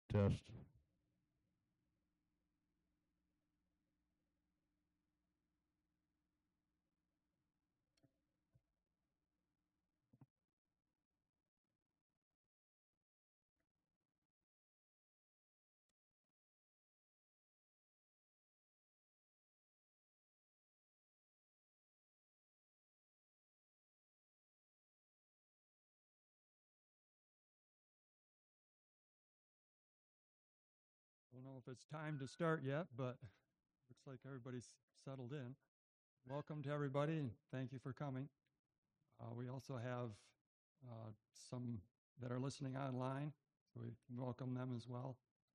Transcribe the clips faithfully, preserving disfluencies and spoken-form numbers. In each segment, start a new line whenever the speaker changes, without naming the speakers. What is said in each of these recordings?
Test.
I don't know if it's time to start yet, but looks like everybody's settled in. Welcome to everybody, and thank you for coming. Uh, we also have uh, some that are listening online, so we welcome them as well.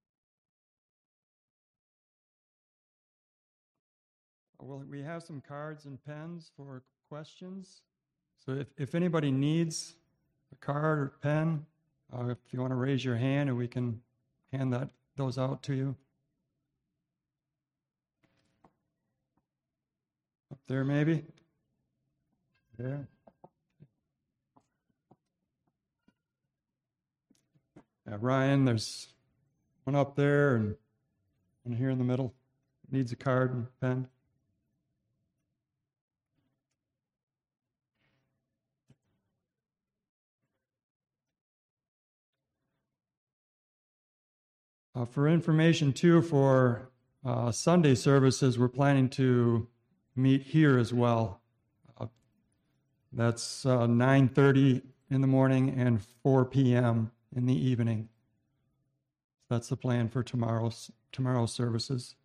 Well, we have some cards and pens for questions. So if, if anybody needs a card or pen, uh, if you want to raise your hand and we can hand that those out to you. Up there, maybe? There. Yeah, Ryan, there's one up there and one here in the middle. Needs a card and pen. Uh, for information too, for uh, Sunday services, we're planning to meet here as well. Uh, that's uh, nine thirty in the morning and four p.m. in the evening. That's the plan for tomorrow's tomorrow's services.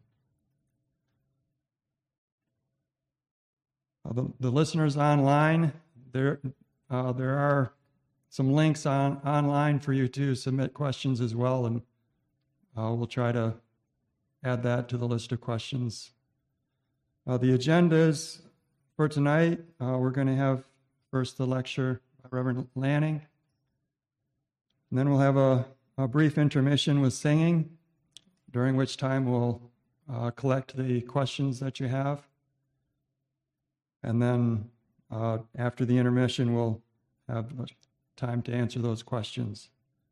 Uh, the, the listeners online, there uh, there are some links on online for you to submit questions as well, and uh, we'll try to add that to the list of questions. Uh, the agendas for tonight, uh, we're going to have first the lecture by Reverend Lanning, and then we'll have a, a brief intermission with singing, during which time we'll uh, collect the questions that you have. And then uh, after the intermission, we'll have time to answer those questions.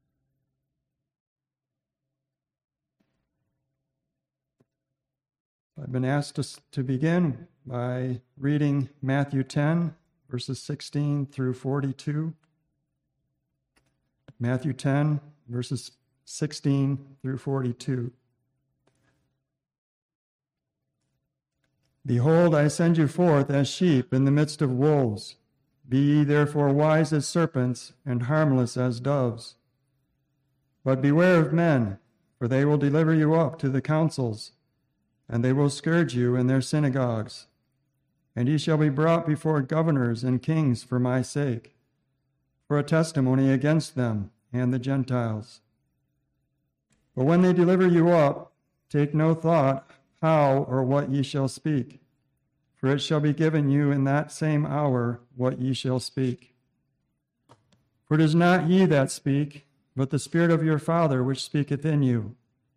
I've been asked to, to begin by reading Matthew ten, verses sixteen through forty-two. Matthew ten, verses sixteen through forty-two. Behold, I send you forth as sheep in the midst of wolves. Be ye therefore wise as serpents and harmless as doves. But beware of men, for they will deliver you up to the councils, and they will scourge you in their synagogues. And ye shall be brought before governors and kings for my sake, for a testimony against them and the Gentiles. But when they deliver you up, take no thought how or what ye shall speak, for it shall be given you in that same hour what ye shall speak. For it is not ye that speak, but the Spirit of your Father which speaketh in you.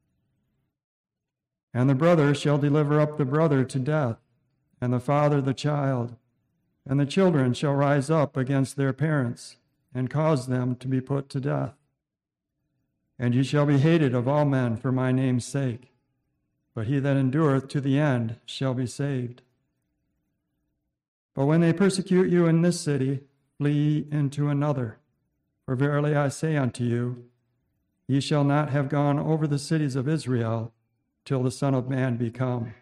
And the brother shall deliver up the brother to death, and the father the child, and the children shall rise up against their parents, and cause them to be put to death. And ye shall be hated of all men for my name's sake, but he that endureth to the end shall be saved. But when they persecute you in this city, flee into another. For verily I say unto you, ye shall not have gone over the cities of Israel till the Son of Man be come.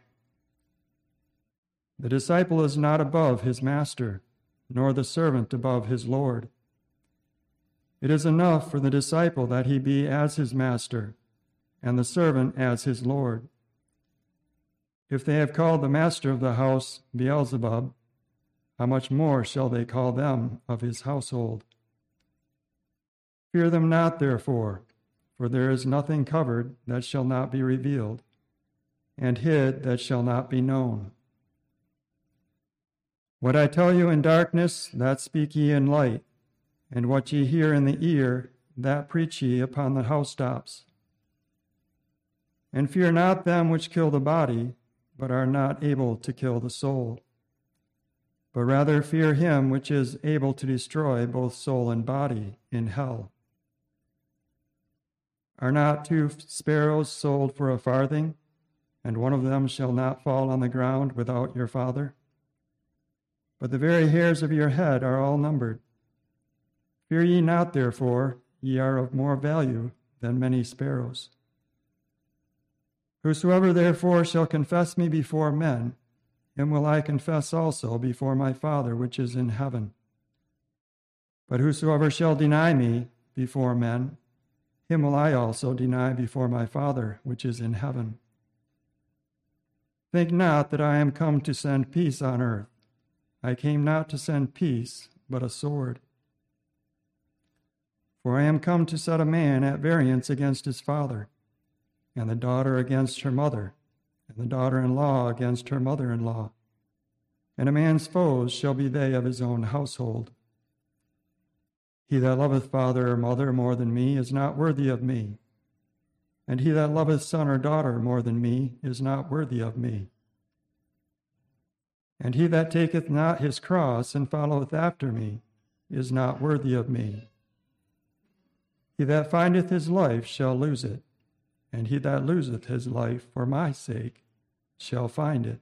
The disciple is not above his master, nor the servant above his Lord. It is enough for the disciple that he be as his master, and the servant as his Lord. If they have called the master of the house Beelzebub, how much more shall they call them of his household? Fear them not, therefore, for there is nothing covered that shall not be revealed, and hid that shall not be known. What I tell you in darkness, that speak ye in light, and what ye hear in the ear, that preach ye upon the housetops. And fear not them which kill the body, but are not able to kill the soul. But rather fear him which is able to destroy both soul and body in hell. Are not two sparrows sold for a farthing, and one of them shall not fall on the ground without your Father? But the very hairs of your head are all numbered. Fear ye not, therefore, ye are of more value than many sparrows. Whosoever therefore shall confess me before men, him will I confess also before my Father which is in heaven. But whosoever shall deny me before men, him will I also deny before my Father which is in heaven. Think not that I am come to send peace on earth. I came not to send peace, but a sword. For I am come to set a man at variance against his father, and the daughter against her mother, and the daughter-in-law against her mother-in-law. And a man's foes shall be they of his own household. He that loveth father or mother more than me is not worthy of me, and he that loveth son or daughter more than me is not worthy of me. And he that taketh not his cross and followeth after me is not worthy of me. He that findeth his life shall lose it, and he that loseth his life for my sake shall find it.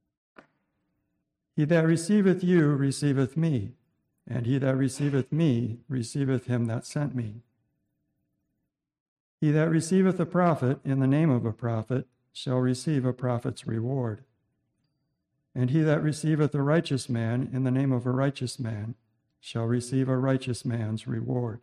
He that receiveth you receiveth me, and he that receiveth me receiveth him that sent me. He that receiveth a prophet in the name of a prophet shall receive a prophet's reward. And he that receiveth a righteous man in the name of a righteous man shall receive a righteous man's reward.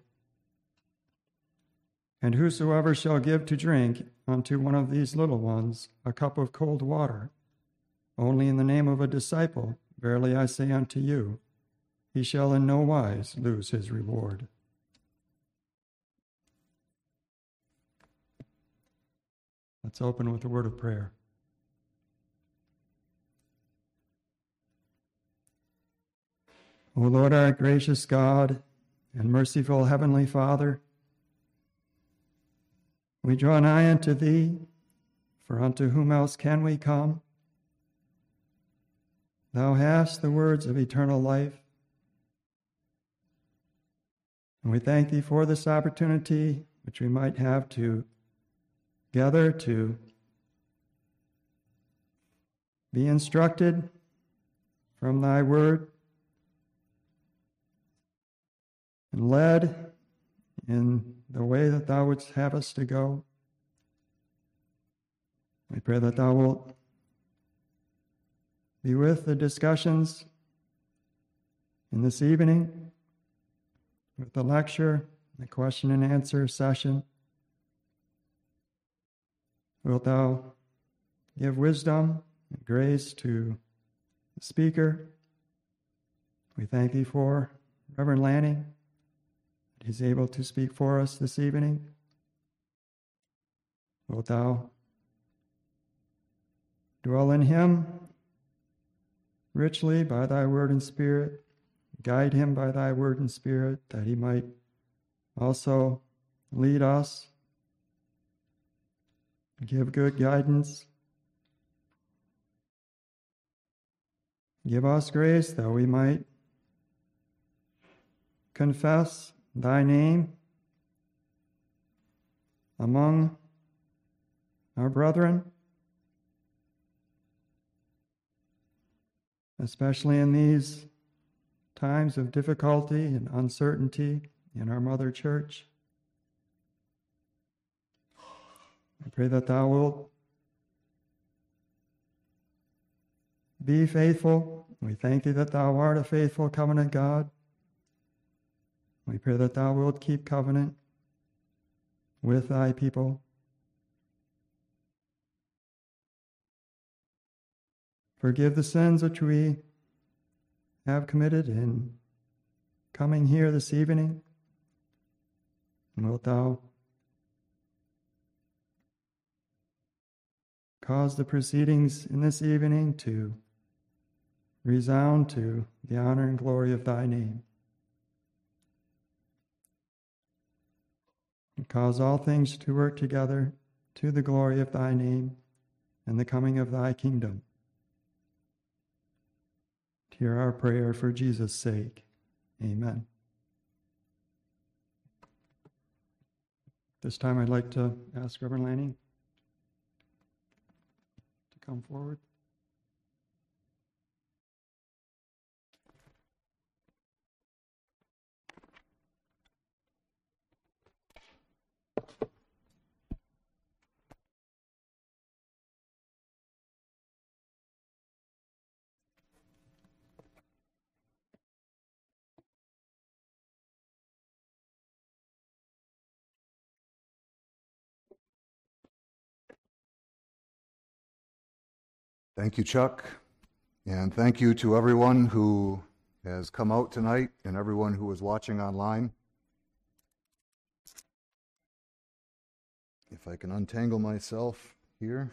And whosoever shall give to drink unto one of these little ones a cup of cold water, only in the name of a disciple, verily I say unto you, he shall in no wise lose his reward. Let's open with a word of prayer. O Lord, our gracious God and merciful Heavenly Father, we draw nigh unto Thee, for unto whom else can we come? Thou hast the words of eternal life, and we thank Thee for this opportunity which we might have to gather to be instructed from Thy word and led in the way that Thou wouldst have us to go. We pray that Thou wilt be with the discussions in this evening, with the lecture, the question and answer session. Wilt Thou give wisdom and grace to the speaker? We thank Thee for Reverend Lanning, that he's able to speak for us this evening. Wilt Thou dwell in him richly by Thy word and spirit, guide him by Thy word and spirit, that he might also lead us, give good guidance. Give us grace that we might confess Thy name among our brethren, especially in these times of difficulty and uncertainty in our mother church. I pray that Thou wilt be faithful. We thank Thee that Thou art a faithful covenant God. We pray that Thou wilt keep covenant with Thy people. Forgive the sins which we have committed in coming here this evening. And wilt Thou cause the proceedings in this evening to resound to the honor and glory of Thy name. And cause all things to work together to the glory of Thy name and the coming of Thy kingdom. Hear our prayer for Jesus' sake. Amen. This time I'd like to ask Reverend Lanning to come forward.
Thank you, Chuck, and thank you to everyone who has come out tonight and everyone who is watching online. If I can untangle myself here.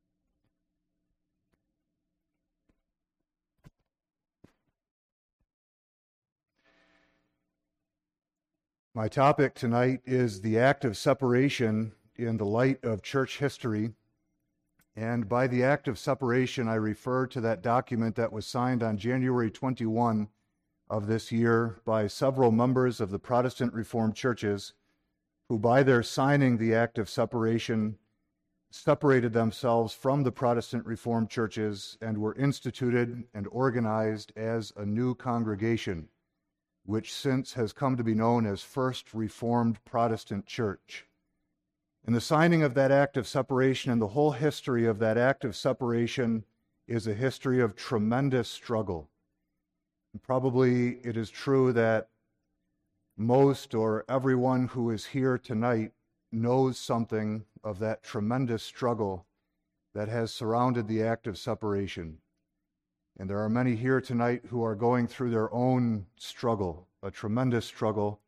My topic tonight is the act of separation in the light of church history. And by the act of separation, I refer to that document that was signed on January twenty-first of this year by several members of the Protestant Reformed churches who, by their signing the act of separation, separated themselves from the Protestant Reformed churches and were instituted and organized as a new congregation, which since has come to be known as First Reformed Protestant Church. And the signing of that act of separation and the whole history of that act of separation is a history of tremendous struggle. And probably it is true that most or everyone who is here tonight knows something of that tremendous struggle that has surrounded the act of separation. And there are many here tonight who are going through their own struggle, a tremendous struggle,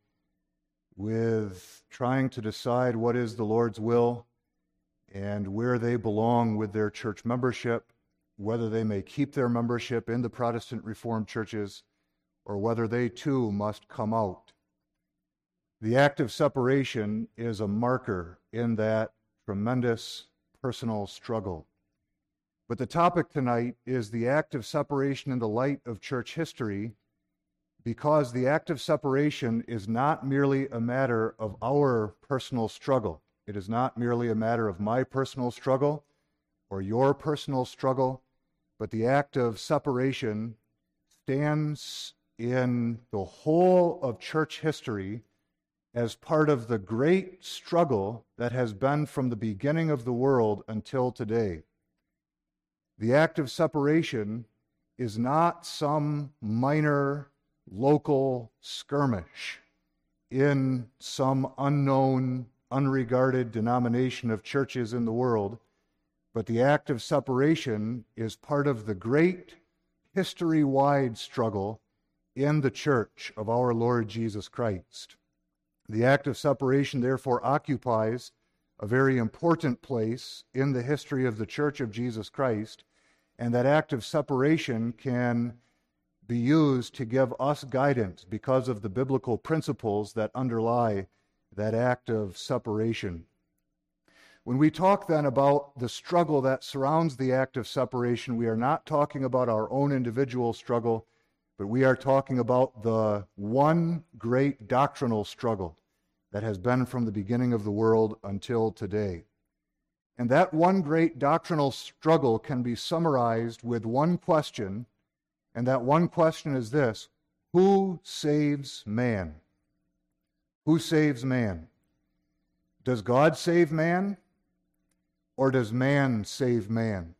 with trying to decide what is the Lord's will and where they belong with their church membership, whether they may keep their membership in the Protestant Reformed churches or whether they too must come out. The act of separation is a marker in that tremendous personal struggle. But the topic tonight is the act of separation in the light of church history, because the act of separation is not merely a matter of our personal struggle. It is not merely a matter of my personal struggle or your personal struggle, but the act of separation stands in the whole of church history as part of the great struggle that has been from the beginning of the world until today. The act of separation is not some minor local skirmish in some unknown, unregarded denomination of churches in the world, but the act of separation is part of the great history-wide struggle in the church of our Lord Jesus Christ. The act of separation, therefore, occupies a very important place in the history of the Church of Jesus Christ, and that act of separation can be used to give us guidance because of the biblical principles that underlie that act of separation. When we talk then about the struggle that surrounds the act of separation, we are not talking about our own individual struggle, but we are talking about the one great doctrinal struggle that has been from the beginning of the world until today. And that one great doctrinal struggle can be summarized with one question, and that one question is this: who saves man? Who saves man? Does God save man, or does man save man?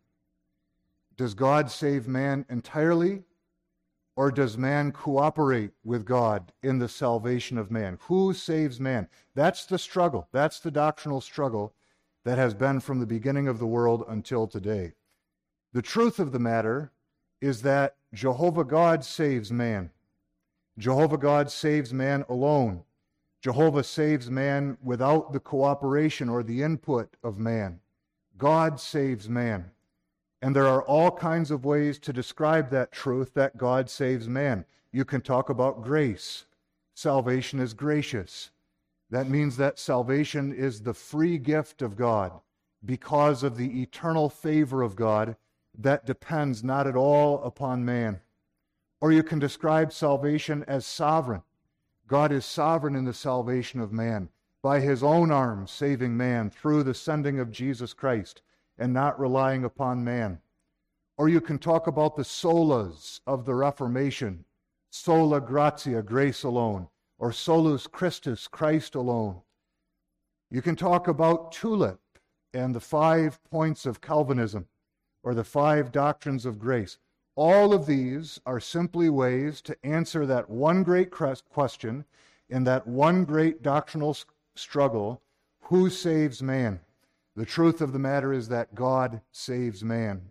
Does God save man entirely, or does man cooperate with God in the salvation of man? Who saves man? That's the struggle. That's the doctrinal struggle that has been from the beginning of the world until today. The truth of the matter is that Jehovah God saves man. Jehovah God saves man alone. Jehovah saves man without the cooperation or the input of man. God saves man. And there are all kinds of ways to describe that truth, that God saves man. You can talk about grace. Salvation is gracious. That means that salvation is the free gift of God because of the eternal favor of God that depends not at all upon man. Or you can describe salvation as sovereign. God is sovereign in the salvation of man. by his own arm saving man through the sending of Jesus Christ and not relying upon man. Or you can talk about the solas of the Reformation, sola gratia, grace alone, or solus Christus, Christ alone. You can talk about tulip and the five points of Calvinism, or the five doctrines of grace. All of these are simply ways to answer that one great question in that one great doctrinal struggle: who saves man? The truth of the matter is that God saves man.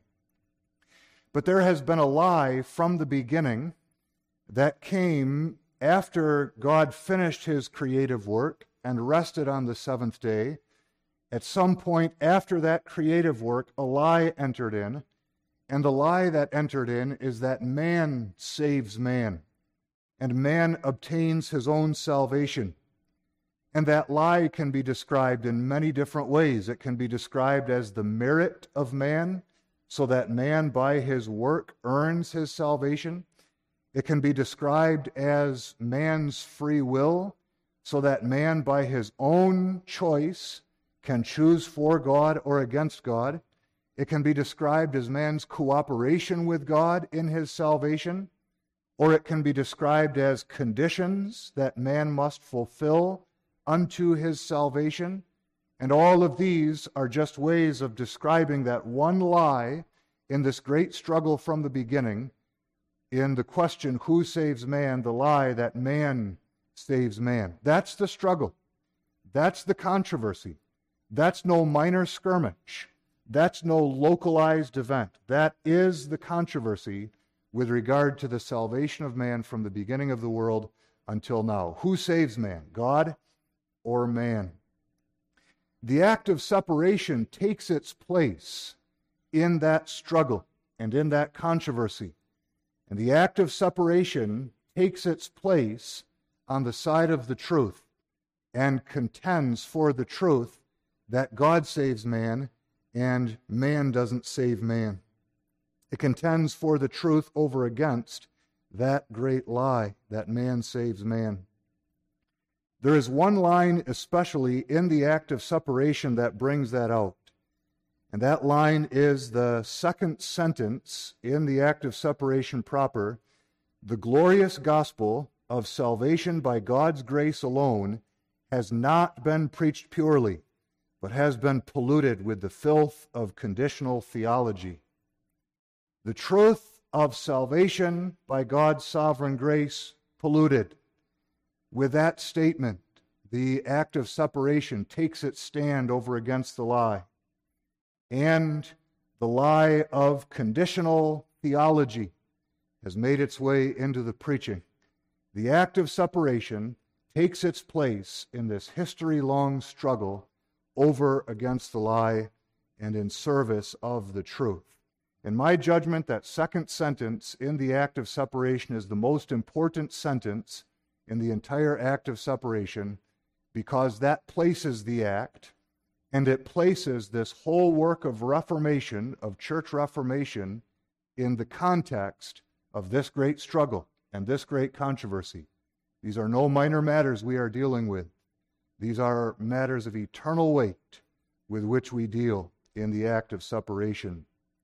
But there has been a lie from the beginning that came after God finished his creative work and rested on the seventh day. At some point after that creative work, a lie entered in, and the lie that entered in is that man saves man, and man obtains his own salvation. And that lie can be described in many different ways. It can be described as the merit of man, so that man by his work earns his salvation. It can be described as man's free will, so that man by his own choice can choose for God or against God. It can be described as man's cooperation with God in his salvation, or it can be described as conditions that man must fulfill unto his salvation. And all of these are just ways of describing that one lie in this great struggle from the beginning, in the question, who saves man? The lie that man saves man. That's the struggle. That's the controversy. That's no minor skirmish. That's no localized event. That is the controversy with regard to the salvation of man from the beginning of the world until now. Who saves man? God or man? The act of separation takes its place in that struggle and in that controversy. And the act of separation takes its place on the side of the truth and contends for the truth that God saves man and man doesn't save man. It contends for the truth over against that great lie that man saves man. There is one line especially in the act of separation that brings that out. And that line is the second sentence in the act of separation proper: the glorious gospel of salvation by God's grace alone has not been preached purely, but has been polluted with the filth of conditional theology. The truth of salvation by God's sovereign grace polluted. With that statement, the act of separation takes its stand over against the lie. And the lie of conditional theology has made its way into the preaching. The act of separation takes its place in this history-long struggle over against the lie and in service of the truth. In my judgment, that second sentence in the act of separation is the most important sentence in the entire act of separation, because that places the act, and it places this whole work of reformation, of church reformation, in the context of this great struggle and this great controversy. These are no minor matters we are dealing with. These are matters of eternal weight with which we deal in the act of separation.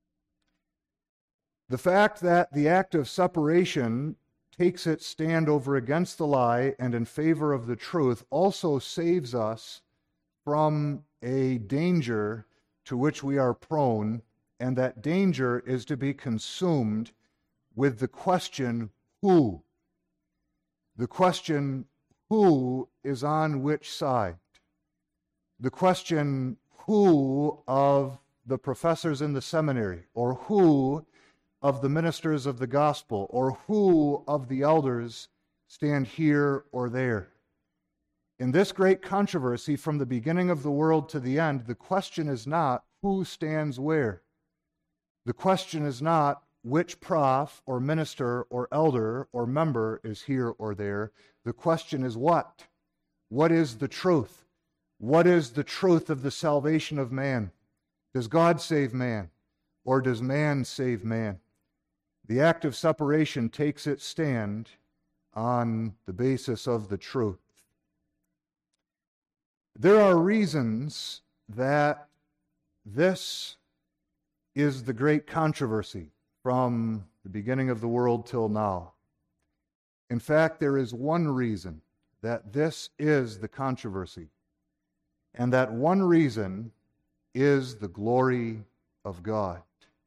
The fact that the act of separation takes its stand over against the lie and in favor of the truth also saves us from a danger to which we are prone, and that danger is to be consumed with the question, who? The question, who is on which side? The question, who of the professors in the seminary, or who of the ministers of the gospel, or who of the elders stand here or there? In this great controversy from the beginning of the world to the end, the question is not who stands where. The question is not which prof or minister or elder or member is here or there. The question is what? What is the truth? What is the truth of the salvation of man? Does God save man, or does man save man? The act of separation takes its stand on the basis of the truth. There are reasons that this is the great controversy from the beginning of the world till now. In fact, there is one reason that this is the controversy, and that one reason is the glory of God.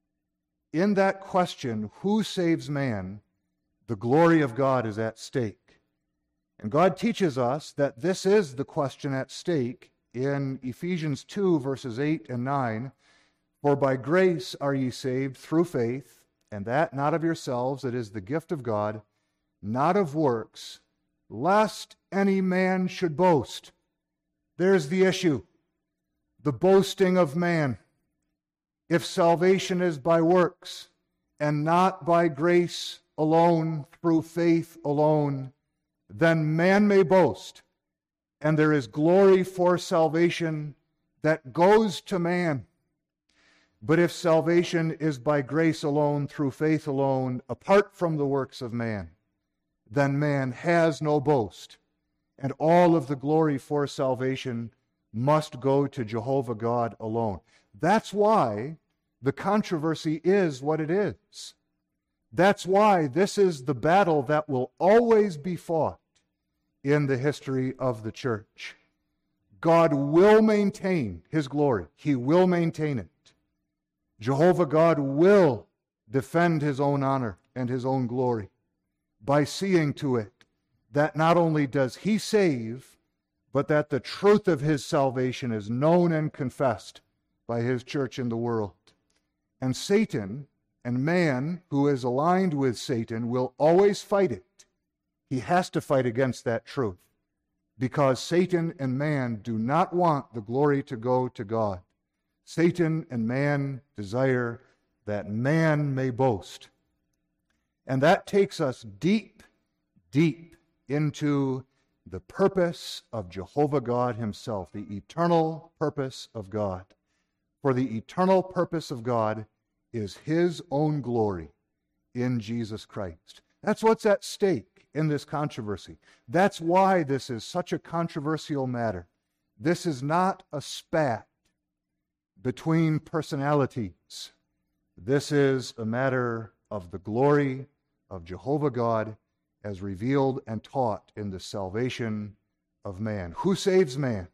In that question, who saves man, the glory of God is at stake. And God teaches us that this is the question at stake in Ephesians two, verses eight and nine. For by grace are ye saved through faith, and that not of yourselves, it is the gift of God, not of works, lest any man should boast. There's the issue, the boasting of man. If salvation is by works, and not by grace alone, through faith alone, then man may boast, and there is glory for salvation that goes to man. But if salvation is by grace alone, through faith alone, apart from the works of man, then man has no boast, and all of the glory for salvation must go to Jehovah God alone. That's why the controversy is what it is. That's why this is the battle that will always be fought in the history of the church. God will maintain His glory. He will maintain it. Jehovah God will defend His own honor and His own glory by seeing to it that not only does He save, but that the truth of His salvation is known and confessed by His church in the world. And Satan and man who is aligned with Satan will always fight it. He has to fight against that truth because Satan and man do not want the glory to go to God. Satan and man desire that man may boast. And that takes us deep, deep into the purpose of Jehovah God Himself, the eternal purpose of God. For the eternal purpose of God is His own glory in Jesus Christ. That's what's at stake in this controversy. That's why this is such a controversial matter. This is not a spat between personalities. This is a matter of the glory of Jehovah God as revealed and taught in the salvation of man. Who saves man?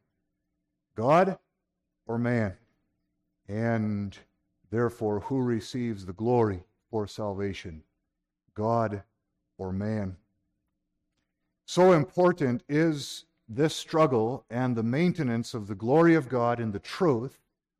God or man? And therefore, who receives the glory for salvation? God or man? So important is this struggle and the maintenance of the glory of God in the truth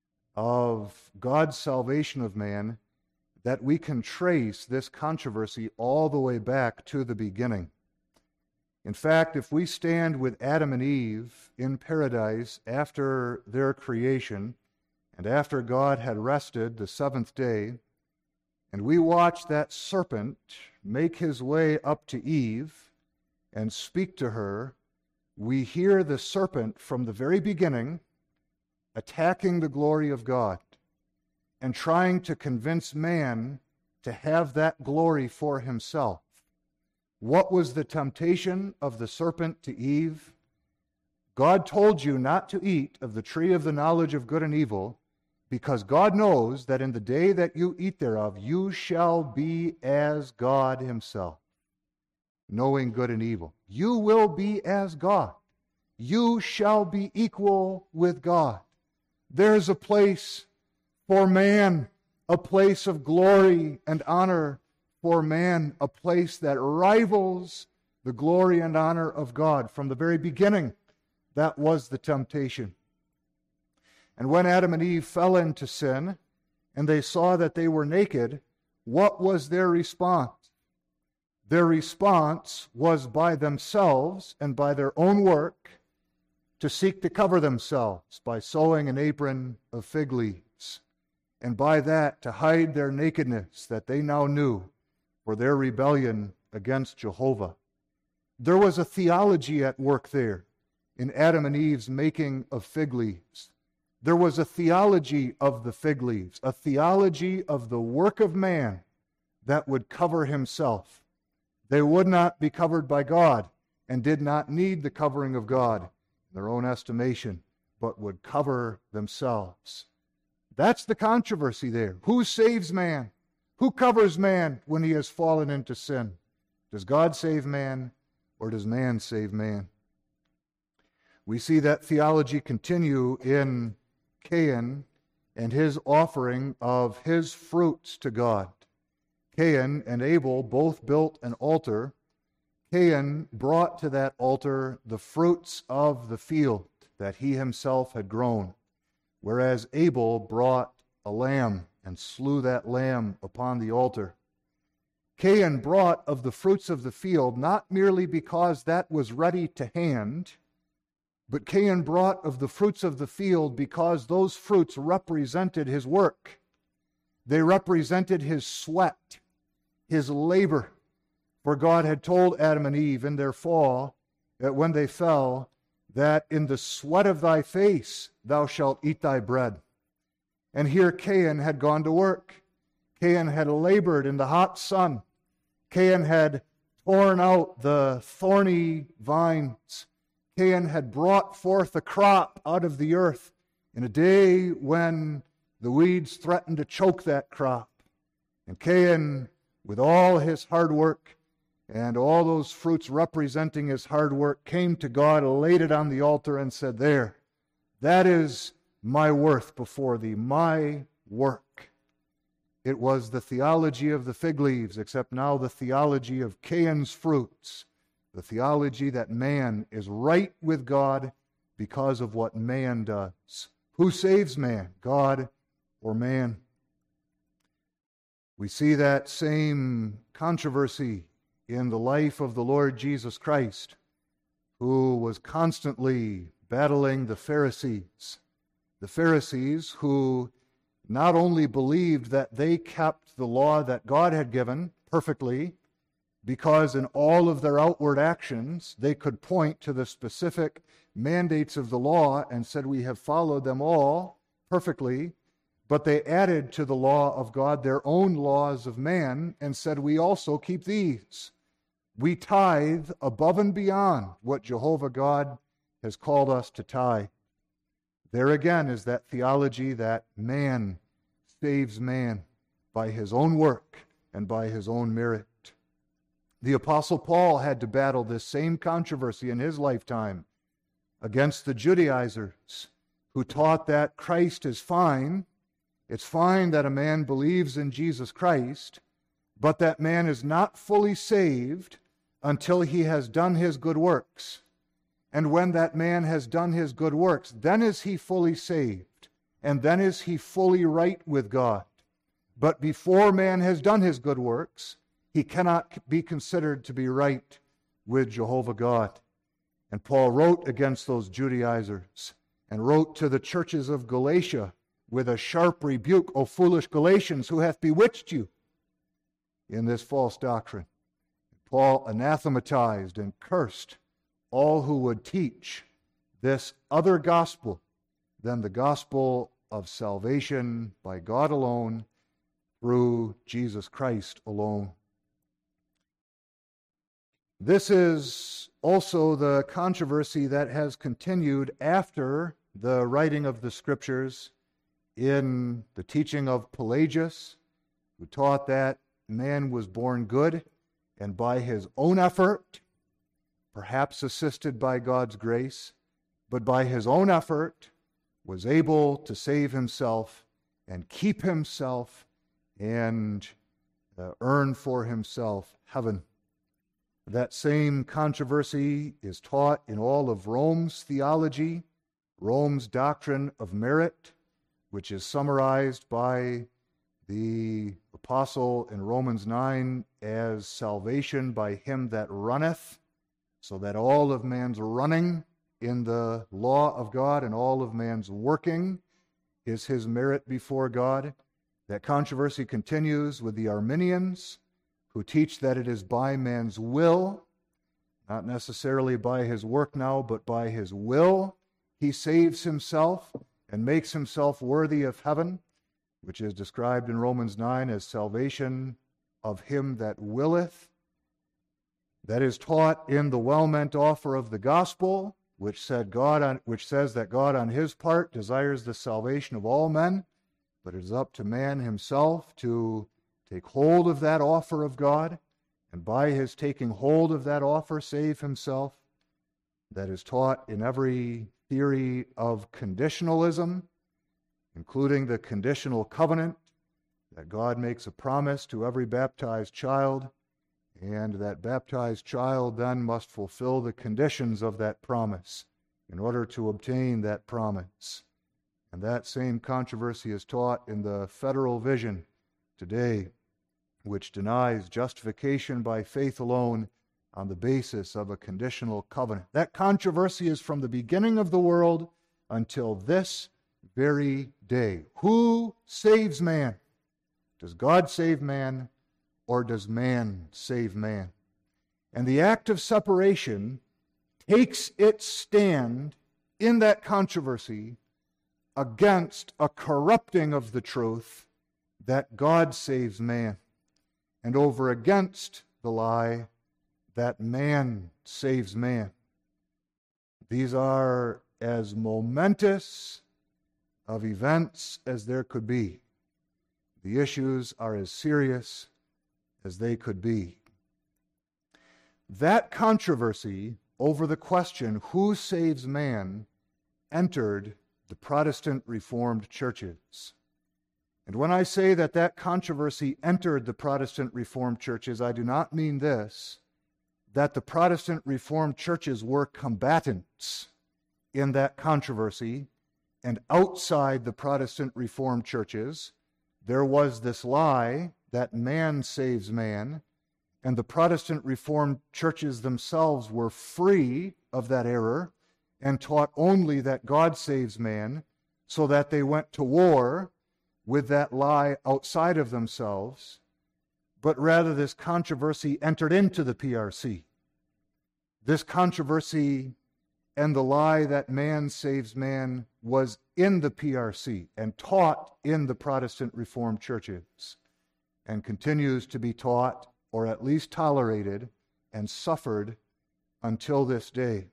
of God's salvation of man that we can trace this controversy all the way back to the beginning. In fact, if we stand with Adam and Eve in paradise after their creation and after God had rested the seventh day, and we watch that serpent make his way up to Eve and speak to her, we hear the serpent from the very beginning attacking the glory of God and trying to convince man to have that glory for himself. What was the temptation of the serpent to Eve? God told you not to eat of the tree of the knowledge of good and evil, because God knows that in the day that you eat thereof, you shall be as God Himself, knowing good and evil. You will be as God. You shall be equal with God. There's a place for man, a place of glory and honor for man, a place that rivals the glory and honor of God. From the very beginning, that was the temptation. And when Adam and Eve fell into sin, and they saw that they were naked, what was their response? Their response was by themselves and by their own work to seek to cover themselves by sewing an apron of fig leaves, and by that to hide their nakedness that they now knew for their rebellion against Jehovah. There was a theology at work there in Adam and Eve's making of fig leaves. There was a theology of the fig leaves, a theology of the work of man that would cover himself. They would not be covered by God and did not need the covering of God. their own estimation, but would cover themselves. That's the controversy there. Who saves man? Who covers man when he has fallen into sin? Does God save man, or does man save man? We see that theology continue in Cain and his offering of his fruits to God. Cain and Abel both built an altar. Cain brought to that altar the fruits of the field that he himself had grown, whereas Abel brought a lamb and slew that lamb upon the altar. Cain brought of the fruits of the field not merely because that was ready to hand, but Cain brought of the fruits of the field because those fruits represented his work. They represented his sweat, his labor. For God had told Adam and Eve in their fall, that when they fell, that in the sweat of thy face thou shalt eat thy bread. And here Cain had gone to work. Cain had labored in the hot sun. Cain had torn out the thorny vines. Cain had brought forth a crop out of the earth in a day when the weeds threatened to choke that crop. And Cain, with all his hard work and all those fruits representing his hard work, came to God, laid it on the altar, and said, there, that is my worth before thee, my work. It was the theology of the fig leaves, except now the theology of Cain's fruits. The theology that man is right with God because of what man does. Who saves man, God or man? We see that same controversy in the life of the Lord Jesus Christ, who was constantly battling the Pharisees. The Pharisees who not only believed that they kept the law that God had given perfectly, because in all of their outward actions they could point to the specific mandates of the law and said, we have followed them all perfectly, but they added to the law of God their own laws of man and said, we also keep these. We tithe above and beyond what Jehovah God has called us to tithe. There again is that theology that man saves man by his own work and by his own merit. The Apostle Paul had to battle this same controversy in his lifetime against the Judaizers who taught that Christ is fine. It's fine that a man believes in Jesus Christ, but that man is not fully saved until he has done his good works. And when that man has done his good works, then is he fully saved, and then is he fully right with God. But before man has done his good works, he cannot be considered to be right with Jehovah God. And Paul wrote against those Judaizers and wrote to the churches of Galatia with a sharp rebuke, O foolish Galatians, who hath bewitched you in this false doctrine? Paul anathematized and cursed all who would teach this other gospel than the gospel of salvation by God alone through Jesus Christ alone. This is also the controversy that has continued after the writing of the Scriptures in the teaching of Pelagius, who taught that man was born good and by his own effort, perhaps assisted by God's grace, but by his own effort was able to save himself and keep himself and uh, earn for himself heaven. That same controversy is taught in all of Rome's theology, Rome's doctrine of merit, which is summarized by the apostle in Romans nine as salvation by him that runneth, so that all of man's running in the law of God and all of man's working is his merit before God. That controversy continues with the Arminians, who teach that it is by man's will, not necessarily by his work now, but by his will, he saves himself and makes himself worthy of heaven, which is described in Romans nine as salvation of him that willeth. That is taught in the well-meant offer of the gospel, which said God on, which says that God on his part desires the salvation of all men, but it is up to man himself to take hold of that offer of God, and by his taking hold of that offer, save himself. That is taught in every theory of conditionalism, including the conditional covenant, that God makes a promise to every baptized child, and that baptized child then must fulfill the conditions of that promise in order to obtain that promise. And that same controversy is taught in the federal vision today, which denies justification by faith alone on the basis of a conditional covenant. That controversy is from the beginning of the world until this very day. Who saves man? Does God save man, or does man save man? And the act of separation takes its stand in that controversy against a corrupting of the truth that God saves man, and over against the lie that man saves man. These are as momentous of events as there could be. The issues are as serious as they could be. That controversy over the question, who saves man, entered the Protestant Reformed churches. And when I say that that controversy entered the Protestant Reformed churches, I do not mean this, that the Protestant Reformed churches were combatants in that controversy, and outside the Protestant Reformed churches, there was this lie that man saves man, and the Protestant Reformed churches themselves were free of that error and taught only that God saves man, so that they went to war with that lie outside of themselves. But rather, this controversy entered into the P R C. This controversy and the lie that man saves man was in the P R C and taught in the Protestant Reformed churches, and continues to be taught, or at least tolerated and suffered until this day.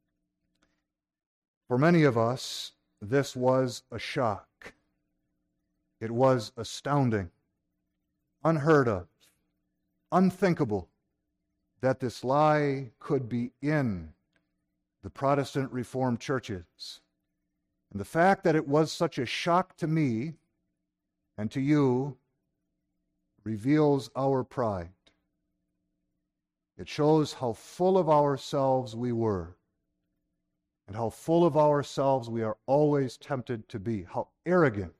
For many of us, this was a shock. It was astounding, unheard of, unthinkable that this lie could be in the Protestant Reformed churches. And the fact that it was such a shock to me and to you reveals our pride. It shows how full of ourselves we were, and how full of ourselves we are always tempted to be, how arrogant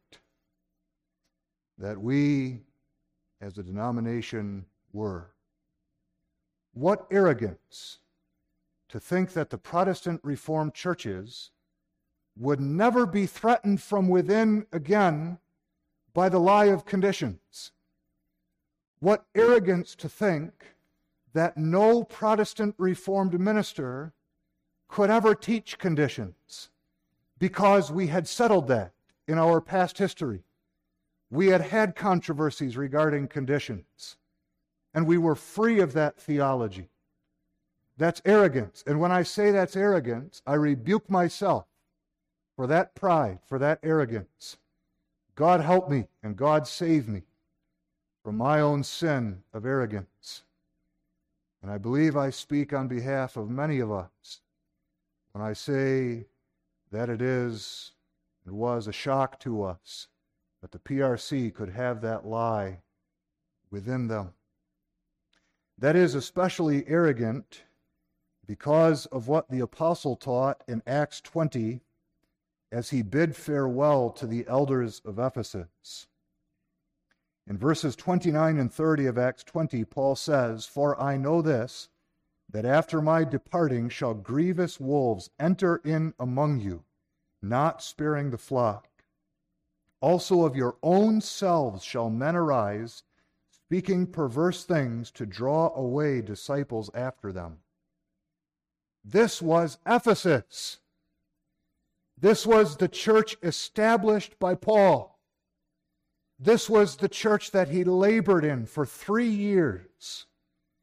that we as a denomination were. What arrogance to think that the Protestant Reformed churches would never be threatened from within again by the lie of conditions. What arrogance to think that no Protestant Reformed minister could ever teach conditions, because we had settled that in our past history. We had had controversies regarding conditions, and we were free of that theology. That's arrogance. And when I say that's arrogance, I rebuke myself for that pride, for that arrogance. God help me and God save me from my own sin of arrogance. And I believe I speak on behalf of many of us when I say that it is and was a shock to us that the P R C could have that lie within them. That is especially arrogant because of what the apostle taught in Acts twenty as he bid farewell to the elders of Ephesus. In verses twenty-nine and thirty of Acts twenty, Paul says, "For I know this, that after my departing shall grievous wolves enter in among you, not sparing the flock. Also of your own selves shall men arise, speaking perverse things to draw away disciples after them." This was Ephesus. This was the church established by Paul. This was the church that he labored in for three years.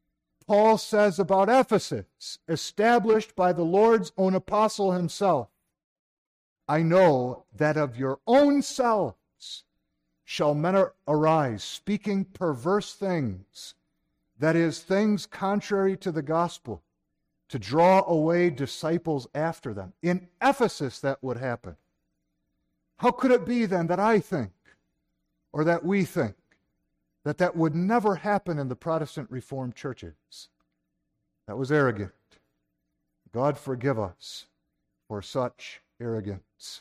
Paul says about Ephesus, established by the Lord's own apostle himself, I know that of your own selves shall men arise, speaking perverse things, that is, things contrary to the gospel, to draw away disciples after them. In Ephesus that would happen. How could it be then that I think, or that we think, that that would never happen in the Protestant Reformed churches? That was arrogant. God forgive us for such arrogance.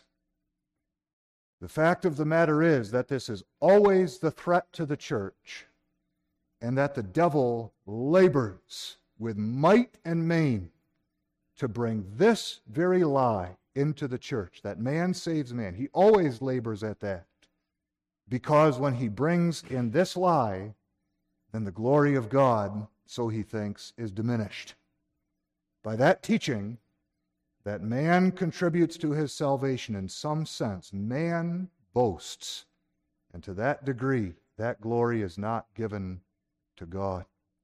The fact of the matter is that this is always the threat to the church, and that the devil labors with might and main to bring this very lie into the church, that man saves man. He always labors at that, because when he brings in this lie, then the glory of God, so he thinks, is diminished. By that teaching, that man contributes to his salvation in some sense, man boasts, and to that degree, that glory is not given to God.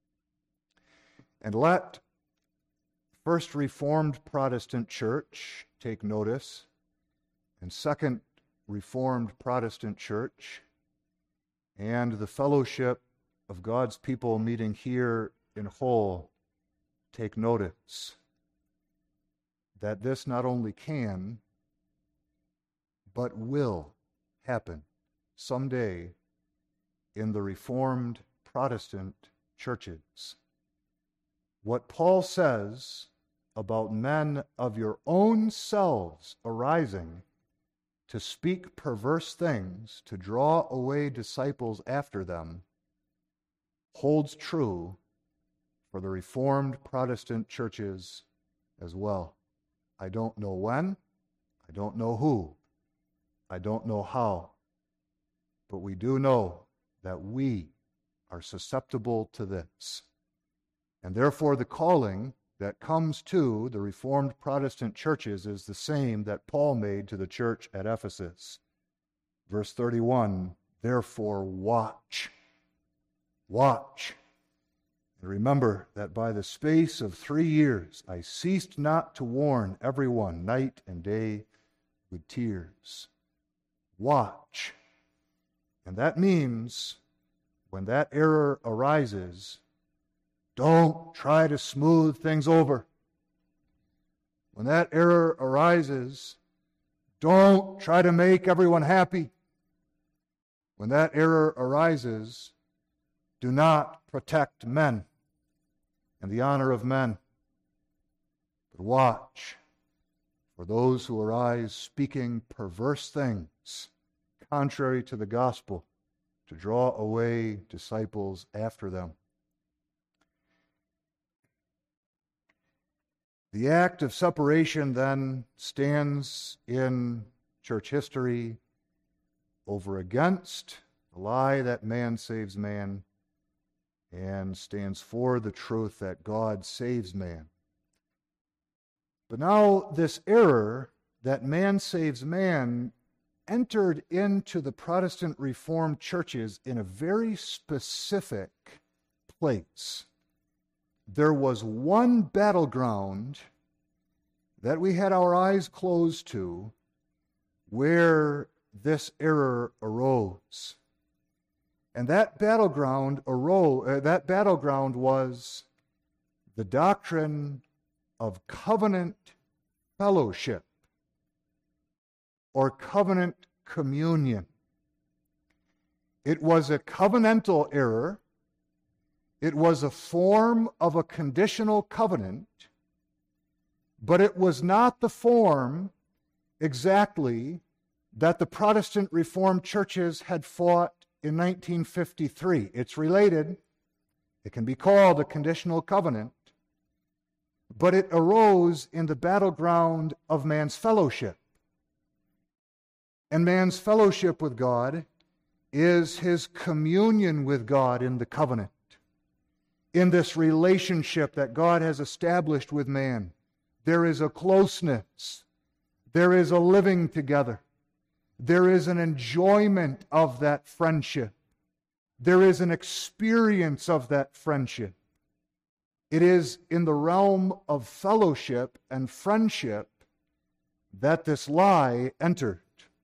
And let First Reformed Protestant Church take notice, and Second Reformed Protestant Church, and the fellowship of God's people meeting here in whole take notice that this not only can, but will happen someday in the Reformed Protestant churches. What Paul says about men of your own selves arising to speak perverse things, to draw away disciples after them, holds true for the Reformed Protestant churches as well. I don't know when, I don't know who, I don't know how, but we do know that we are susceptible to this. And therefore the calling that comes to the Reformed Protestant churches is the same that Paul made to the church at Ephesus. Verse thirty-one, therefore watch. Watch. And remember that by the space of three years I ceased not to warn everyone night and day with tears. Watch. And that means when that error arises, don't try to smooth things over. When that error arises, don't try to make everyone happy. When that error arises, do not protect men and the honor of men, but watch for those who arise speaking perverse things contrary to the gospel to draw away disciples after them. The act of separation then stands in church history over against the lie that man saves man, and stands for the truth that God saves man. But now this error that man saves man entered into the Protestant Reformed churches in a very specific place. There was one battleground that we had our eyes closed to where this error arose. And that battleground arose, uh, that battleground was the doctrine of covenant fellowship or covenant communion. It was a covenantal error. It was a form of a conditional covenant, but it was not the form exactly that the Protestant Reformed churches had fought in nineteen fifty-three. It's related. It can be called a conditional covenant, but it arose in the battleground of man's fellowship. And man's fellowship with God is his communion with God in the covenant, in this relationship that God has established with man. There is a closeness. There is a living together. There is an enjoyment of that friendship. There is an experience of that friendship. It is in the realm of fellowship and friendship that this lie entered.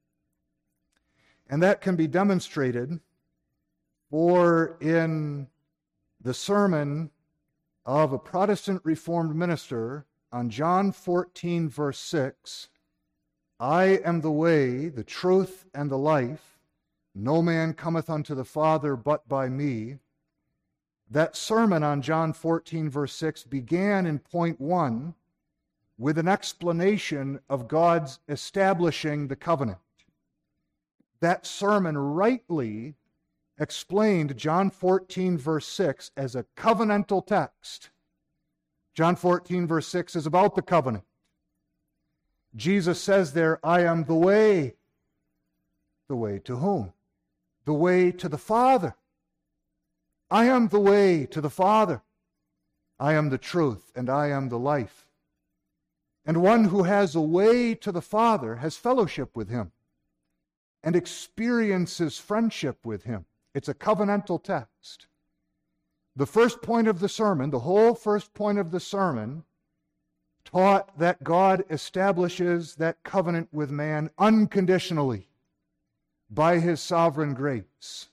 And that can be demonstrated for in the sermon of a Protestant Reformed minister on John fourteen, verse six, I am the way, the truth, and the life. No man cometh unto the Father but by me. That sermon on John fourteen, verse six began in point one with an explanation of God's establishing the covenant. That sermon rightly explained John fourteen, verse six as a covenantal text. John fourteen, verse six is about the covenant. Jesus says there, I am the way. The way to whom? The way to the Father. I am the way to the Father. I am the truth, and I am the life. And one who has a way to the Father has fellowship with Him and experiences friendship with Him. It's a covenantal text. The first point of the sermon, the whole first point of the sermon, taught that God establishes that covenant with man unconditionally by His sovereign grace.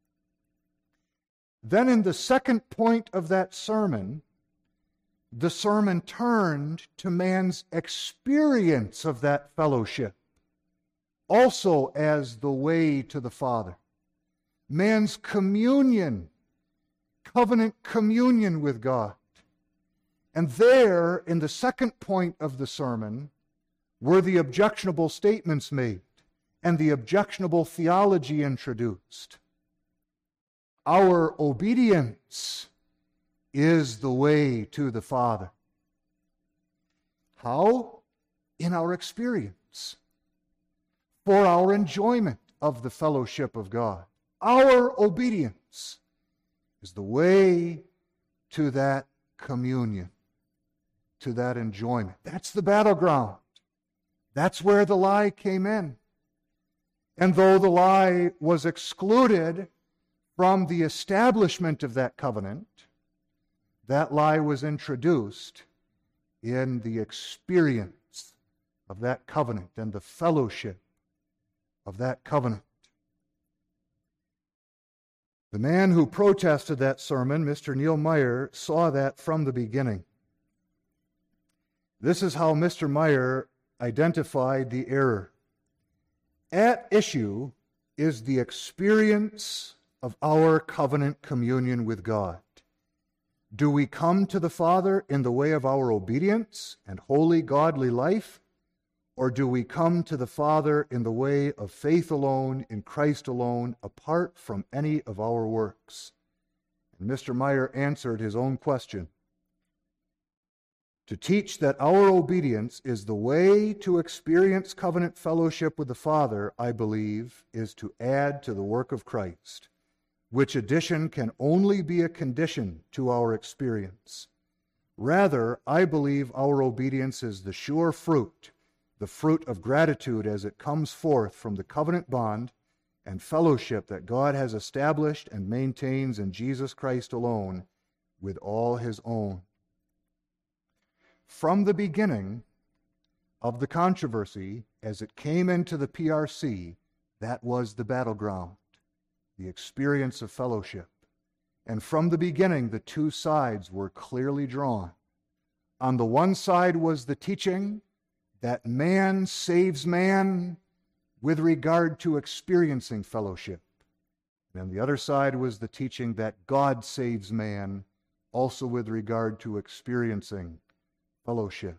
Then in the second point of that sermon, the sermon turned to man's experience of that fellowship, also as the way to the Father. Man's communion, covenant communion with God. And there, in the second point of the sermon, were the objectionable statements made and the objectionable theology introduced. Our obedience is the way to the Father. How? In our experience. For our enjoyment of the fellowship of God. Our obedience is the way to that communion, to that enjoyment. That's the battleground. That's where the lie came in. And though the lie was excluded from the establishment of that covenant, that lie was introduced in the experience of that covenant and the fellowship of that covenant. The man who protested that sermon, Mister Neil Meyer, saw that from the beginning. This is how Mister Meyer identified the error. At issue is the experience of our covenant communion with God. Do we come to the Father in the way of our obedience and holy, godly life? Or do we come to the Father in the way of faith alone, in Christ alone, apart from any of our works? And Mister Meyer answered his own question. To teach that our obedience is the way to experience covenant fellowship with the Father, I believe, is to add to the work of Christ, which addition can only be a condition to our experience. Rather, I believe our obedience is the sure fruit, the fruit of gratitude as it comes forth from the covenant bond and fellowship that God has established and maintains in Jesus Christ alone with all His own. From the beginning of the controversy, as it came into the P R C, that was the battleground, the experience of fellowship. And from the beginning, the two sides were clearly drawn. On the one side was the teaching that man saves man with regard to experiencing fellowship. And on the other side was the teaching that God saves man also with regard to experiencing fellowship.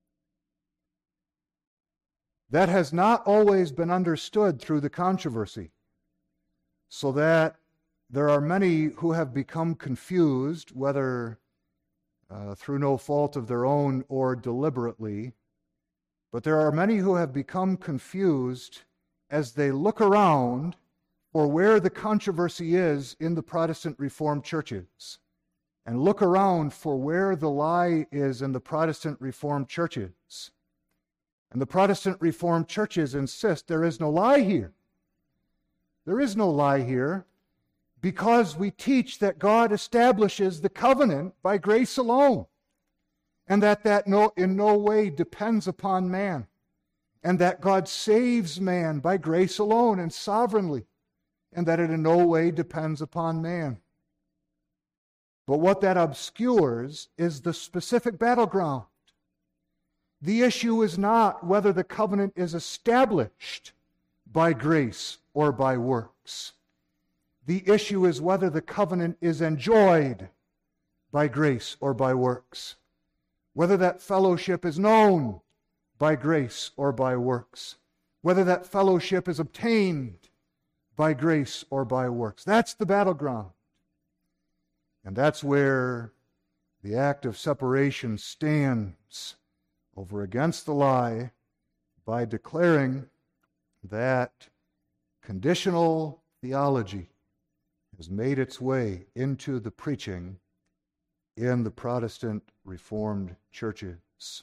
That has not always been understood through the controversy, so that there are many who have become confused, whether uh, through no fault of their own or deliberately, but there are many who have become confused as they look around for where the controversy is in the Protestant Reformed churches, and look around for where the lie is in the Protestant Reformed churches. And the Protestant Reformed churches insist there is no lie here. There is no lie here, because we teach that God establishes the covenant by grace alone, and that that no, in no way depends upon man, and that God saves man by grace alone and sovereignly, and that it in no way depends upon man. But what that obscures is the specific battleground. The issue is not whether the covenant is established by grace or by works. The issue is whether the covenant is enjoyed by grace or by works, whether that fellowship is known by grace or by works, whether that fellowship is obtained by grace or by works. That's the battleground. And that's where the act of separation stands over against the lie by declaring that conditional theology has made its way into the preaching in the Protestant Reformed churches.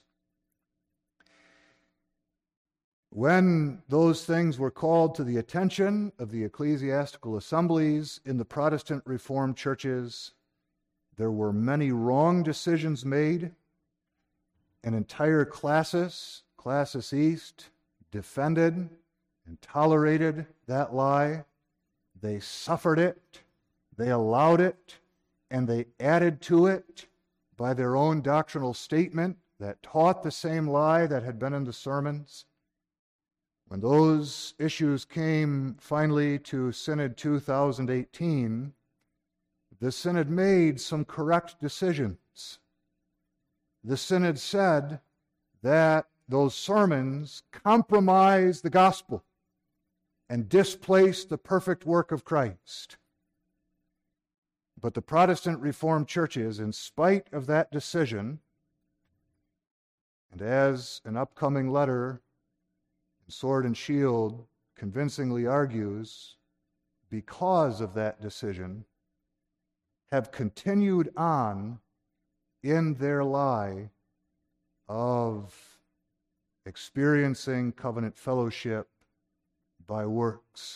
When those things were called to the attention of the ecclesiastical assemblies in the Protestant Reformed churches, there were many wrong decisions made, and entire classes, Classis East, defended and tolerated that lie. They suffered it, they allowed it, and they added to it by their own doctrinal statement that taught the same lie that had been in the sermons. When those issues came finally to Synod two thousand eighteen, the Synod made some correct decisions. The Synod said that those sermons compromise the gospel and displace the perfect work of Christ. But the Protestant Reformed churches, in spite of that decision, and as an upcoming letter, Sword and Shield convincingly argues, because of that decision, have continued on in their lie of experiencing covenant fellowship by works.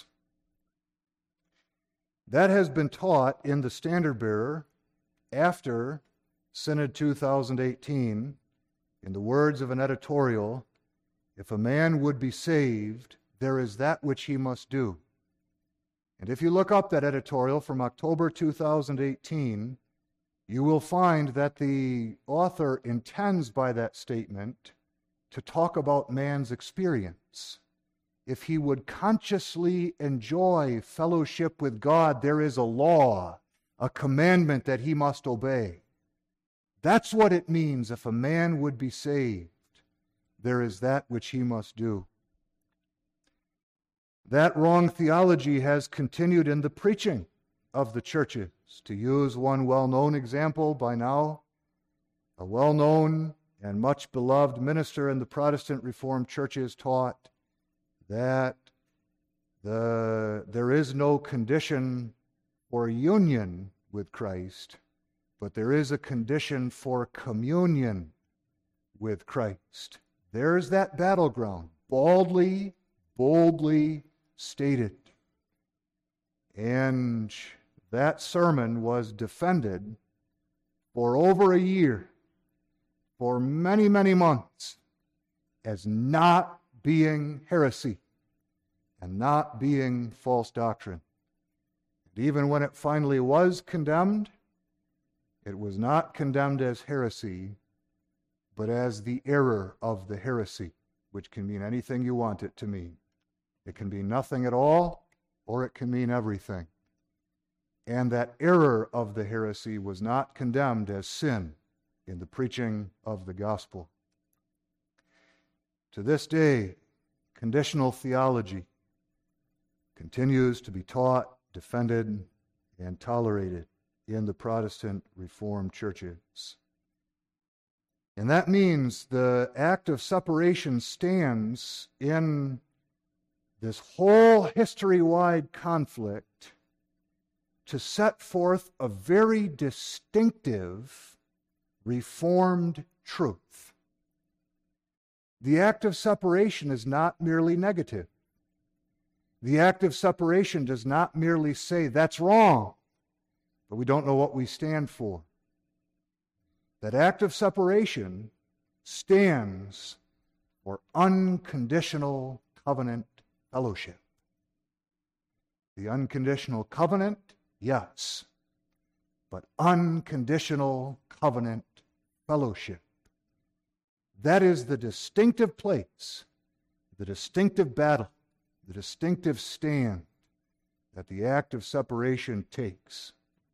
That has been taught in the Standard Bearer after Synod two thousand eighteen, in the words of an editorial, "If a man would be saved, there is that which he must do." And if you look up that editorial from October two thousand eighteen, you will find that the author intends by that statement to talk about man's experience. If he would consciously enjoy fellowship with God, there is a law, a commandment that he must obey. That's what it means if a man would be saved. There is that which he must do. That wrong theology has continued in the preaching of the churches. To use one well-known example by now, a well-known and much beloved minister in the Protestant Reformed churches taught that the, there is no condition for union with Christ, but there is a condition for communion with Christ. There's that battleground, baldly, boldly stated. And that sermon was defended for over a year, for many, many months, as not being heresy and not being false doctrine. And even when it finally was condemned, it was not condemned as heresy, but as the error of the heresy, which can mean anything you want it to mean. It can be nothing at all, or it can mean everything. And that error of the heresy was not condemned as sin in the preaching of the gospel. To this day, conditional theology continues to be taught, defended, and tolerated in the Protestant Reformed churches. And that means the act of separation stands in this whole history-wide conflict to set forth a very distinctive Reformed truth. The act of separation is not merely negative. The act of separation does not merely say, that's wrong, but we don't know what we stand for. That act of separation stands for unconditional covenant fellowship. The unconditional covenant, yes, but unconditional covenant fellowship. That is the distinctive place, the distinctive battle, the distinctive stand that the act of separation takes.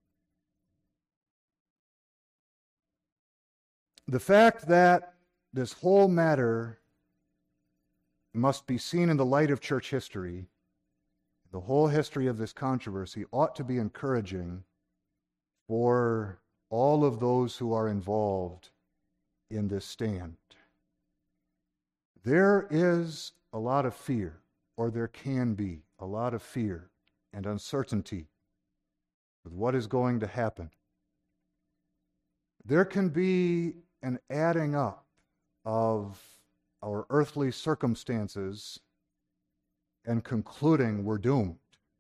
The fact that this whole matter must be seen in the light of church history, the whole history of this controversy, ought to be encouraging for all of those who are involved in this stand. There is a lot of fear, or there can be a lot of fear and uncertainty with what is going to happen. There can be an adding up of our earthly circumstances and concluding we're doomed.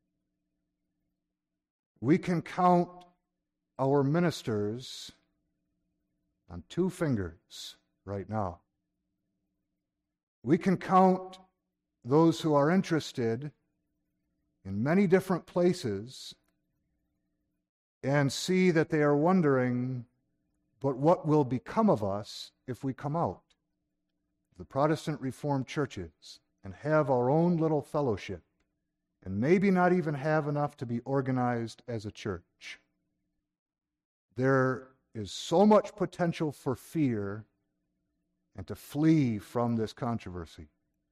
We can count our ministers on two fingers right now. We can count those who are interested in many different places and see that they are wondering, but what will become of us if we come out of the Protestant Reformed churches and have our own little fellowship and maybe not even have enough to be organized as a church? There is so much potential for fear and to flee from this controversy.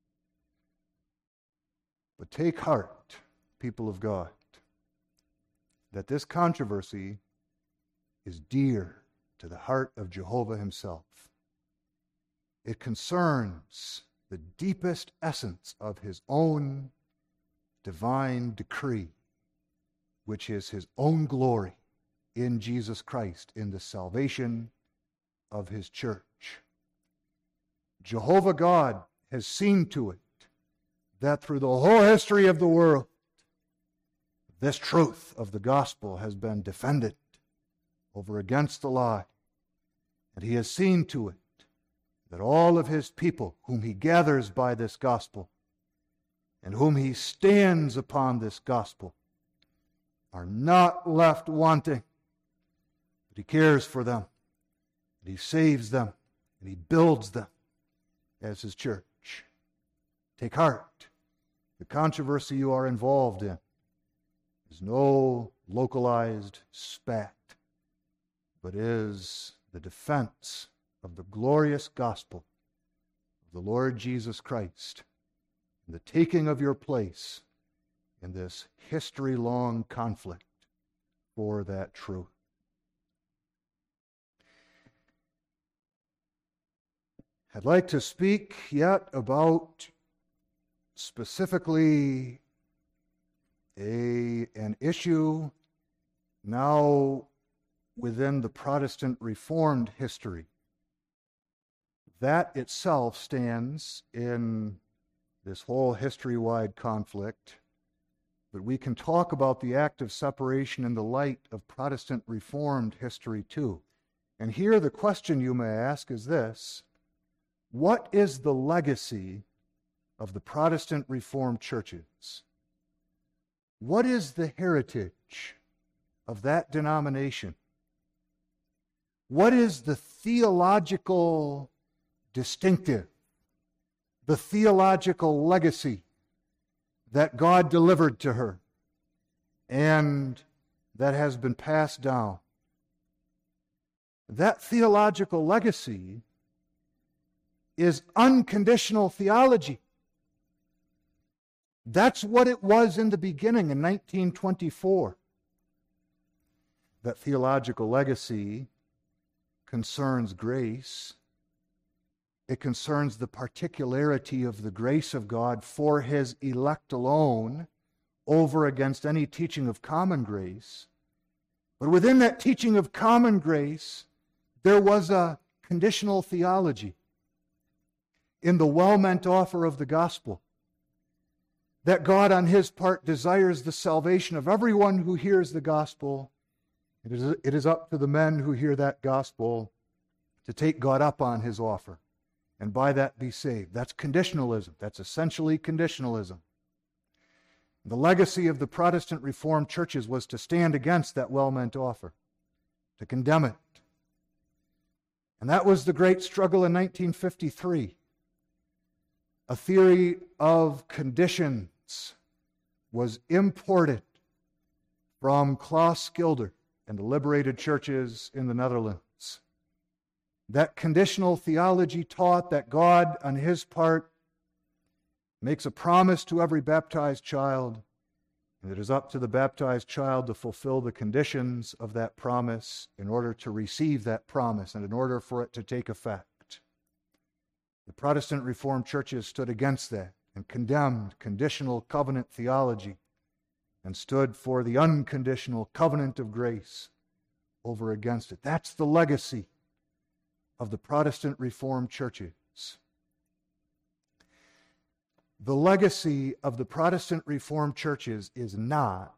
But take heart, people of God, that this controversy is dear to the heart of Jehovah himself. It concerns the deepest essence of his own divine decree, which is his own glory in Jesus Christ, in the salvation of his church. Jehovah God has seen to it that through the whole history of the world, this truth of the gospel has been defended over against the lie. And he has seen to it that all of his people, whom he gathers by this gospel, and whom he stands upon this gospel, are not left wanting. But he cares for them, and he saves them, and he builds them as his church. Take heart. The controversy you are involved in is no localized spat, but is the defense of the glorious gospel of the Lord Jesus Christ, and the taking of your place in this history-long conflict for that truth. I'd like to speak yet about specifically a, an issue now within the Protestant Reformed history. That itself stands in this whole history-wide conflict, but we can talk about the act of separation in the light of Protestant Reformed history too. And here the question you may ask is this: what is the legacy of the Protestant Reformed churches? What is the heritage of that denomination? What is the theological distinctive, the theological legacy that God delivered to her and that has been passed down? That theological legacy is unconditional theology. That's what it was in the beginning in nineteen twenty-four. That theological legacy concerns grace. It concerns the particularity of the grace of God for his elect alone over against any teaching of common grace. But within that teaching of common grace, there was a conditional theology in the well-meant offer of the gospel, that God on his part desires the salvation of everyone who hears the gospel, It is, it is up to the men who hear that gospel to take God up on his offer and by that be saved. That's conditionalism. That's essentially conditionalism. The legacy of the Protestant Reformed churches was to stand against that well-meant offer, to condemn it. And that was the great struggle in nineteen fifty-three. A theory of conditions was imported from Klaus Schilder and the liberated churches in the Netherlands. That conditional theology taught that God, on his part, makes a promise to every baptized child, and it is up to the baptized child to fulfill the conditions of that promise in order to receive that promise and in order for it to take effect. The Protestant Reformed churches stood against that and condemned conditional covenant theology and stood for the unconditional covenant of grace over against it. That's the legacy of the Protestant Reformed churches. The legacy of the Protestant Reformed churches is not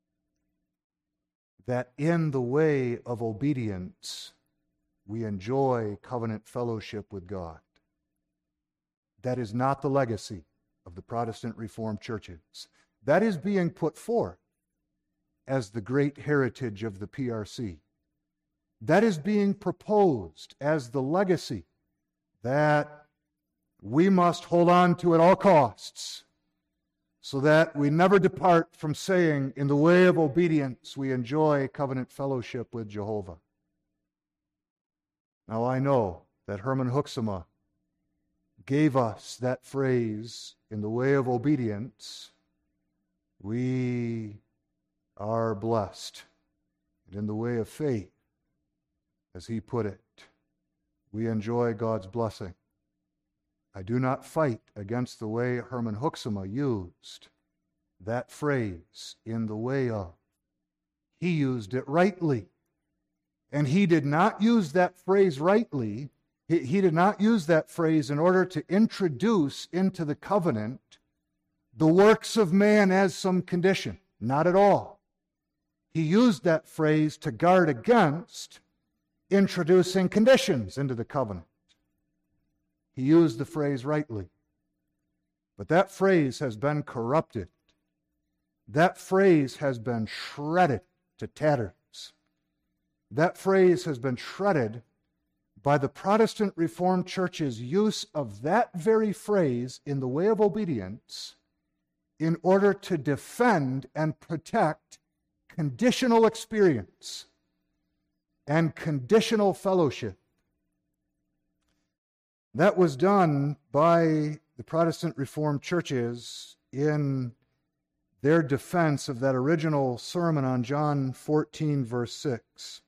that in the way of obedience we enjoy covenant fellowship with God. That is not the legacy of the Protestant Reformed churches. That is being put forth as the great heritage of the P R C. That is being proposed as the legacy that we must hold on to at all costs so that we never depart from saying, in the way of obedience, we enjoy covenant fellowship with Jehovah. Now I know that Herman Hoeksema gave us that phrase, in the way of obedience, we are blessed. And in the way of faith, as he put it, we enjoy God's blessing. I do not fight against the way Herman Hoeksema used that phrase, in the way of. He used it rightly. And he did not use that phrase rightly. He, he did not use that phrase in order to introduce into the covenant the works of man as some condition. Not at all. He used that phrase to guard against introducing conditions into the covenant. He used the phrase rightly. But that phrase has been corrupted. That phrase has been shredded to tatters. That phrase has been shredded by the Protestant Reformed Church's use of that very phrase, in the way of obedience, in order to defend and protect conditional experience and conditional fellowship. That was done by the Protestant Reformed churches in their defense of that original sermon on John fourteen, verse six.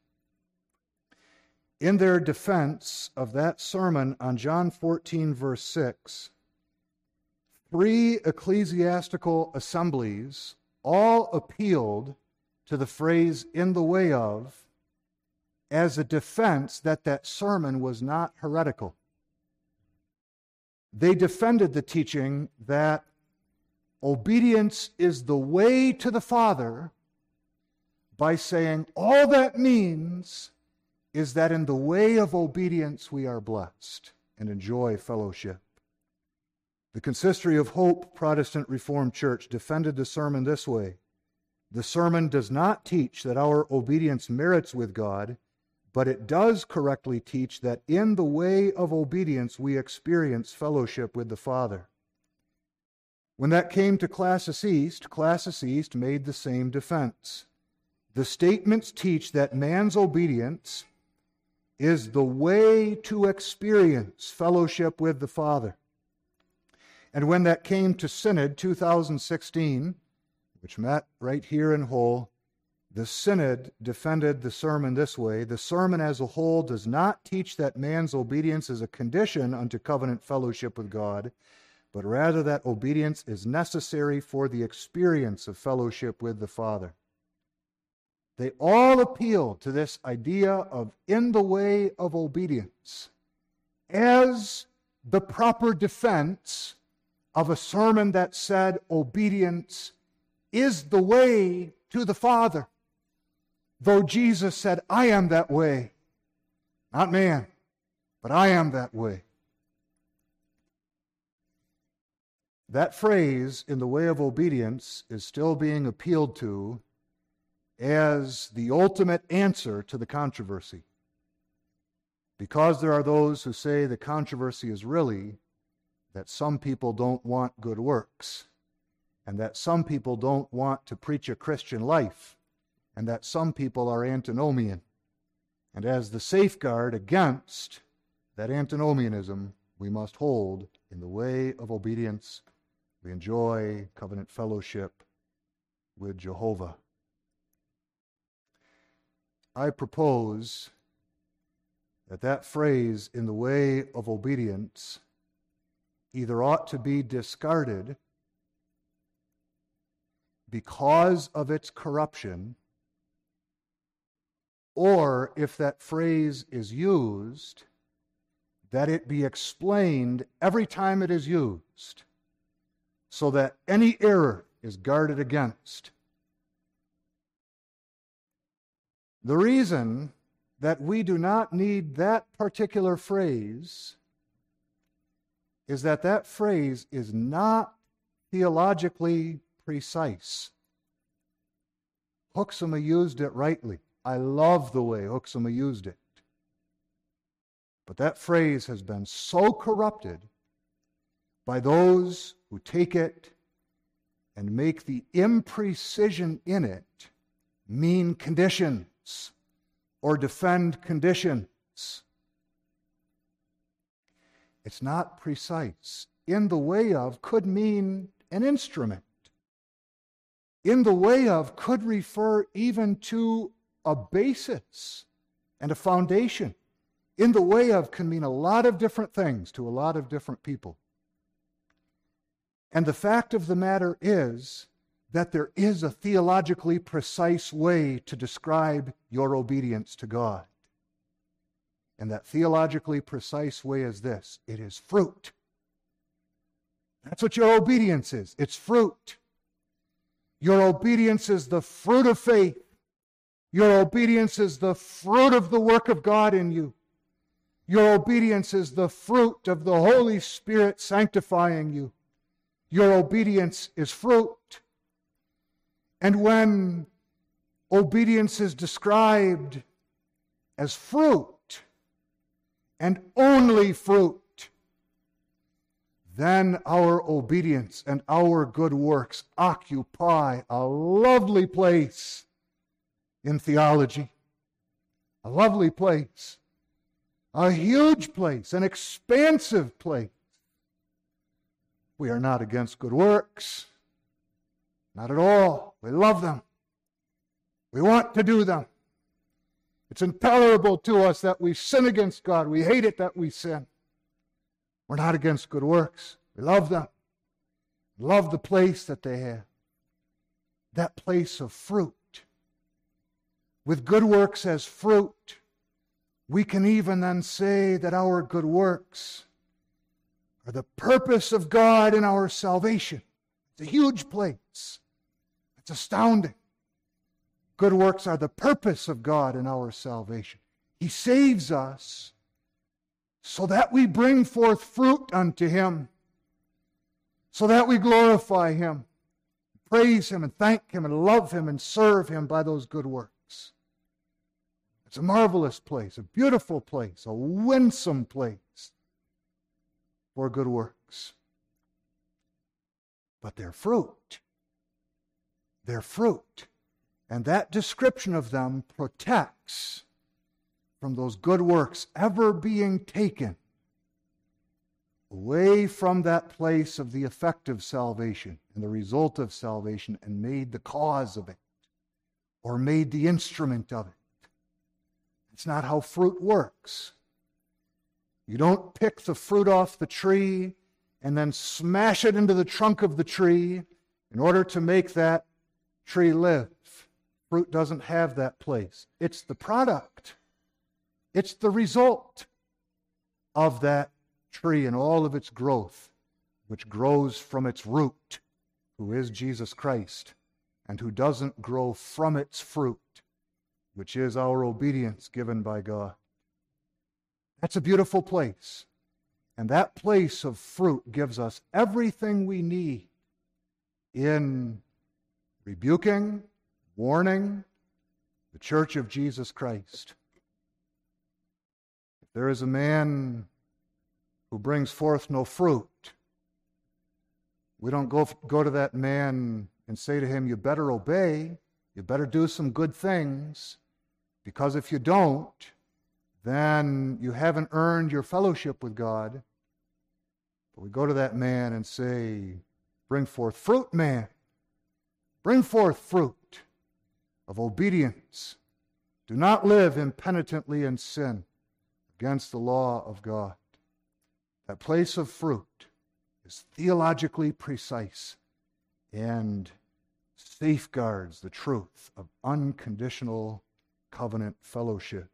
In their defense of that sermon on John fourteen, verse six, three ecclesiastical assemblies all appealed to the phrase, in the way of, as a defense that that sermon was not heretical. They defended the teaching that obedience is the way to the Father by saying all that means is that in the way of obedience we are blessed and enjoy fellowship. The Consistory of Hope Protestant Reformed Church defended the sermon this way: the sermon does not teach that our obedience merits with God, but it does correctly teach that in the way of obedience we experience fellowship with the Father. When that came to Classis East, Classis East made the same defense. The statements teach that man's obedience is the way to experience fellowship with the Father. And when that came to Synod two thousand sixteen, which met right here in Hull, the Synod defended the sermon this way: the sermon as a whole does not teach that man's obedience is a condition unto covenant fellowship with God, but rather that obedience is necessary for the experience of fellowship with the Father. They all appeal to this idea of in the way of obedience as the proper defense of a sermon that said obedience is the way to the Father. though Jesus said, I am that way. Not man, but I am that way. That phrase, in the way of obedience, is still being appealed to as the ultimate answer to the controversy. Because there are those who say the controversy is really that some people don't want good works, and that some people don't want to preach a Christian life, and that some people are antinomian. And as the safeguard against that antinomianism, we must hold in the way of obedience. We enjoy covenant fellowship with Jehovah. I propose that that phrase, in the way of obedience, either ought to be discarded because of its corruption, or if that phrase is used, that it be explained every time it is used, so that any error is guarded against. The reason that we do not need that particular phrase is that that phrase is not theologically precise. Hoeksema used it rightly. I love the way Hoeksema used it. But that phrase has been so corrupted by those who take it and make the imprecision in it mean conditions or defend conditions. It's not precise. In the way of could mean an instrument. In the way of could refer even to a basis and a foundation. In the way of can mean a lot of different things to a lot of different people. And the fact of the matter is that there is a theologically precise way to describe your obedience to God. And that theologically precise way is this: it is fruit. That's what your obedience is. It's fruit. Your obedience is the fruit of faith. Your obedience is the fruit of the work of God in you. Your obedience is the fruit of the Holy Spirit sanctifying you. Your obedience is fruit. And when obedience is described as fruit, and only fruit, then our obedience and our good works occupy a lovely place in theology. A lovely place. A huge place, an expansive place. We are not against good works. Not at all. We love them. We want to do them. It's intolerable to us that we sin against God. We hate it that we sin. We're not against good works. We love them. We love the place that they have. That place of fruit. With good works as fruit, we can even then say that our good works are the purpose of God in our salvation. It's a huge place. It's astounding. Good works are the purpose of God in our salvation. He saves us so that we bring forth fruit unto Him, so that we glorify Him, praise Him and thank Him and love Him and serve Him by those good works. It's a marvelous place, a beautiful place, a winsome place for good works. But they're fruit. They're fruit. And that description of them protects from those good works ever being taken away from that place of the effect of salvation and the result of salvation and made the cause of it or made the instrument of it. It's not how fruit works. You don't pick the fruit off the tree and then smash it into the trunk of the tree in order to make that tree live. Fruit doesn't have that place. It's the product. It's the result of that tree and all of its growth, which grows from its root, who is Jesus Christ, and who doesn't grow from its fruit. which is our obedience given by God. That's a beautiful place. And that place of fruit gives us everything we need in rebuking, warning the church of Jesus Christ. If there is a man who brings forth no fruit, we don't go, go to that man and say to him, you better obey, you better do some good things, because if you don't, then you haven't earned your fellowship with God. But we go to that man and say, bring forth fruit, man. Bring forth fruit of obedience. Do not live impenitently in sin against the law of God. That place of fruit is theologically precise and safeguards the truth of unconditional covenant fellowship.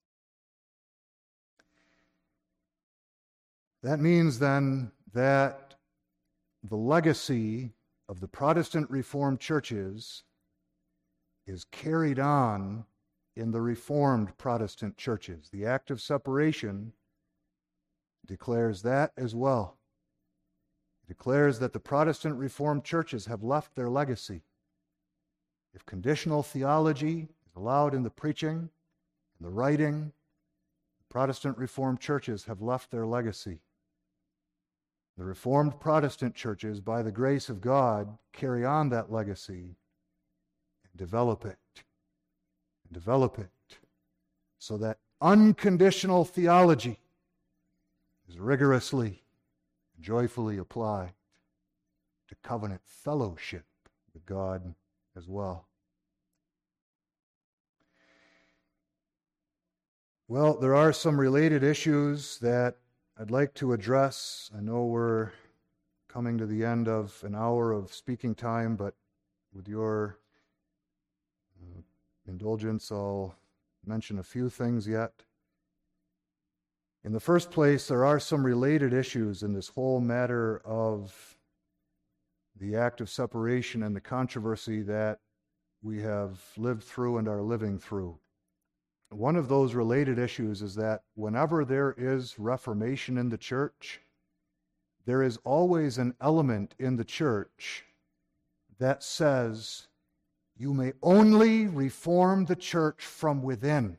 That means then that the legacy of the Protestant Reformed churches is carried on in the Reformed Protestant churches. The Act of Separation declares that as well. It declares that the Protestant Reformed churches have left their legacy. If conditional theology is allowed in the preaching and the writing, the Protestant Reformed churches have left their legacy. The Reformed Protestant churches, by the grace of God, carry on that legacy and develop it, and develop it, so that unconditional theology is rigorously and joyfully applied to covenant fellowship with God as well. Well, there are some related issues that I'd like to address. I know we're coming to the end of an hour of speaking time, but with your uh, indulgence, I'll mention a few things yet. In the first place, there are some related issues in this whole matter of the act of separation and the controversy that we have lived through and are living through. One of those related issues is that whenever there is reformation in the church, there is always an element in the church that says, you may only reform the church from within.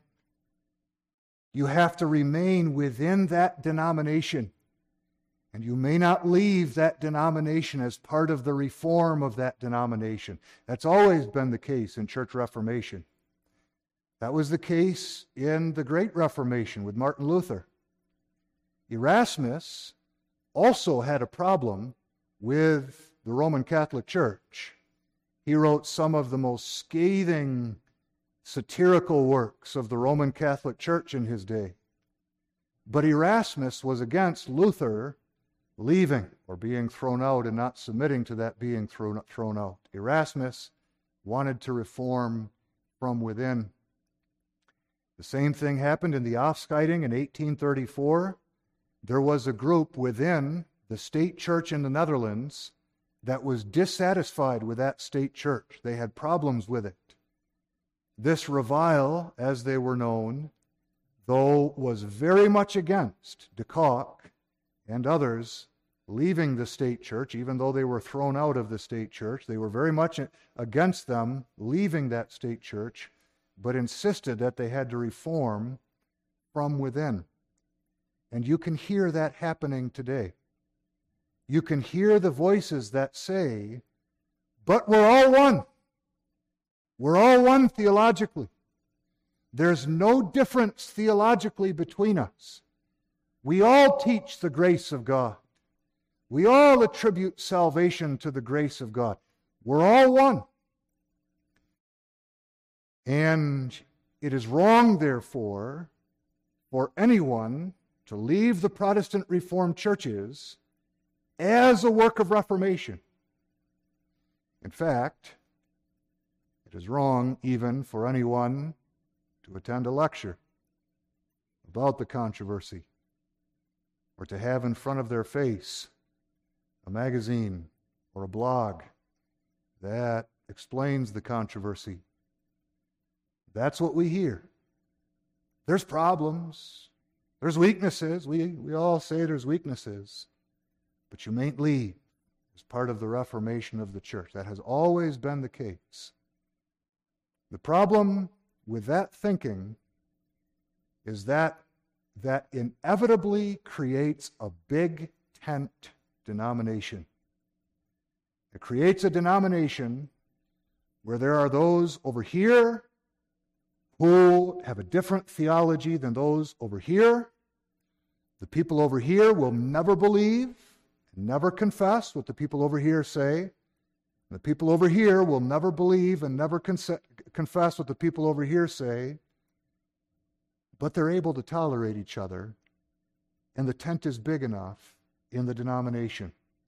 You have to remain within that denomination, and you may not leave that denomination as part of the reform of that denomination. That's always been the case in church reformation. That was the case in the Great Reformation with Martin Luther. Erasmus also had a problem with the Roman Catholic Church. He wrote some of the most scathing satirical works of the Roman Catholic Church in his day. But Erasmus was against Luther leaving or being thrown out and not submitting to that being thrown, thrown out. Erasmus wanted to reform from within. The same thing happened in the Afscheiding in eighteen thirty-four. There was a group within the state church in the Netherlands that was dissatisfied with that state church. They had problems with it. This Revile, as they were known, though was very much against de Kock and others leaving the state church, even though they were thrown out of the state church, they were very much against them leaving that state church, but insisted that they had to reform from within. And you can hear that happening today. You can hear the voices that say, but we're all one. We're all one theologically. There's no difference theologically between us. We all teach the grace of God. We all attribute salvation to the grace of God. We're all one. And it is wrong, therefore, for anyone to leave the Protestant Reformed churches as a work of reformation. In fact, it is wrong even for anyone to attend a lecture about the controversy or to have in front of their face a magazine or a blog that explains the controversy. That's what we hear. There's problems. There's weaknesses. We, we all say there's weaknesses. But you mayn't leave as part of the reformation of the church. That has always been the case. The problem with that thinking is that that inevitably creates a big tent denomination. It creates a denomination where there are those over here who have a different theology than those over here. The people over here will never believe, never confess what the people over here say. The people over here will never believe and never conse- confess what the people over here say. But they're able to tolerate each other, and the tent is big enough in the denomination.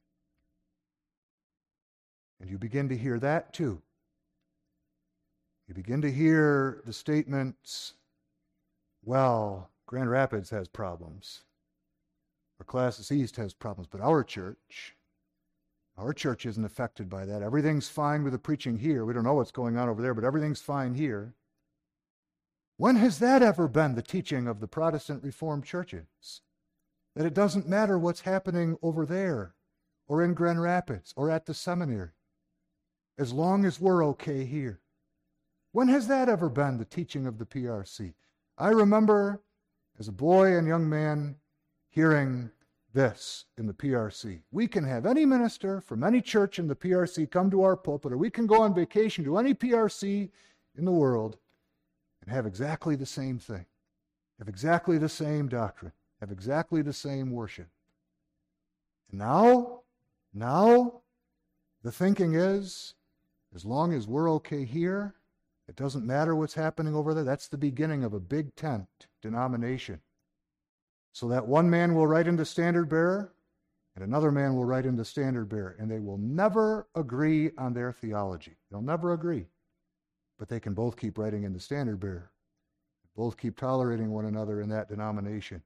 And you begin to hear that too. You begin to hear the statements, well, Grand Rapids has problems, or Classis East has problems, but our church, our church isn't affected by that. Everything's fine with the preaching here. We don't know what's going on over there, but everything's fine here. When has that ever been the teaching of the Protestant Reformed churches? That it doesn't matter what's happening over there, or in Grand Rapids, or at the seminary, as long as we're okay here. When has that ever been the teaching of the P R C? I remember, as a boy and young man, hearing this in the P R C. We can have any minister from any church in the P R C come to our pulpit, or we can go on vacation to any P R C in the world, and have exactly the same thing, have exactly the same doctrine, have exactly the same worship. And now, now, the thinking is, as long as we're okay here, it doesn't matter what's happening over there. That's the beginning of a big tent denomination. So that one man will write into standard bearer, and another man will write into standard bearer, and they will never agree on their theology. They'll never agree. But they can both keep writing in the standard bearer. Both keep tolerating one another in that denomination.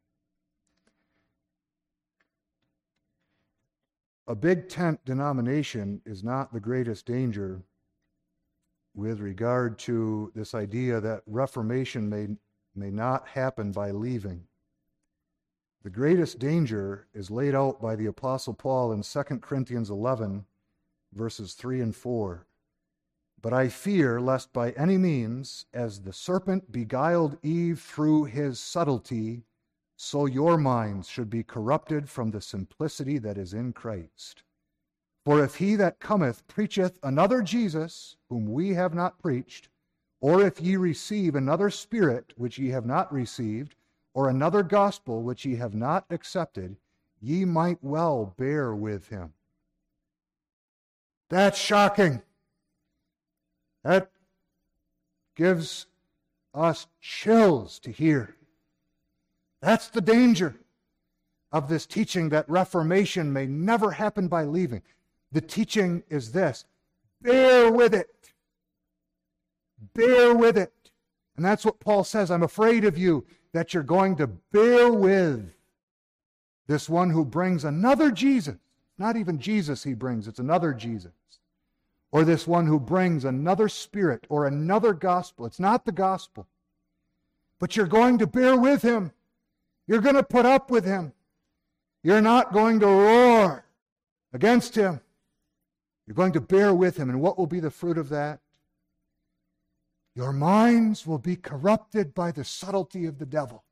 A big tent denomination is not the greatest danger with regard to this idea that reformation may, may not happen by leaving. The greatest danger is laid out by the Apostle Paul in Second Corinthians eleven, verses three and four. But I fear lest by any means, as the serpent beguiled Eve through his subtlety, so your minds should be corrupted from the simplicity that is in Christ. For if he that cometh preacheth another Jesus, whom we have not preached, or if ye receive another Spirit, which ye have not received, or another gospel, which ye have not accepted, ye might well bear with him. That's shocking. That gives us chills to hear. That's the danger of this teaching that reformation may never happen by leaving. The teaching is this: bear with it. Bear with it. And that's what Paul says. I'm afraid of you, that you're going to bear with this one who brings another Jesus. Not even Jesus he brings, it's another Jesus. Or this one who brings another Spirit or another gospel. It's not the gospel. But you're going to bear with him. You're going to put up with him. You're not going to roar against him. You're going to bear with him. And what will be the fruit of that? Your minds will be corrupted by the subtlety of the devil.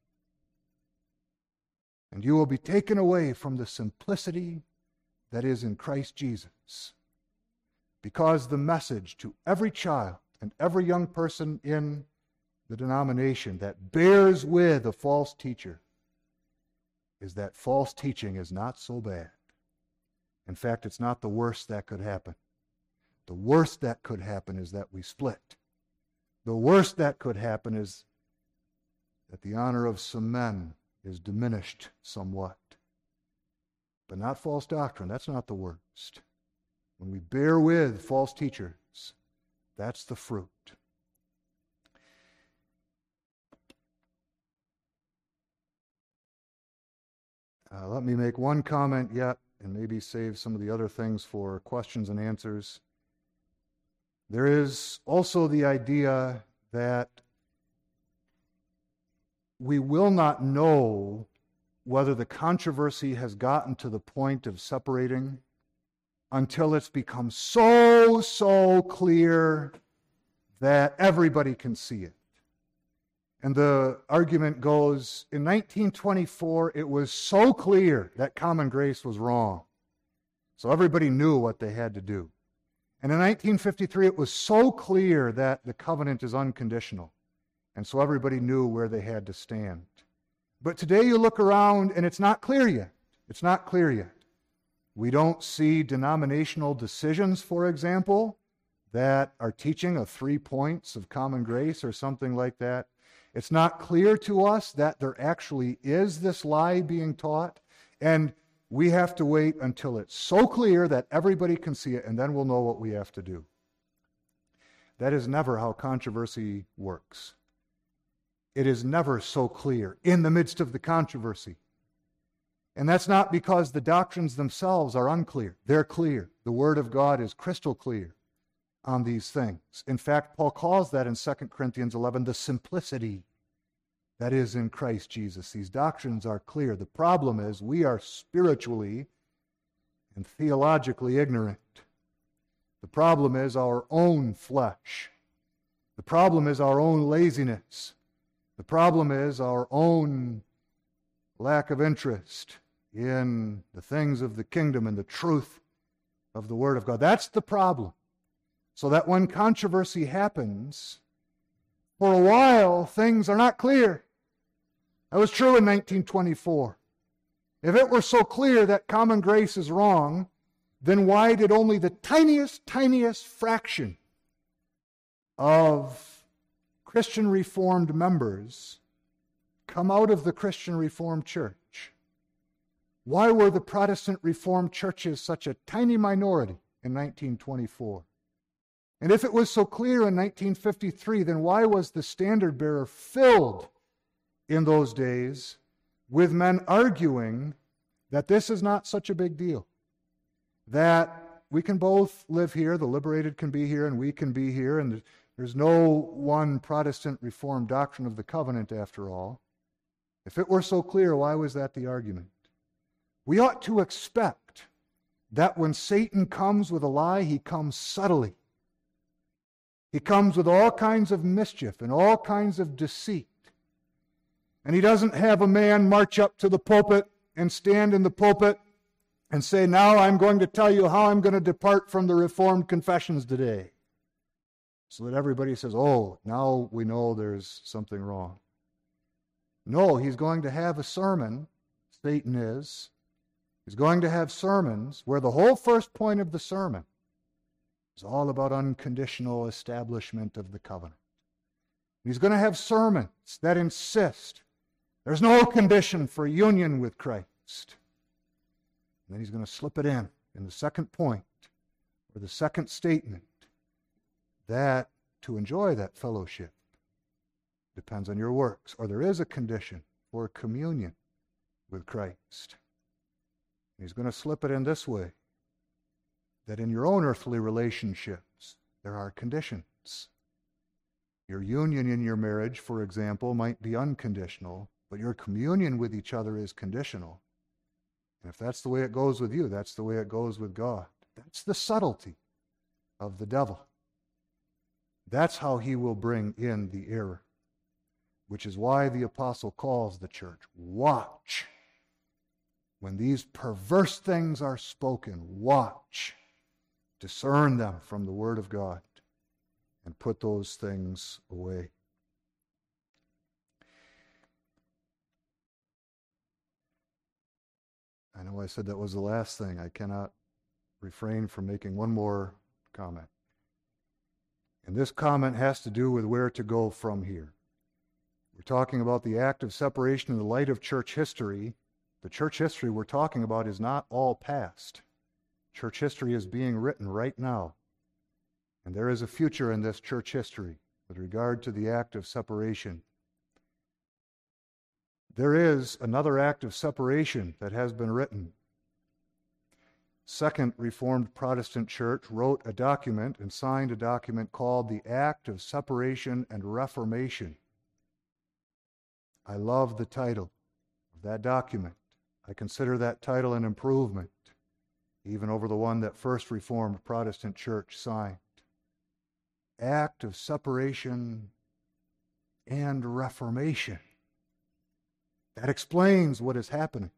And you will be taken away from the simplicity that is in Christ Jesus. Because the message to every child and every young person in the denomination that bears with a false teacher is that false teaching is not so bad. In fact, it's not the worst that could happen. The worst that could happen is that we split. The worst that could happen is that the honor of some men is diminished somewhat. But not false doctrine. That's not the worst. When we bear with false teachers, that's the fruit. Uh, let me make one comment yet, and maybe save some of the other things for questions and answers. There is also the idea that we will not know whether the controversy has gotten to the point of separating until it's become so, so clear that everybody can see it. And the argument goes, in nineteen twenty-four, it was so clear that common grace was wrong. So everybody knew what they had to do. And in nineteen fifty-three, it was so clear that the covenant is unconditional. And so everybody knew where they had to stand. But today you look around and it's not clear yet. It's not clear yet. We don't see denominational decisions, for example, that are teaching of three points of common grace or something like that. It's not clear to us that there actually is this lie being taught, and we have to wait until it's so clear that everybody can see it, and then we'll know what we have to do. That is never how controversy works. It is never so clear in the midst of the controversy. And that's not because the doctrines themselves are unclear. They're clear. The Word of God is crystal clear on these things. In fact, Paul calls that in Second Corinthians eleven the simplicity that is in Christ Jesus. These doctrines are clear. The problem is we are spiritually and theologically ignorant. The problem is our own flesh. The problem is our own laziness. The problem is our own lack of interest in the things of the kingdom and the truth of the Word of God. That's the problem. So that when controversy happens, for a while things are not clear. That was true in nineteen twenty-four. If it were so clear that common grace is wrong, then why did only the tiniest, tiniest fraction of Christian Reformed members come out of the Christian Reformed Church? Why were the Protestant Reformed churches such a tiny minority in nineteen twenty-four? And if it was so clear in nineteen fifty-three, then why was the standard bearer filled in those days with men arguing that this is not such a big deal? That we can both live here, the liberated can be here, and we can be here, and there's no one Protestant Reformed doctrine of the covenant after all. If it were so clear, why was that the argument? We ought to expect that when Satan comes with a lie, he comes subtly. He comes with all kinds of mischief and all kinds of deceit. And he doesn't have a man march up to the pulpit and stand in the pulpit and say, now I'm going to tell you how I'm going to depart from the Reformed confessions today. So that everybody says, oh, now we know there's something wrong. No, he's going to have a sermon, Satan is. He's going to have sermons where the whole first point of the sermon is all about unconditional establishment of the covenant. He's going to have sermons that insist there's no condition for union with Christ. And then he's going to slip it in, in the second point, or the second statement, that to enjoy that fellowship depends on your works, or there is a condition for communion with Christ. And he's going to slip it in this way, that in your own earthly relationships, there are conditions. Your union in your marriage, for example, might be unconditional, but your communion with each other is conditional. And if that's the way it goes with you, that's the way it goes with God. That's the subtlety of the devil. That's how he will bring in the error, which is why the apostle calls the church, watch. When these perverse things are spoken, watch. Discern them from the Word of God and put those things away. I know I said that was the last thing. I cannot refrain from making one more comment. And this comment has to do with where to go from here. We're talking about the act of separation in the light of church history. The church history we're talking about is not all past. Church history is being written right now. And there is a future in this church history with regard to the act of separation. There is another act of separation that has been written. Second Reformed Protestant Church wrote a document and signed a document called the Act of Separation and Reformation. I love the title of that document. I consider that title an improvement, even over the one that First Reformed Protestant Church signed. Act of Separation and Reformation. That explains what is happening.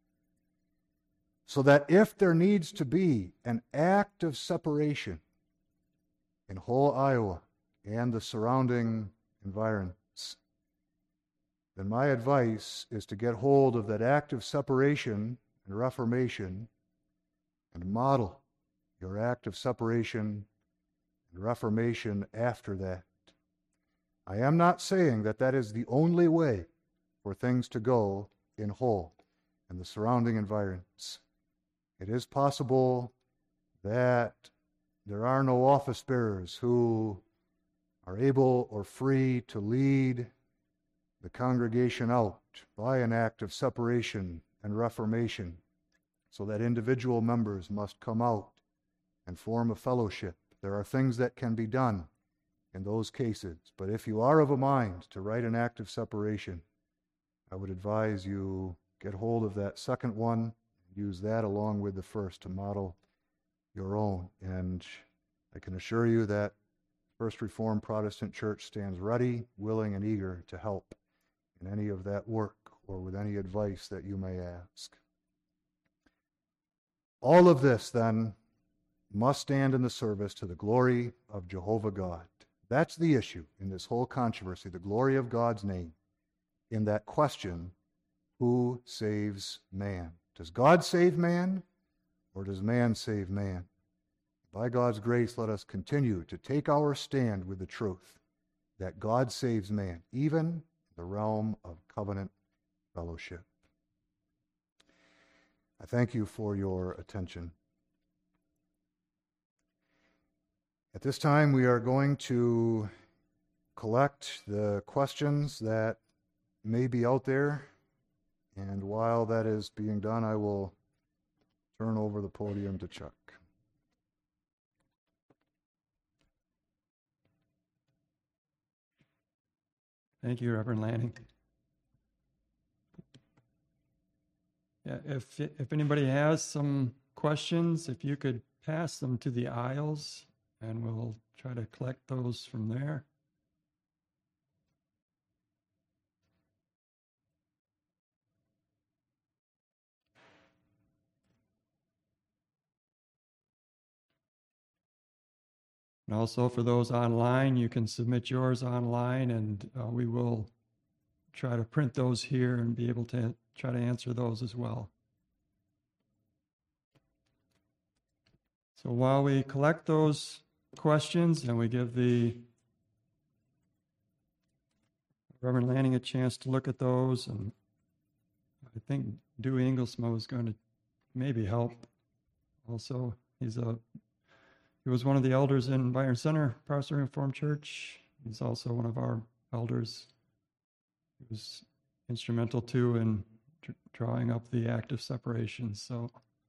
So that if there needs to be an act of separation in whole Iowa and the surrounding environs, then my advice is to get hold of that act of separation and reformation and model your act of separation and reformation after that. I am not saying that that is the only way for things to go in whole and the surrounding environs. It is possible that there are no office bearers who are able or free to lead the congregation out by an act of separation and reformation, so that individual members must come out and form a fellowship. There are things that can be done in those cases, but if you are of a mind to write an act of separation, I would advise you get hold of that second one, use that along with the first to model your own. And I can assure you that First Reformed Protestant Church stands ready, willing, and eager to help in any of that work or with any advice that you may ask. All of this, then, must stand in the service to the glory of Jehovah God. That's the issue in this whole controversy, the glory of God's name. In that question, who saves man? Does God save man, or does man save man? By God's grace, let us continue to take our stand with the truth that God saves man, even in the realm of covenant fellowship. I thank you for your attention. At this time, we are going to collect the questions that may be out there. And while that is being done, I will turn over the podium to Chuck.
Thank you, Reverend Lanning. Yeah, if if anybody has some questions, if you could pass them to the aisles, and we'll try to collect those from there. And also for those online, you can submit yours online, and uh, we will try to print those here and be able to try to answer those as well. So while we collect those questions and we give the Reverend Lanning a chance to look at those, and I think Dewey Inglesmo is going to maybe help also. He's a He was one of the elders in Byron Center, Protestant Reformed Church. He's also one of our elders. He was instrumental too in dr- drawing up the act of separation. So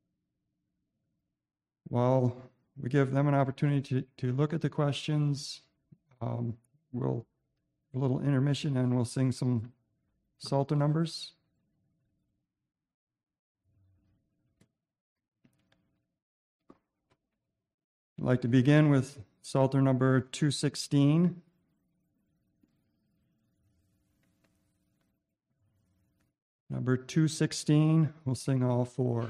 while we give them an opportunity to, to look at the questions, um, we'll a little intermission and we'll sing some Psalter numbers. I'd like to begin with Psalter number two sixteen. Number two sixteen, we'll sing all four.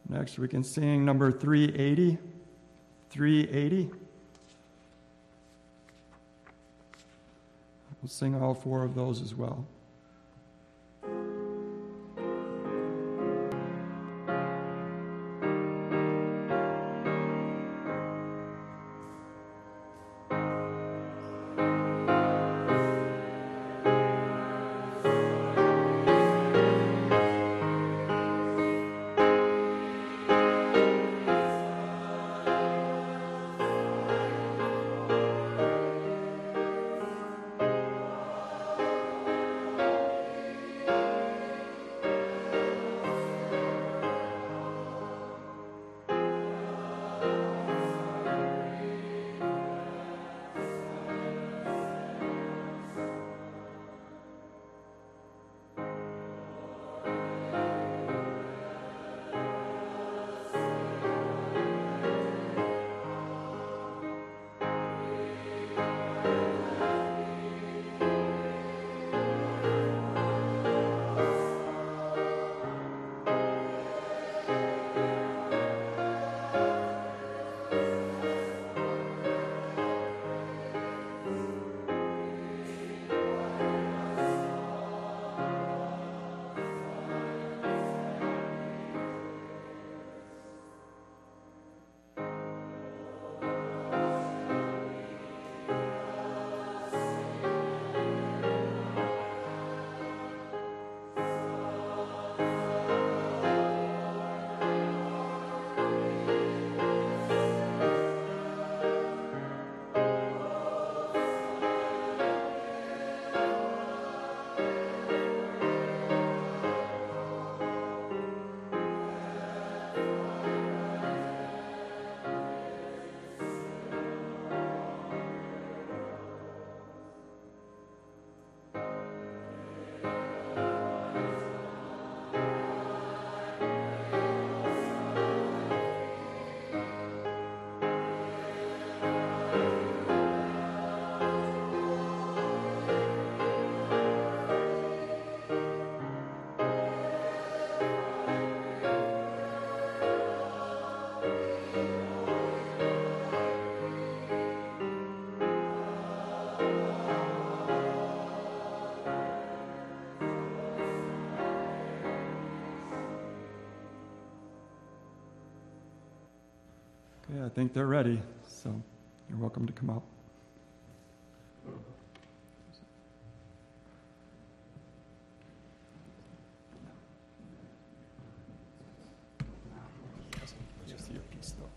Next, we can sing number three eighty. three eighty. We'll sing all four of those as well. Okay, I think they're ready, so you're welcome to come up. Just your piece, though.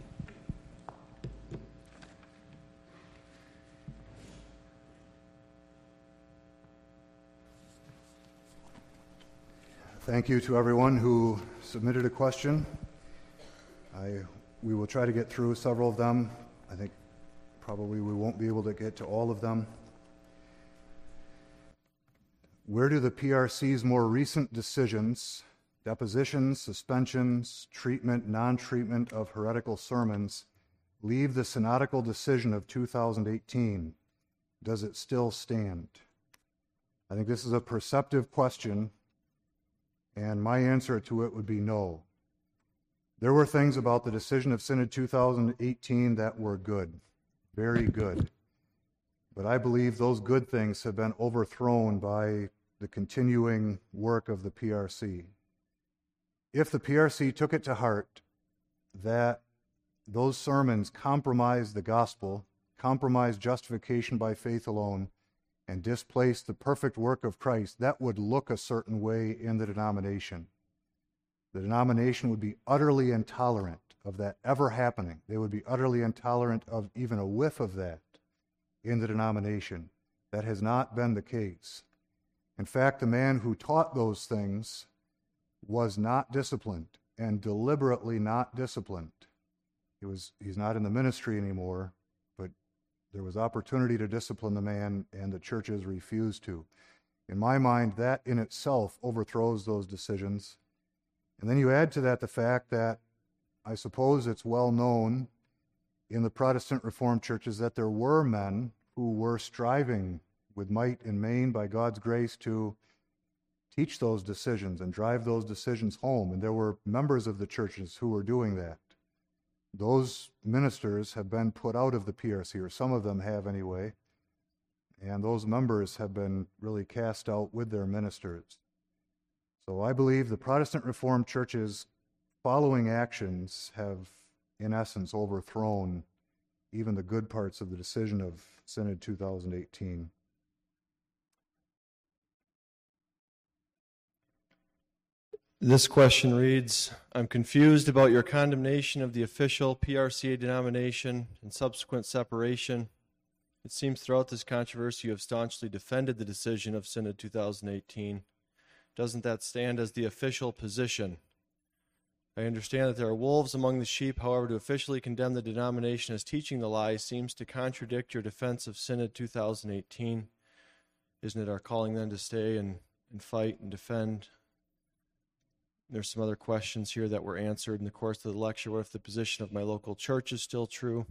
Thank you to everyone who submitted a question. I, we will try to get through several of them. I think probably we won't be able to get to all of them. Where do the P R C's more recent decisions, depositions, suspensions, treatment, non-treatment of heretical sermons, leave the synodical decision of two thousand eighteen? Does it still stand? I think this is a perceptive question, and my answer to it would be no. There were things about the decision of Synod two thousand eighteen that were good, very good. But I believe those good things have been overthrown by the continuing work of the P R C. If the P R C took it to heart that those sermons compromised the gospel, compromised justification by faith alone, and displaced the perfect work of Christ, that would look a certain way in the denomination. The denomination would be utterly intolerant of that ever happening. They would be utterly intolerant of even a whiff of that in the denomination. That has not been the case. In fact, the man who taught those things was not disciplined, and deliberately not disciplined. He was, he's not in the ministry anymore, but there was opportunity to discipline the man, and the churches refused to. In my mind, that in itself overthrows those decisions. And then you add to that the fact that I suppose it's well known in the Protestant Reformed churches that there were men who were striving with might and main by God's grace to teach those decisions and drive those decisions home. And there were members of the churches who were doing that. Those ministers have been put out of the P R C, or some of them have anyway, and those members have been really cast out with their ministers. So I believe the Protestant Reformed churches' following actions have, in essence, overthrown even the good parts of the decision of Synod two thousand eighteen.
This question reads, I'm confused about your condemnation of the official P R C A denomination and subsequent separation. It seems throughout this controversy you have staunchly defended the decision of Synod two thousand eighteen. Doesn't that stand as the official position? I understand that there are wolves among the sheep. However, to officially condemn the denomination as teaching the lie seems to contradict your defense of Synod two thousand eighteen. Isn't it our calling then to stay and, and fight and defend? There's some other questions here that were answered in the course of the lecture. What if the position of my local church is still true?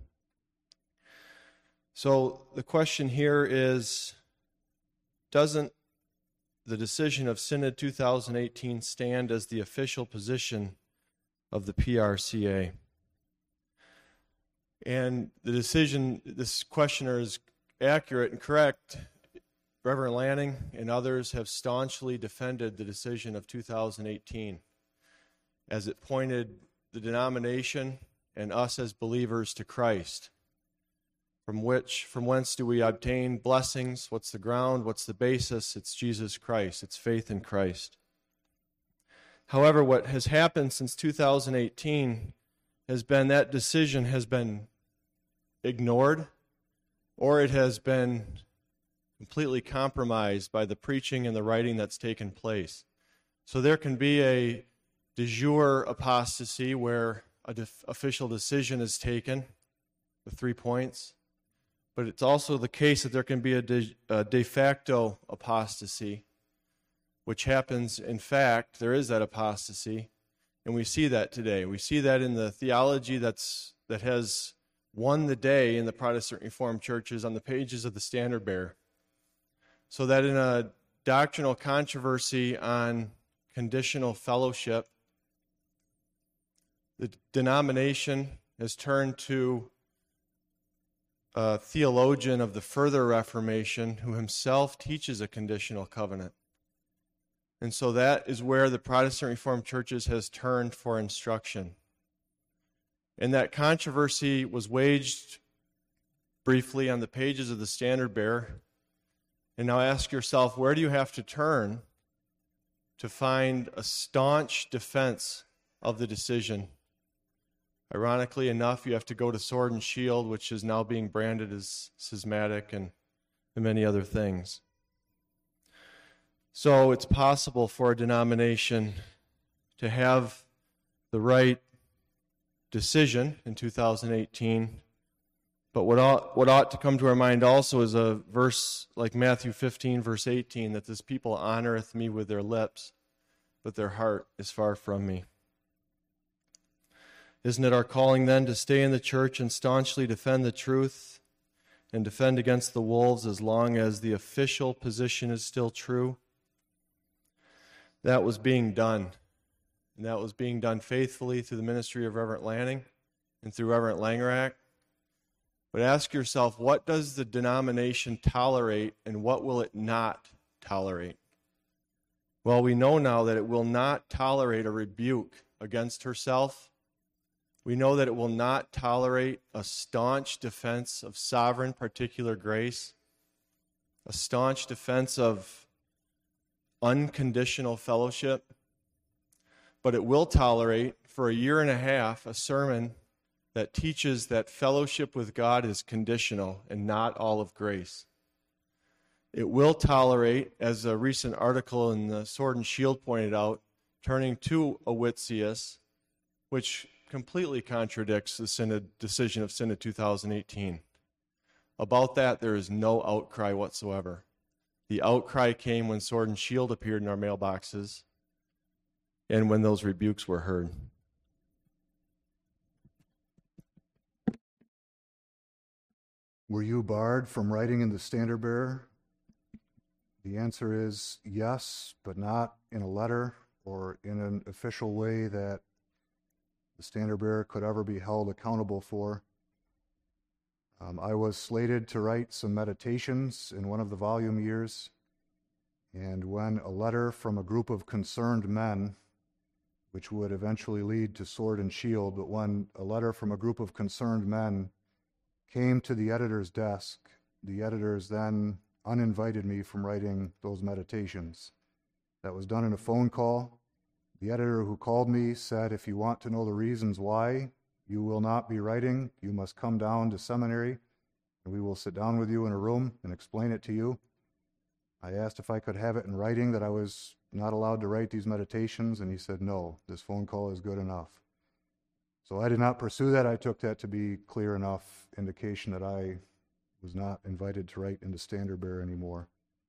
So the question here is, doesn't the decision of Synod two thousand eighteen stand as the official position of the P R C A? And the decision, this questioner is accurate and correct. Reverend Lanning and others have staunchly defended the decision of two thousand eighteen as it pointed the denomination and us as believers to Christ. From which, from whence do we obtain blessings? What's the ground? What's the basis? It's Jesus Christ. It's faith in Christ. However, what has happened since two thousand eighteen has been that decision has been ignored, or it has been completely compromised by the preaching and the writing that's taken place. So there can be a de jure apostasy where an def- official decision is taken, the three points, but it's also the case that there can be a de, a de facto apostasy, which happens, in fact, there is that apostasy, and we see that today. We see that in the theology that's that has won the day in the Protestant Reformed churches on the pages of the Standard Bearer. So that in a doctrinal controversy on conditional fellowship, the denomination has turned to a theologian of the further Reformation who himself teaches a conditional covenant. And so that is where the Protestant Reformed churches has turned for instruction. And that controversy was waged briefly on the pages of the Standard Bearer. And now ask yourself, where do you have to turn to find a staunch defense of the decision? Ironically enough, you have to go to Sword and Shield, which is now being branded as schismatic and, and many other things. So it's possible for a denomination to have the right decision in two thousand eighteen, but what ought, what ought to come to our mind also is a verse like Matthew fifteen, verse eighteen, that this people honoreth me with their lips, but their heart is far from me. Isn't it our calling then to stay in the church and staunchly defend the truth and defend against the wolves as long as the official position is still true? That was being done. And that was being done faithfully through the ministry of Reverend Lanning and through Reverend Langerack. But ask yourself, what does the denomination tolerate and what will it not tolerate? Well, we know now that it will not tolerate a rebuke against herself. We know that it will not tolerate a staunch defense of sovereign particular grace, a staunch defense of unconditional fellowship, but it will tolerate for a year and a half a sermon that teaches that fellowship with God is conditional and not all of grace. It will tolerate, as a recent article in the Sword and Shield pointed out, turning to Awitsius, which completely contradicts the Synod decision of Synod two thousand eighteen. About that, there is no outcry whatsoever. The outcry came when Sword and Shield appeared in our mailboxes and when those rebukes were heard.
Were you barred from writing in the Standard Bearer? The answer is yes, but not in a letter or in an official way that the standard bearer could ever be held accountable for. Um, I was slated to write some meditations in one of the volume years, and when a letter from a group of concerned men, which would eventually lead to Sword and Shield, but when a letter from a group of concerned men came to the editor's desk, the editors then uninvited me from writing those meditations. That was done in a phone call. The editor who called me said, if you want to know the reasons why you will not be writing, you must come down to seminary, and we will sit down with you in a room and explain it to you. I asked if I could have it in writing that I was not allowed to write these meditations, and he said, no, this phone call is good enough. So I did not pursue that. I took that to be clear enough indication that I was not invited to write into Standard Bearer anymore.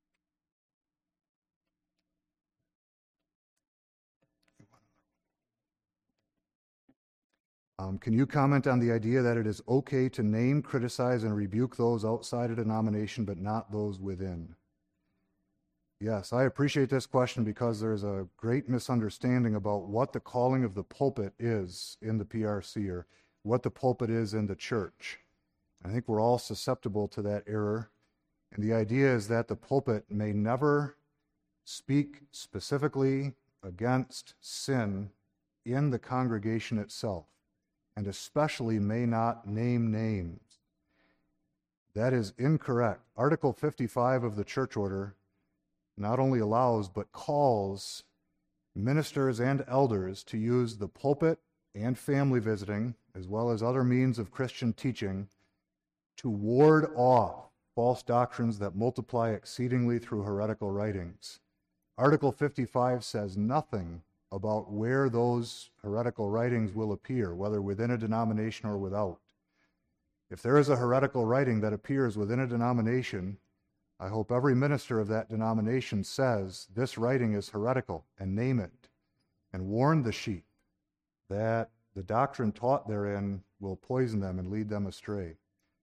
Um, can you comment on the idea that it is okay to name, criticize, and rebuke those outside a denomination, but not those within? Yes, I appreciate this question because there's a great misunderstanding about what the calling of the pulpit is in the P R C or what the pulpit is in the church. I think we're all susceptible to that error. And the idea is that the pulpit may never speak specifically against sin in the congregation itself, and especially may not name names. That is incorrect. Article fifty-five of the church order not only allows but calls ministers and elders to use the pulpit and family visiting, as well as other means of Christian teaching, to ward off false doctrines that multiply exceedingly through heretical writings. Article fifty-five says nothing about where those heretical writings will appear, whether within a denomination or without. If there is a heretical writing that appears within a denomination, I hope every minister of that denomination says, this writing is heretical, and name it, and warn the sheep that the doctrine taught therein will poison them and lead them astray.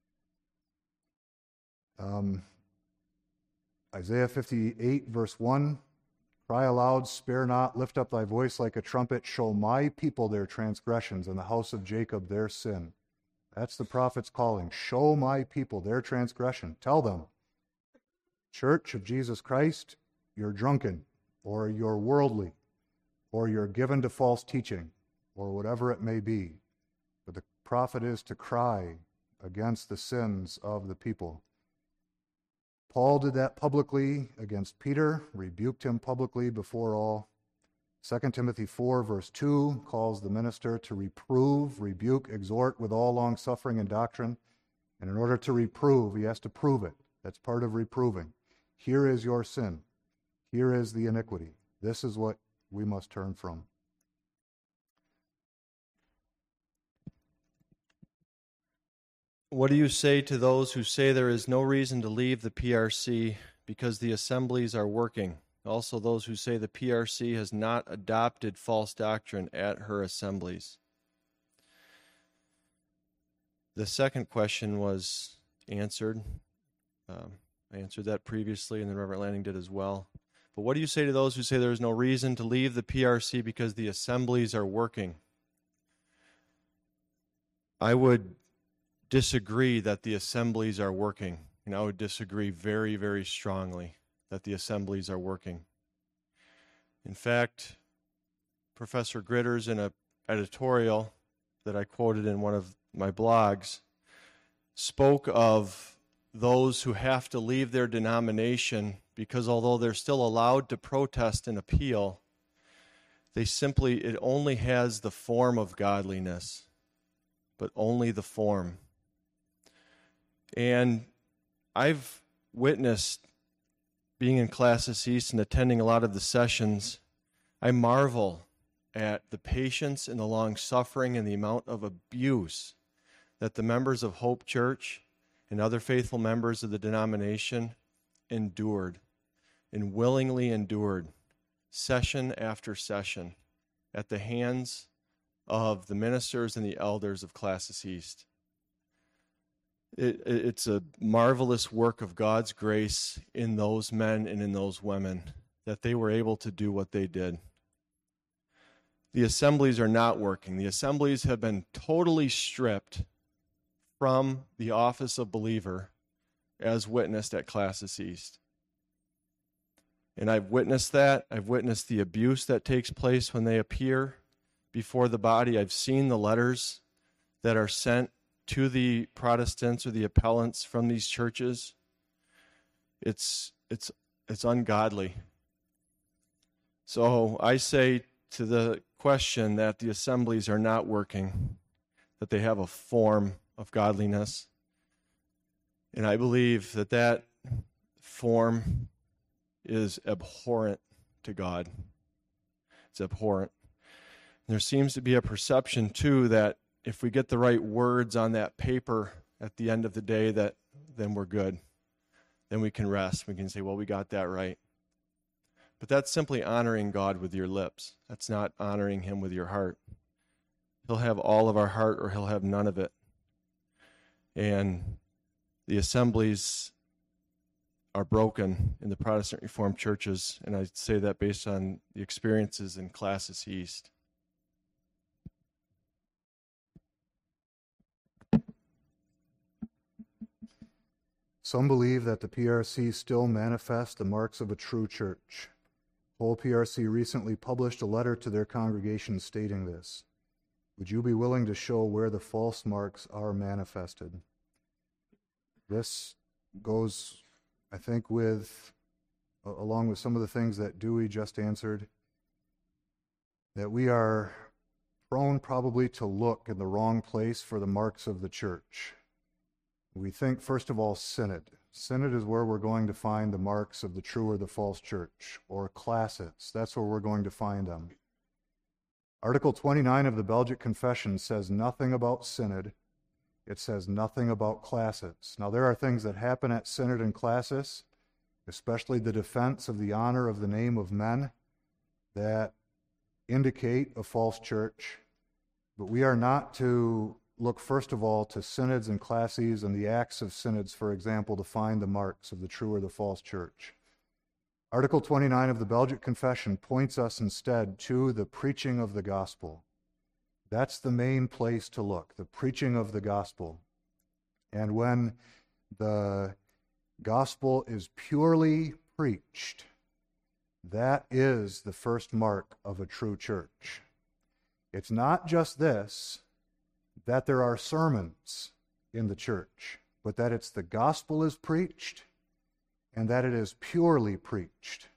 Um, Isaiah fifty-eight, verse one, cry aloud, spare not, lift up thy voice like a trumpet, show my people their transgressions, and the house of Jacob their sin. That's the prophet's calling. Show my people their transgression. Tell them, Church of Jesus Christ, you're drunken, or you're worldly, or you're given to false teaching, or whatever it may be. But the prophet is to cry against the sins of the people. Paul did that publicly against Peter, rebuked him publicly before all. Second Timothy four, verse two, calls the minister to reprove, rebuke, exhort with all long-suffering and doctrine. And in order to reprove, he has to prove it. That's part of reproving. Here is your sin. Here is the iniquity. This is what we must turn from.
What do you say to those who say there is no reason to leave the P R C because the assemblies are working? Also those who say the P R C has not adopted false doctrine at her assemblies. The second question was answered. Um, I answered that previously, and then Reverend Lanning did as well. But what do you say to those who say there is no reason to leave the P R C because the assemblies are working? I would disagree that the assemblies are working, and I would disagree very, very strongly that the assemblies are working. In fact, Professor Gritters, in an editorial that I quoted in one of my blogs, spoke of those who have to leave their denomination because although they're still allowed to protest and appeal, they simply, it only has the form of godliness, but only the form. And I've witnessed, being in Classis East and attending a lot of the sessions, I marvel at the patience and the long-suffering and the amount of abuse that the members of Hope Church and other faithful members of the denomination endured, and willingly endured, session after session, at the hands of the ministers and the elders of Classis East. It, it, it's a marvelous work of God's grace in those men and in those women that they were able to do what they did. The assemblies are not working. The assemblies have been totally stripped from the office of believer as witnessed at Classis East. And I've witnessed that. I've witnessed the abuse that takes place when they appear before the body. I've seen the letters that are sent to the Protestants or the appellants from these churches. It's it's it's ungodly. So I say to the question that the assemblies are not working, that they have a form of godliness. And I believe that that form is abhorrent to God. It's abhorrent. There seems to be a perception, too, that if we get the right words on that paper at the end of the day, that then we're good. Then we can rest. We can say, well, we got that right. But that's simply honoring God with your lips. That's not honoring him with your heart. He'll have all of our heart or he'll have none of it. And the assemblies are broken in the Protestant Reformed churches, and I say that based on the experiences in Classis East.
Some believe that the P R C still manifests the marks of a true church. Whole P R C recently published a letter to their congregation stating this. Would you be willing to show where the false marks are manifested? This goes, I think, with, along with some of the things that Dewey just answered, that we are prone probably to look in the wrong place for the marks of the church. We think, first of all, synod. Synod is where we're going to find the marks of the true or the false church, or Classis. That's where we're going to find them. Article twenty-nine of the Belgic Confession says nothing about synod. It says nothing about Classis. Now, there are things that happen at synod and Classis, especially the defense of the honor of the name of men, that indicate a false church. But we are not to look, first of all, to synods and classes and the acts of synods, for example, to find the marks of the true or the false church. Article twenty-nine of the Belgic Confession points us instead to the preaching of the gospel. That's the main place to look, the preaching of the gospel. And when the gospel is purely preached, that is the first mark of a true church. It's not just this, that there are sermons in the church, but that it's the gospel is preached and that it is purely preached.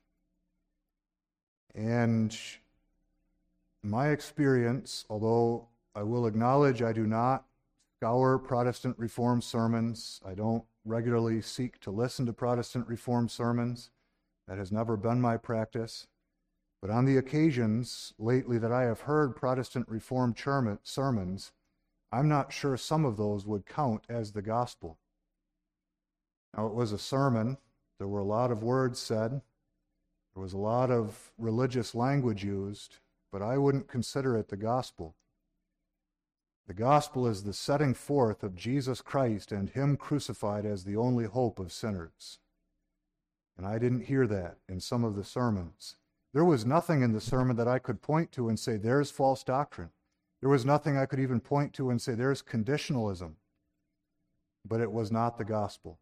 And my experience, although I will acknowledge I do not scour Protestant Reformed sermons, I don't regularly seek to listen to Protestant Reformed sermons, that has never been my practice, but on the occasions lately that I have heard Protestant Reformed sermons, I'm not sure some of those would count as the gospel. Now, it was a sermon. There were a lot of words said. There was a lot of religious language used, but I wouldn't consider it the gospel. The gospel is the setting forth of Jesus Christ and him crucified as the only hope of sinners. And I didn't hear that in some of the sermons. There was nothing in the sermon that I could point to and say, there's false doctrine. There was nothing I could even point to and say, there's conditionalism. But it was not the gospel.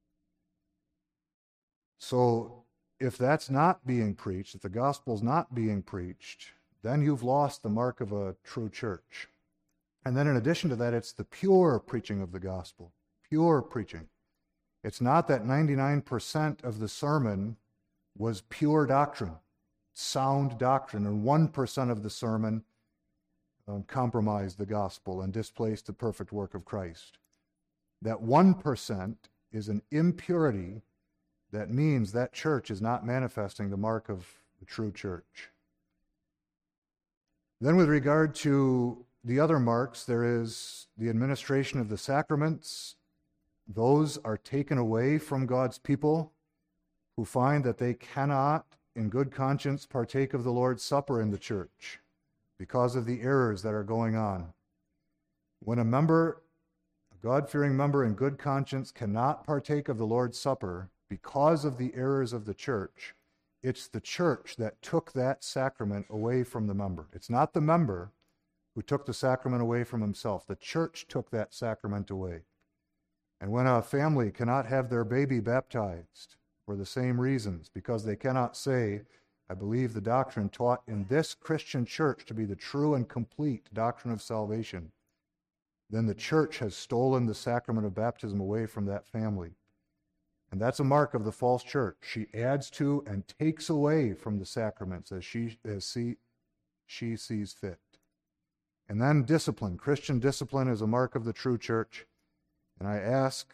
So if that's not being preached, if the gospel's not being preached, then you've lost the mark of a true church. And then in addition to that, it's the pure preaching of the gospel. Pure preaching. It's not that ninety-nine percent of the sermon was pure doctrine, sound doctrine, and one percent of the sermon um, compromised the gospel and displaced the perfect work of Christ. That one percent is an impurity that means that church is not manifesting the mark of the true church. Then with regard to the other marks, there is the administration of the sacraments. Those are taken away from God's people who find that they cannot, in good conscience, partake of the Lord's Supper in the church because of the errors that are going on. When a member A God-fearing member in good conscience cannot partake of the Lord's Supper because of the errors of the church. It's the church that took that sacrament away from the member. It's not the member who took the sacrament away from himself. The church took that sacrament away. And when a family cannot have their baby baptized for the same reasons, because they cannot say, I believe the doctrine taught in this Christian church to be the true and complete doctrine of salvation, then the church has stolen the sacrament of baptism away from that family. And that's a mark of the false church. She adds to and takes away from the sacraments as she, as she, she sees fit. And then discipline. Christian discipline is a mark of the true church. And I ask,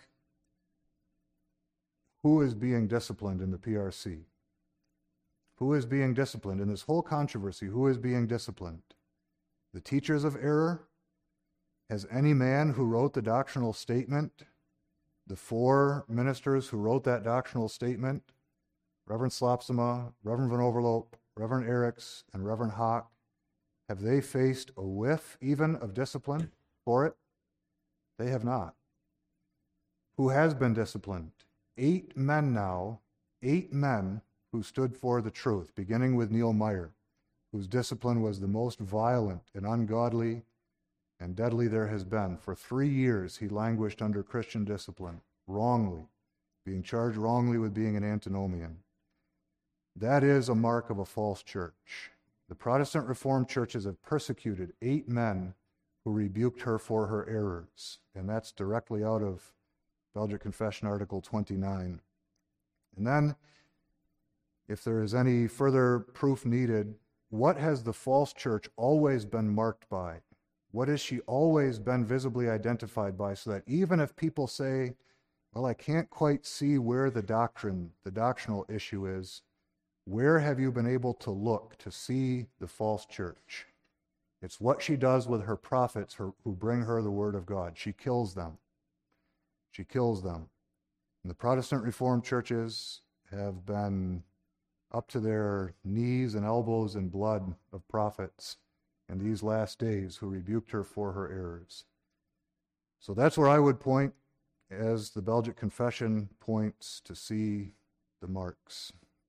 who is being disciplined in the P R C? Who is being disciplined in this whole controversy? Who is being disciplined? The teachers of error? Has any man who wrote the doctrinal statement, the four ministers who wrote that doctrinal statement, Reverend Slopsema, Reverend Van Overloop, Reverend Eriks, and Reverend Hawk, have they faced a whiff even of discipline for it? They have not. Who has been disciplined? Eight men now, eight men who stood for the truth, beginning with Neil Meyer, whose discipline was the most violent and ungodly and deadly there has been. For three years he languished under Christian discipline, wrongly, being charged wrongly with being an antinomian. That is a mark of a false church. The Protestant Reformed churches have persecuted eight men who rebuked her for her errors, and that's directly out of Belgic Confession, Article twenty-nine. And then, if there is any further proof needed, what has the false church always been marked by? What has she always been visibly identified by, so that even if people say, well, I can't quite see where the doctrine, the doctrinal issue is, where have you been able to look to see the false church? It's what she does with her prophets her, who bring her the word of God. She kills them. She kills them. And the Protestant Reformed churches have been up to their knees and elbows in blood of prophets in these last days who rebuked her for her errors. So that's where I would point, as the Belgic Confession points, to see the marks.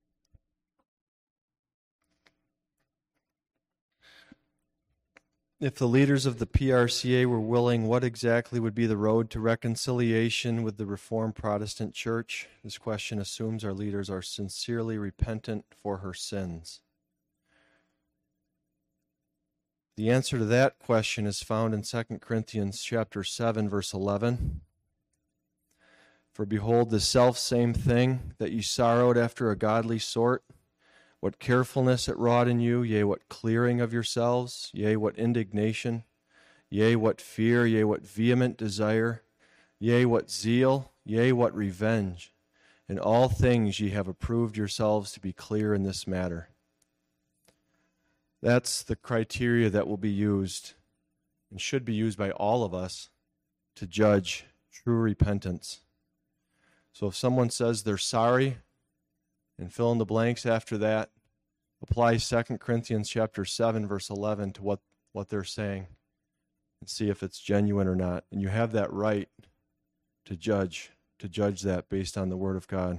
If the leaders of the P R C A were willing, what exactly would be the road to reconciliation with the Reformed Protestant Church? This question assumes our leaders are sincerely repentant for her sins. The answer to that question is found in Second Corinthians chapter seven, verse eleven. For behold, the selfsame thing that ye sorrowed after a godly sort, what carefulness it wrought in you, yea, what clearing of yourselves, yea, what indignation, yea, what fear, yea, what vehement desire, yea, what zeal, yea, what revenge. In all things ye have approved yourselves to be clear in this matter. That's the criteria that will be used and should be used by all of us to judge true repentance. So if someone says they're sorry, and fill in the blanks after that, apply Second Corinthians chapter seven, verse eleven to what, what they're saying and see if it's genuine or not. And you have that right to judge, to judge that based on the Word of God.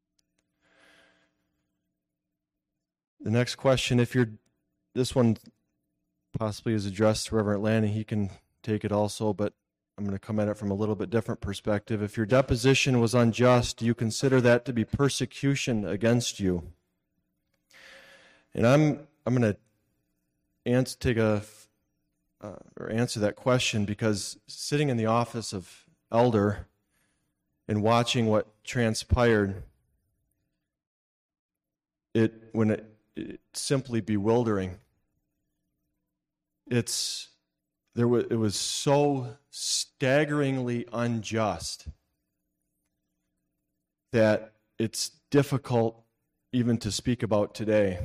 The next question, if you're, this one possibly is addressed to Reverend Lanning, he can take it also, but I'm going to come at it from a little bit different perspective. If your deposition was unjust, do you consider that to be persecution against you? And I'm I'm going to answer take a uh, or answer that question because sitting in the office of elder and watching what transpired, it when it, it's simply bewildering. It's There was, it was so staggeringly unjust that it's difficult even to speak about today.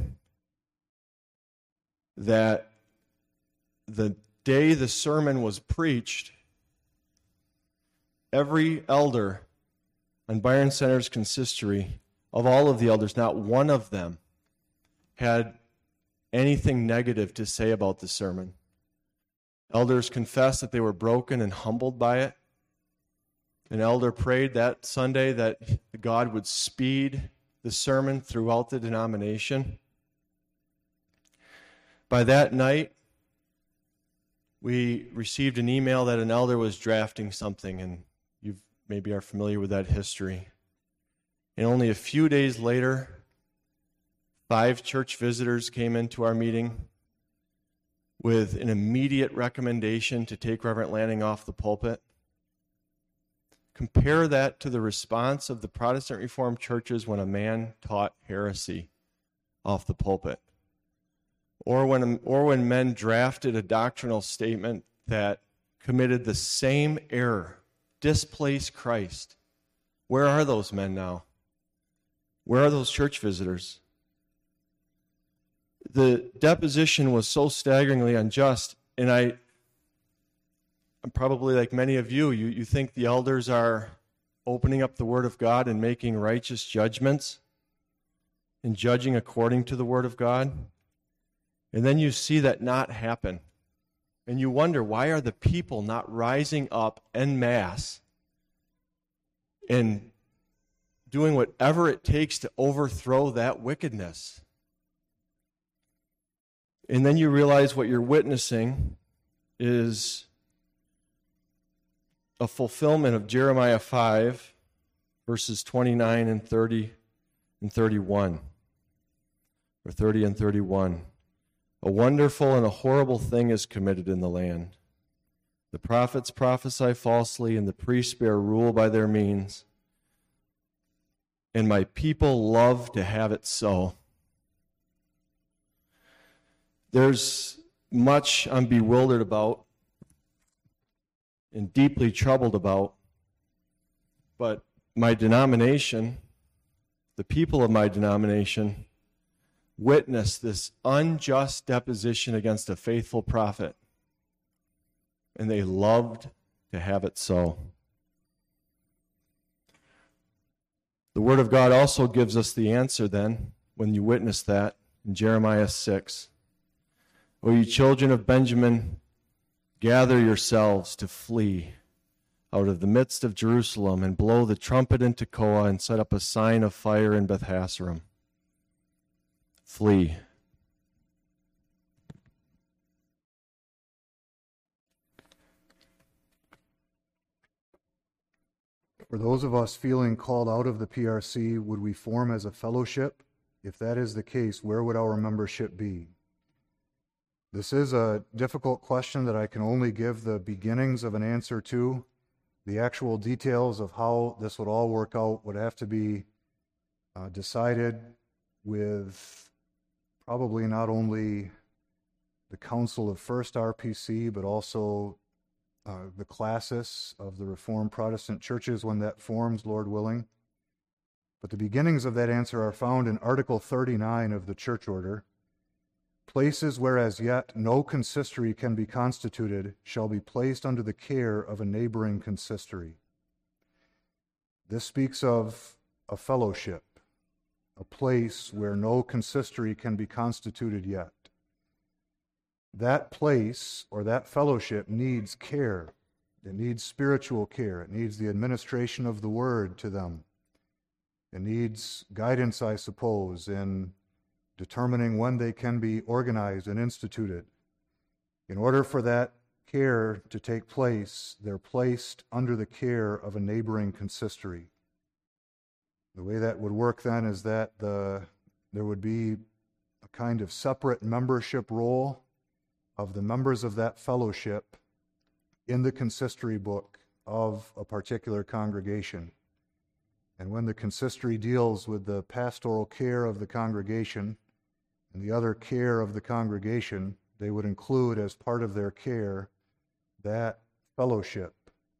That the day the sermon was preached, every elder on Byron Center's consistory, of all of the elders, not one of them had anything negative to say about the sermon. Elders confessed that they were broken and humbled by it. An elder prayed that Sunday that God would speed the sermon throughout the denomination. By that night, we received an email that an elder was drafting something, and you maybe are familiar with that history. And only a few days later, five church visitors came into our meeting with an immediate recommendation to take Reverend Lanning off the pulpit. Compare that to the response of the Protestant Reformed churches when a man taught heresy off the pulpit, or when, or when men drafted a doctrinal statement that committed the same error, displaced Christ. Where are those men now? Where are those church visitors? The deposition was so staggeringly unjust, and I, I'm probably like many of you, you, you think the elders are opening up the Word of God and making righteous judgments and judging according to the Word of God. And then you see that not happen. And you wonder, why are the people not rising up en masse and doing whatever it takes to overthrow that wickedness? And then you realize what you're witnessing is a fulfillment of Jeremiah five, verses twenty-nine and thirty and thirty-one, or thirty and thirty-one. A wonderful and a horrible thing is committed in the land. The prophets prophesy falsely, and the priests bear rule by their means. And my people love to have it so. There's much I'm bewildered about and deeply troubled about, but my denomination, the people of my denomination, witnessed this unjust deposition against a faithful prophet, and they loved to have it so. The Word of God also gives us the answer then, when you witness that, in Jeremiah six. O you children of Benjamin, gather yourselves to flee out of the midst of Jerusalem, and blow the trumpet in Tekoa, and set up a sign of fire in Beth-Hasserim. Flee.
For those of us feeling called out of the P R C, would we form as a fellowship? If that is the case, where would our membership be? This is a difficult question that I can only give the beginnings of an answer to. The actual details of how this would all work out would have to be uh, decided with probably not only the Council of First R P C, but also uh, the classis of the Reformed Protestant churches when that forms, Lord willing. But the beginnings of that answer are found in Article thirty-nine of the Church Order. Places where as yet no consistory can be constituted shall be placed under the care of a neighboring consistory. This speaks of a fellowship, a place where no consistory can be constituted yet. That place or that fellowship needs care. It needs spiritual care. It needs the administration of the Word to them. It needs guidance, I suppose, in determining when they can be organized and instituted. In order for that care to take place, they're placed under the care of a neighboring consistory. The way that would work then is that the, there would be a kind of separate membership roll of the members of that fellowship in the consistory book of a particular congregation. And when the consistory deals with the pastoral care of the congregation and the other care of the congregation, they would include as part of their care that fellowship.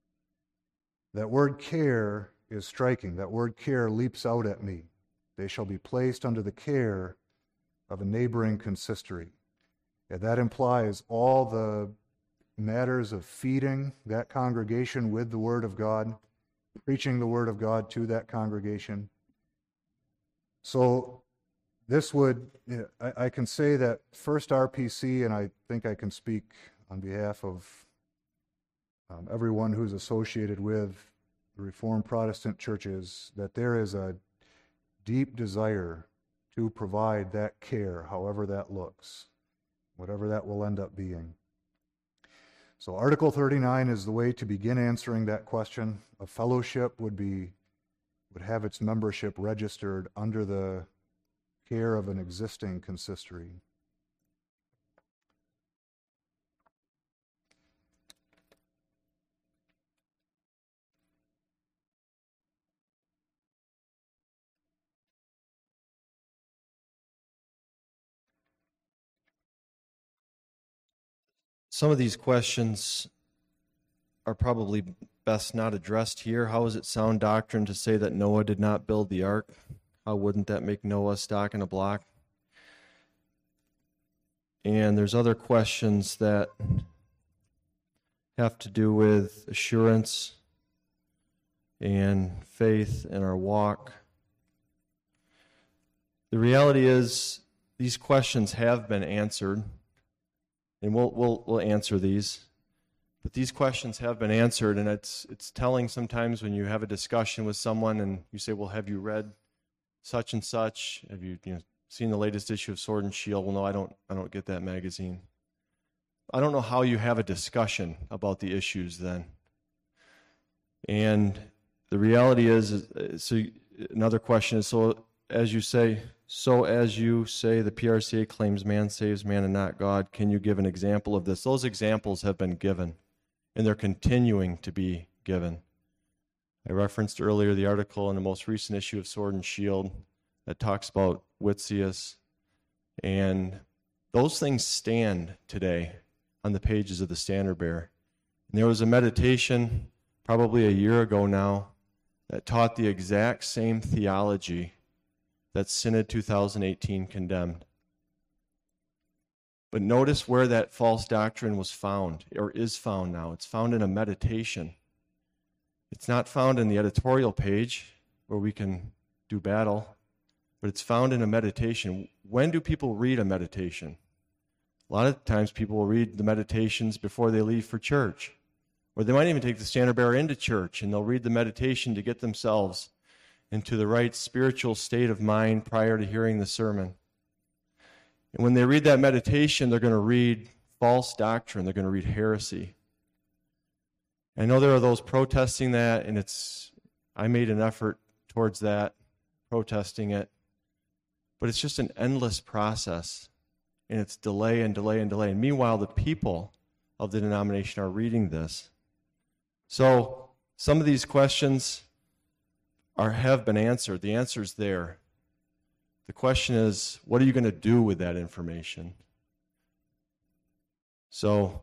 That word care is striking. That word care leaps out at me. They shall be placed under the care of a neighboring consistory. And that implies all the matters of feeding that congregation with the Word of God, preaching the Word of God to that congregation. So this would, I, I can say that First R P C, and I think I can speak on behalf of um, everyone who's associated with the Reformed Protestant churches, that there is a deep desire to provide that care, however that looks, whatever that will end up being. So Article thirty-nine is the way to begin answering that question. A fellowship would be would have its membership registered under the care of an existing consistory.
Some of these questions are probably best not addressed here. How is it sound doctrine to say that Noah did not build the ark? How wouldn't that make Noah stock in a block? And there's other questions that have to do with assurance and faith in our walk. The reality is these questions have been answered. And we'll, we'll, we'll answer these. But these questions have been answered, and it's, it's telling sometimes when you have a discussion with someone and you say, well, have you read such and such? Have you, you know, seen the latest issue of Sword and Shield? Well, no, I don't, I don't get that magazine. I don't know how you have a discussion about the issues then. And the reality is, is so another question is, so as you say, So as you say, the P R C A claims man saves man and not God. Can you give an example of this? Those examples have been given, and they're continuing to be given. I referenced earlier the article in the most recent issue of Sword and Shield that talks about Witzius, and those things stand today on the pages of the Standard Bearer. And there was a meditation probably a year ago now that taught the exact same theology that Synod two thousand eighteen condemned. But notice where that false doctrine was found, or is found now. It's found in a meditation. It's not found in the editorial page where we can do battle, but it's found in a meditation. When do people read a meditation? A lot of times people will read the meditations before they leave for church. Or they might even take the Standard Bearer into church, and they'll read the meditation to get themselves into the right spiritual state of mind prior to hearing the sermon. And when they read that meditation, they're going to read false doctrine. They're going to read heresy. I know there are those protesting that, and it's, I made an effort towards that, protesting it. But it's just an endless process, and it's delay and delay and delay. And meanwhile, the people of the denomination are reading this. So some of these questions are have been answered. The answer's there. The question is, what are you going to do with that information? So,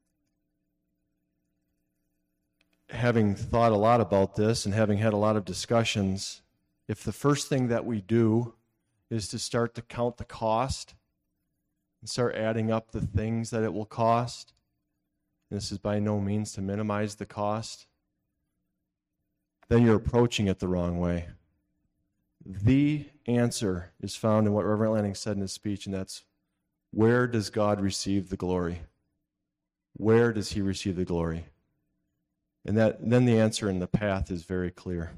having thought a lot about this and having had a lot of discussions, if the first thing that we do is to start to count the cost and start adding up the things that it will cost, and this is by no means to minimize the cost, then you're approaching it the wrong way. The answer is found in what Reverend Lanning said in his speech, and that's, where does God receive the glory? Where does he receive the glory? And that then the answer and the path is very clear.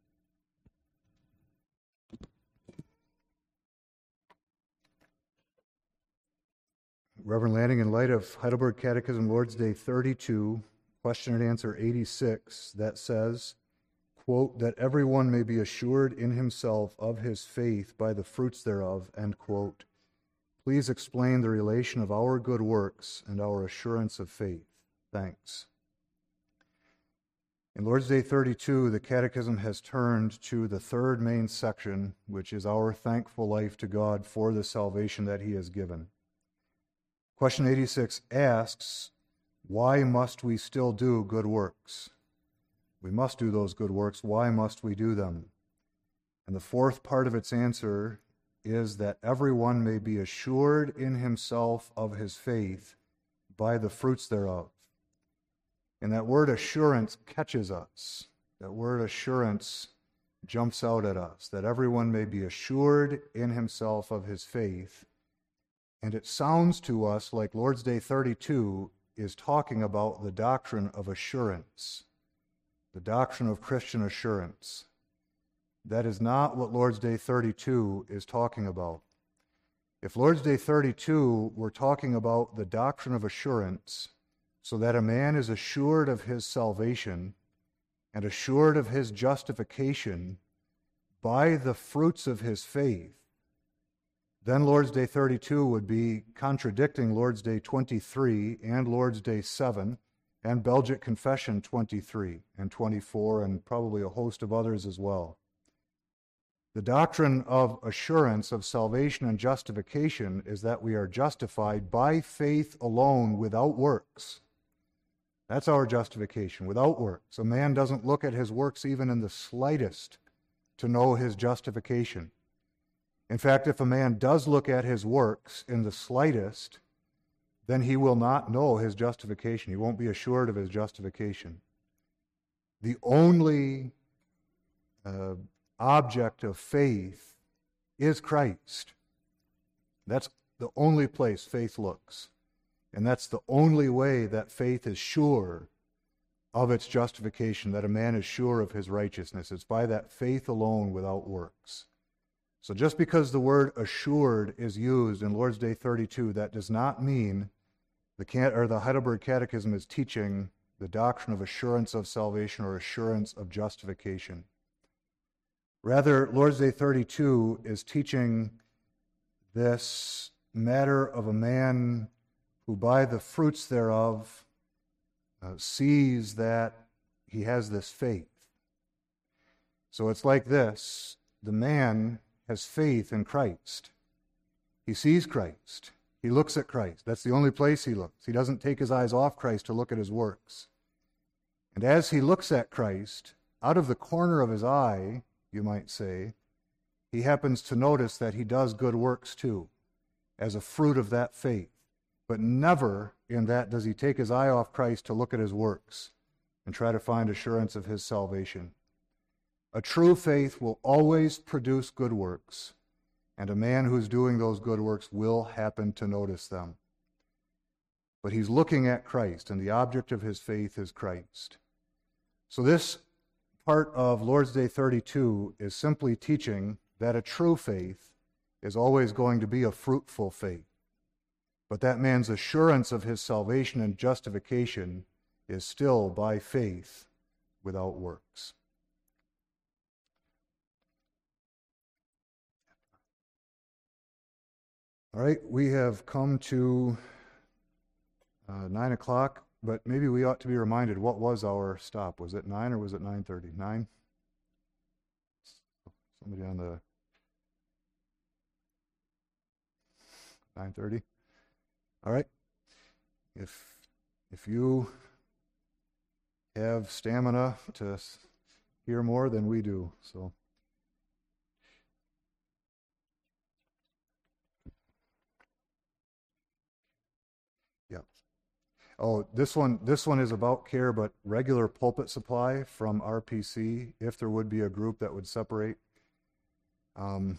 Reverend Lanning, in light of Heidelberg Catechism, Lord's Day thirty-two, question and answer eighty-six, that says, quote, that everyone may be assured in himself of his faith by the fruits thereof, end quote. Please explain the relation of our good works and our assurance of faith. Thanks. In Lord's Day thirty-two, the Catechism has turned to the third main section, which is our thankful life to God for the salvation that he has given. Question eighty-six asks, why must we still do good works? We must do those good works. Why must we do them? And the fourth part of its answer is that everyone may be assured in himself of his faith by the fruits thereof. And that word assurance catches us. That word assurance jumps out at us, that everyone may be assured in himself of his faith. And it sounds to us like Lord's Day thirty-two is talking about the doctrine of assurance. the doctrine of Christian assurance. That is not what Lord's Day thirty-two is talking about. If Lord's Day thirty-two were talking about the doctrine of assurance, so that a man is assured of his salvation and assured of his justification by the fruits of his faith, then Lord's Day thirty-two would be contradicting Lord's Day twenty-three and Lord's Day seven and Belgic Confession twenty-three and twenty-four and probably a host of others as well. The doctrine of assurance of salvation and justification is that we are justified by faith alone without works. That's our justification, without works. A man doesn't look at his works even in the slightest to know his justification. In fact, if a man does look at his works in the slightest, then he will not know his justification. He won't be assured of his justification. The only uh, object of faith is Christ. That's the only place faith looks. And that's the only way that faith is sure of its justification, that a man is sure of his righteousness. It's by that faith alone without works. So just because the word assured is used in Lord's Day thirty-two, that does not mean the, Cat- or the Heidelberg Catechism is teaching the doctrine of assurance of salvation or assurance of justification. Rather, Lord's Day thirty-two is teaching this matter of a man who by the fruits thereof uh, sees that he has this faith. So it's like this. The man has faith in Christ. He sees Christ. He looks at Christ. That's the only place he looks. He doesn't take his eyes off Christ to look at his works. And as he looks at Christ, out of the corner of his eye, you might say, he happens to notice that he does good works too, as a fruit of that faith. But never in that does he take his eye off Christ to look at his works and try to find assurance of his salvation. A true faith will always produce good works, and a man who's doing those good works will happen to notice them. But he's looking at Christ, and the object of his faith is Christ. So this part of Lord's Day thirty-two is simply teaching that a true faith is always going to be a fruitful faith. But that man's assurance of his salvation and justification is still by faith without works. All right, we have come to uh, nine o'clock, but maybe we ought to be reminded, what was our stop? Was it nine or was it nine thirty? nine? Somebody on the nine thirty? All right. If if you have stamina to hear more than we do, so. Yeah. Oh, this one this one is about care, but regular pulpit supply from R P C, if there would be a group that would separate. Um,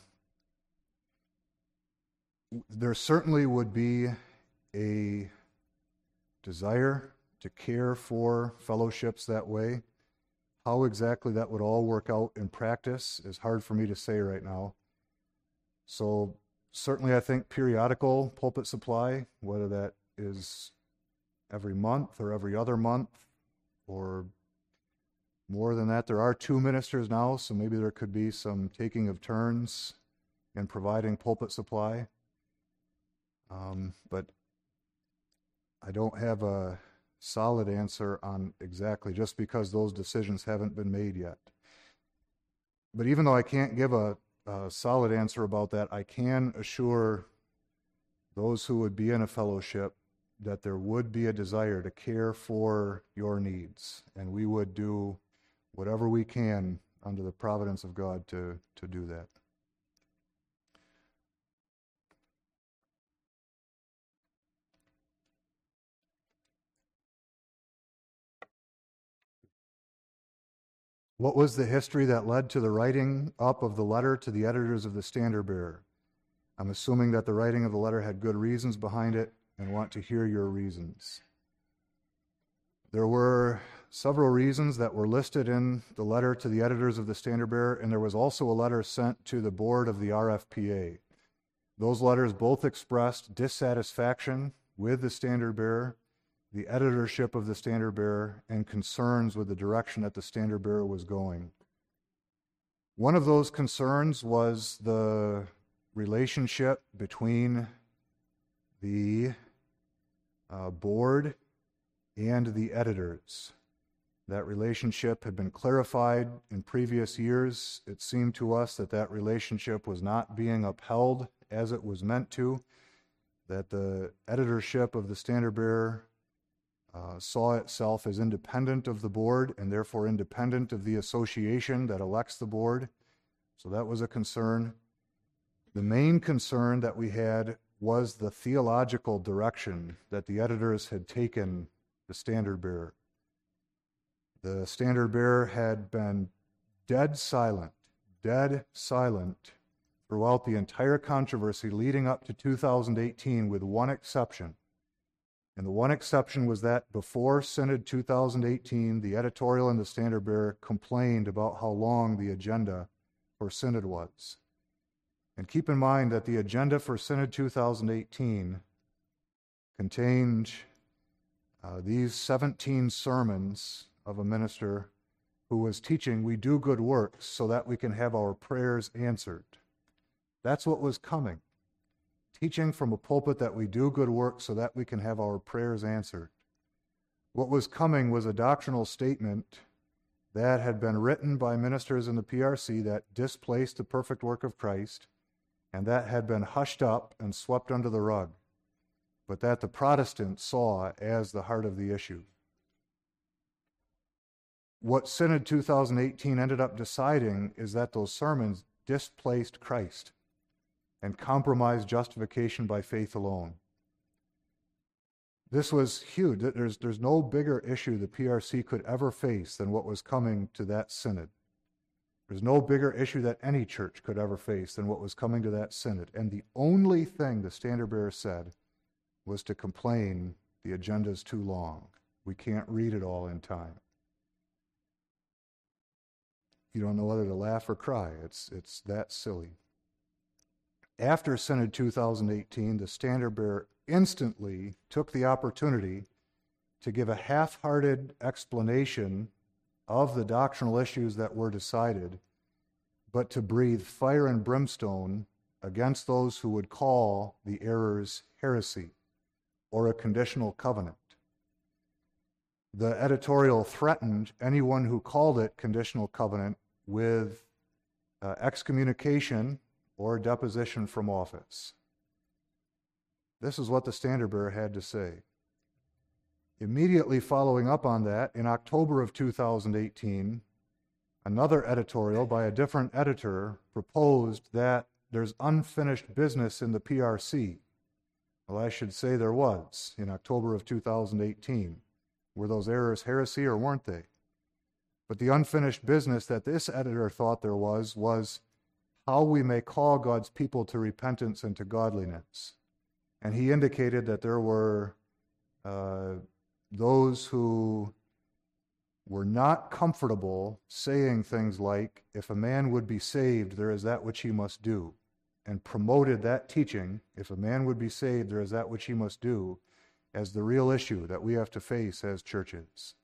there certainly would be a desire to care for fellowships that way. How exactly that would all work out in practice is hard for me to say right now. So certainly I think periodical pulpit supply, whether that is every month or every other month or more than that. There are two ministers now, so maybe there could be some taking of turns in providing pulpit supply. Um, but I don't have a solid answer on exactly, just because those decisions haven't been made yet. But even though I can't give a, a solid answer about that, I can assure those who would be in a fellowship that there would be a desire to care for your needs, and we would do whatever we can under the providence of God to, to do that. What was the history that led to the writing up of the letter to the editors of the Standard Bearer? I'm assuming that the writing of the letter had good reasons behind it and want to hear your reasons. There were several reasons that were listed in the letter to the editors of the Standard Bearer, and there was also a letter sent to the board of the R F P A. Those letters both expressed dissatisfaction with the Standard Bearer, the editorship of the Standard Bearer, and concerns with the direction that the Standard Bearer was going. One of those concerns was the relationship between the uh, board and the editors. That relationship had been clarified in previous years. It seemed to us that that relationship was not being upheld as it was meant to, that the editorship of the Standard Bearer uh, saw itself as independent of the board and therefore independent of the association that elects the board. So that was a concern. The main concern that we had was the theological direction that the editors had taken the Standard Bearer. The Standard Bearer had been dead silent, dead silent throughout the entire controversy leading up to two thousand eighteen, with one exception. And the one exception was that before Synod two thousand eighteen, the editorial in the Standard Bearer complained about how long the agenda for Synod was. And keep in mind that the agenda for Synod two thousand eighteen contained uh, these seventeen sermons of a minister who was teaching we do good works so that we can have our prayers answered. That's what was coming. Teaching from a pulpit that we do good works so that we can have our prayers answered. What was coming was a doctrinal statement that had been written by ministers in the P R C that displaced the perfect work of Christ, and that had been hushed up and swept under the rug, but that the Protestants saw as the heart of the issue. What Synod two thousand eighteen ended up deciding is that those sermons displaced Christ and compromised justification by faith alone. This was huge. There's, there's no bigger issue the P R C could ever face than what was coming to that synod. There's no bigger issue that any church could ever face than what was coming to that synod. And the only thing the Standard Bearer said was to complain the agenda's too long. We can't read it all in time. You don't know whether to laugh or cry. It's, it's that silly. After Synod two thousand eighteen, the Standard Bearer instantly took the opportunity to give a half-hearted explanation of the doctrinal issues that were decided, but to breathe fire and brimstone against those who would call the errors heresy or a conditional covenant. The editorial threatened anyone who called it conditional covenant with uh, excommunication or deposition from office. This is what the Standard Bearer had to say. Immediately following up on that, in October of two thousand eighteen, another editorial by a different editor proposed that there's unfinished business in the P R C. Well, I should say there was in October of two thousand eighteen. Were those errors heresy or weren't they? But the unfinished business that this editor thought there was, was how we may call God's people to repentance and to godliness. And he indicated that there were uh, those who were not comfortable saying things like, if a man would be saved, there is that which he must do, and promoted that teaching, if a man would be saved, there is that which he must do, as the real issue that we have to face as churches.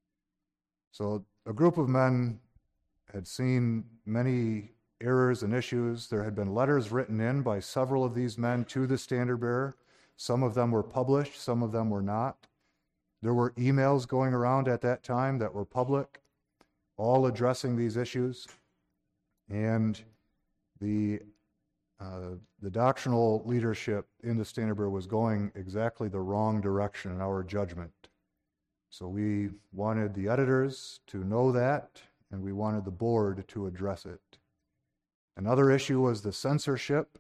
So a group of men had seen many errors and issues. There had been letters written in by several of these men to the Standard Bearer. Some of them were published, some of them were not. There were emails going around at that time that were public, all addressing these issues. And the uh, the doctrinal leadership in the Standard Bearer was going exactly the wrong direction in our judgment. So we wanted the editors to know that, and we wanted the board to address it. Another issue was the censorship.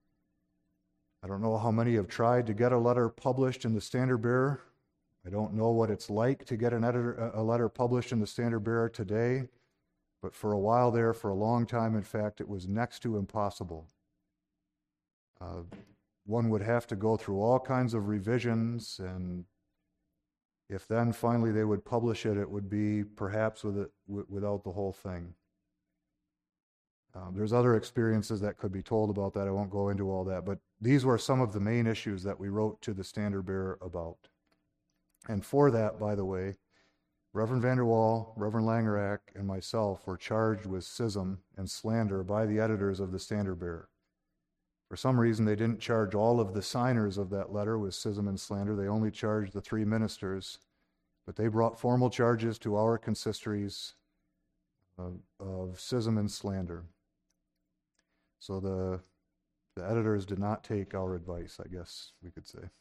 I don't know how many have tried to get a letter published in the Standard Bearer. I don't know what it's like to get an editor, a letter published in the Standard Bearer today, but for a while there, for a long time, in fact, it was next to impossible. Uh, one would have to go through all kinds of revisions and If then finally they would publish it, it would be perhaps with it, w- without the whole thing. Um, there's other experiences that could be told about that. I won't go into all that, but these were some of the main issues that we wrote to the standard bearer about. And for that, by the way, Reverend Vanderwall, Reverend Langerack, and myself were charged with schism and slander by the editors of the standard bearer. For some reason, they didn't charge all of the signers of that letter with schism and slander. They only charged the three ministers, but they brought formal charges to our consistories of, of schism and slander. So the the editors did not take our advice, I guess we could say.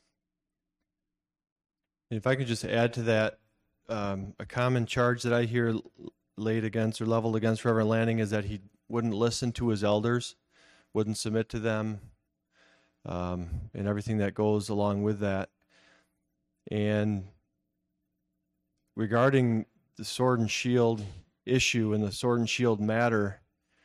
If I could just add to that, um, a common charge that I hear laid against or leveled against Reverend Lanning is that he wouldn't listen to his elders, wouldn't submit to them, um, and everything that goes along with that. And regarding the sword and shield issue and the sword and shield matter,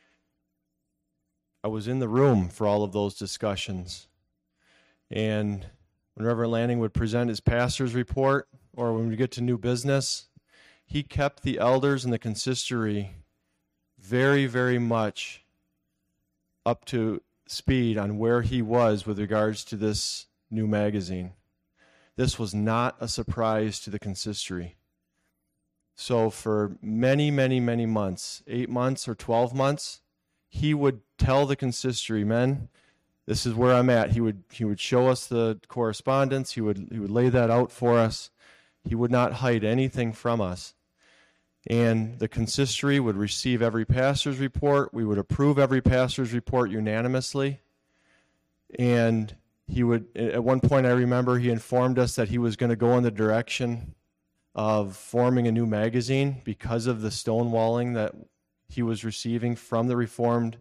I was in the room for all of those discussions. And when Reverend Lanning would present his pastor's report, or when we get to new business, he kept the elders and the consistory very, very much up to speed on where he was with regards to this new magazine. This was not a surprise to the consistory. So for many, many, many months, eight months or twelve months, he would tell the consistory, men, this is where I'm at. He would he would show us the correspondence. He would he would lay that out for us. He would not hide anything from us. And the consistory would receive every pastor's report. We would approve every pastor's report unanimously. And he would, at one point I remember he informed us that he was going to go in the direction of forming a new magazine because of the stonewalling that he was receiving from the Reformed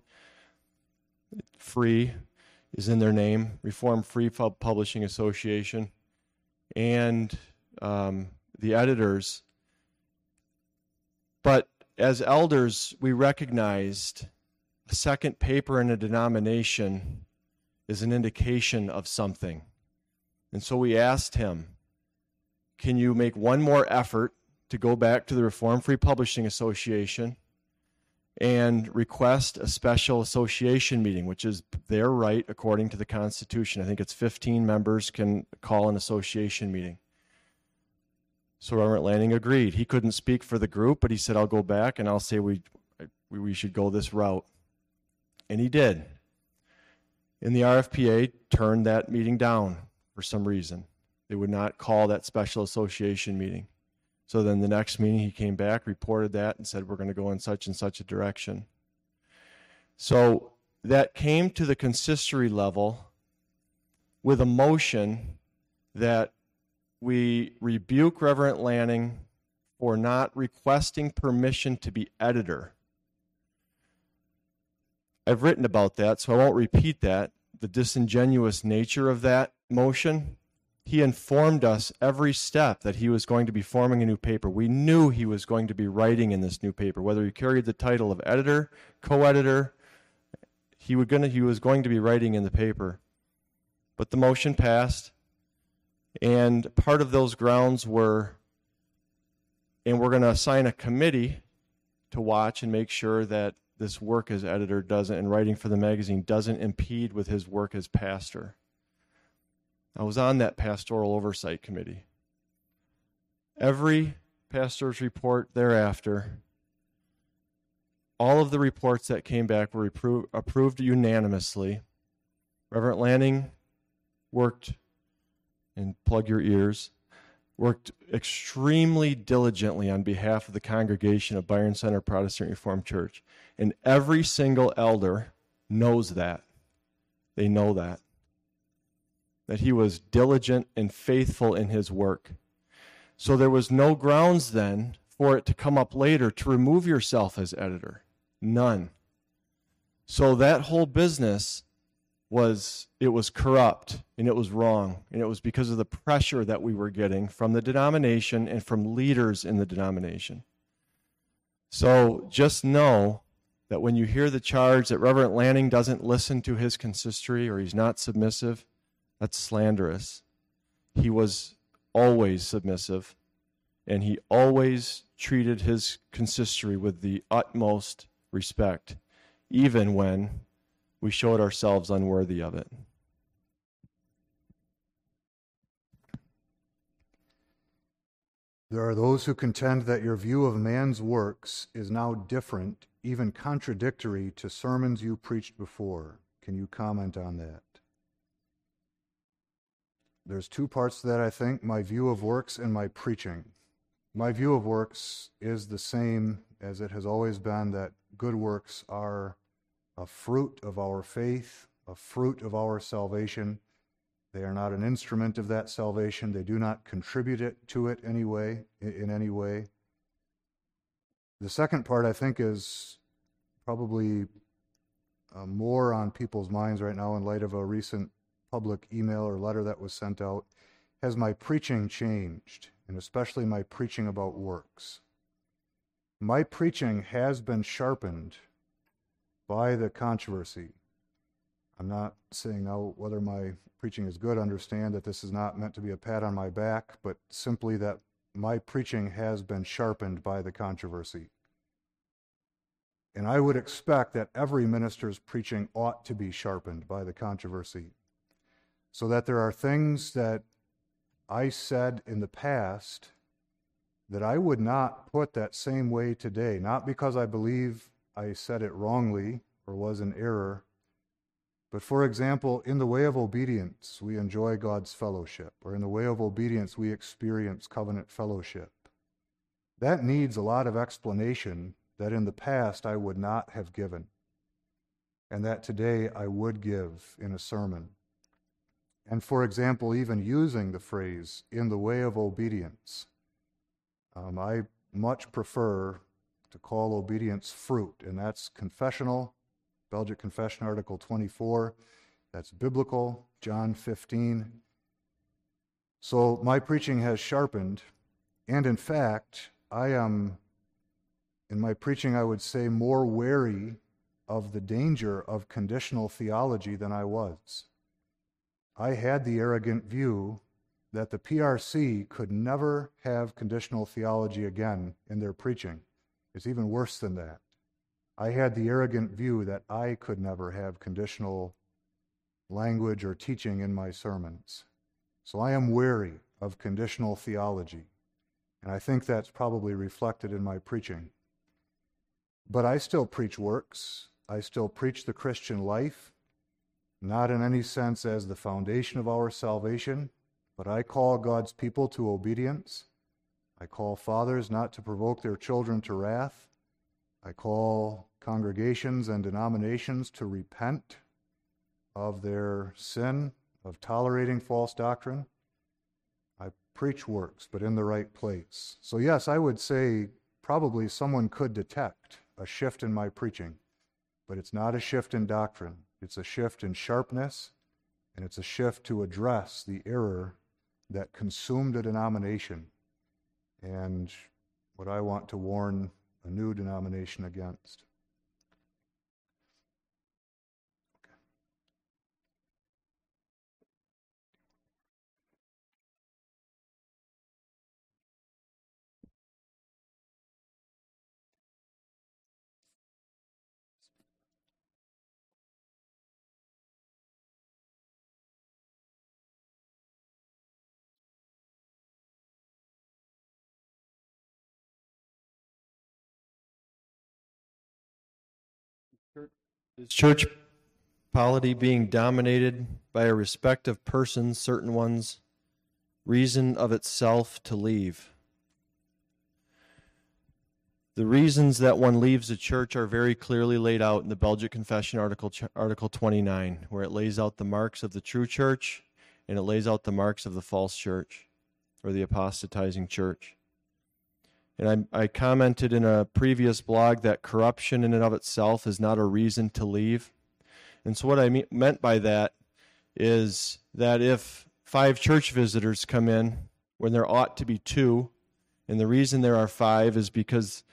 Free, is in their name, Reformed Free Publishing Association, and um, the editors. But as elders, we recognized a second paper in a denomination is an indication of something. And so we asked him, can you make one more effort to go back to the Reformed Free Publishing Association and request a special association meeting, which is their right according to the Constitution. I think it's fifteen members can call an association meeting. So Reverend Lanning agreed. He couldn't speak for the group, but he said, I'll go back and I'll say we, we should go this route. And he did. And the R F P A turned that meeting down for some reason. They would not call that special association meeting. So then the next meeting he came back, reported that, and said, we're going to go in such and such a direction. So that came to the consistory level with a motion that we rebuke Reverend Lanning for not requesting permission to be editor. I've written about that, so I won't repeat that, the disingenuous nature of that motion. He informed us every step that he was going to be forming a new paper. We knew he was going to be writing in this new paper, whether he carried the title of editor, co-editor, he, would gonna, he was going to be writing in the paper. But the motion passed, and part of those grounds were, and we're going to assign a committee to watch and make sure that this work as editor doesn't, and writing for the magazine doesn't impede with his work as pastor. I was on that pastoral oversight committee. Every pastor's report thereafter, all of the reports that came back were appro- approved unanimously. Reverend Lanning worked, and plug your ears, worked extremely diligently on behalf of the congregation of Byron Center Protestant Reformed Church. And every single elder knows that. They know that. That he was diligent and faithful in his work. So there was no grounds then for it to come up later to remove yourself as editor. None. So that whole business was, it was corrupt and it was wrong. And it was because of the pressure that we were getting from the denomination and from leaders in the denomination. So just know that when you hear the charge that Reverend Lanning doesn't listen to his consistory or he's not submissive, that's slanderous. He was always submissive and he always treated his consistory with the utmost respect, even when we showed ourselves unworthy of it.
There are those who contend that your view of man's works is now different, even contradictory to sermons you preached before. Can you comment on that? There's two parts to that, I think, my view of works and my preaching. My view of works is the same as it has always been, that good works are a fruit of our faith, a fruit of our salvation. They are not an instrument of that salvation. They do not contribute it to it anyway, in any way. The second part, I think, is probably uh, more on people's minds right now in light of a recent public email or letter that was sent out. Has my preaching changed, and especially my preaching about works? My preaching has been sharpened by the controversy. I'm not saying now whether my preaching is good. Understand that this is not meant to be a pat on my back, but simply that my preaching has been sharpened by the controversy. And I would expect that every minister's preaching ought to be sharpened by the controversy, so that there are things that I said in the past that I would not put that same way today, not because I believe I said it wrongly or was in error, but for example, in the way of obedience, we enjoy God's fellowship, or in the way of obedience, we experience covenant fellowship. That needs a lot of explanation that in the past I would not have given, and that today I would give in a sermon. And for example, even using the phrase, in the way of obedience, um, I much prefer to call obedience fruit, and that's confessional, Belgic Confession, Article twenty-four. That's biblical, John fifteen. So my preaching has sharpened, and in fact, I am, in my preaching, I would say, more wary of the danger of conditional theology than I was. I had the arrogant view that the P R C could never have conditional theology again in their preaching. It's even worse than that. I had the arrogant view that I could never have conditional language or teaching in my sermons. So I am wary of conditional theology, and I think that's probably reflected in my preaching. But I still preach works. I still preach the Christian life, not in any sense as the foundation of our salvation, but I call God's people to obedience. I call fathers not to provoke their children to wrath. I call congregations and denominations to repent of their sin, of tolerating false doctrine. I preach works, but in the right place. So yes, I would say probably someone could detect a shift in my preaching, but it's not a shift in doctrine. It's a shift in sharpness, and it's a shift to address the error that consumed a denomination, and what I want to warn a new denomination against.
Is church polity being dominated by a respective person, certain ones, reason of itself to leave? The reasons that one leaves the church are very clearly laid out in the Belgic Confession, Article, Article twenty-nine, where it lays out the marks of the true church and it lays out the marks of the false church or the apostatizing church. And I, I commented in a previous blog that corruption in and of itself is not a reason to leave. And so what I me- meant by that is that if five church visitors come in when there ought to be two, and the reason there are five is because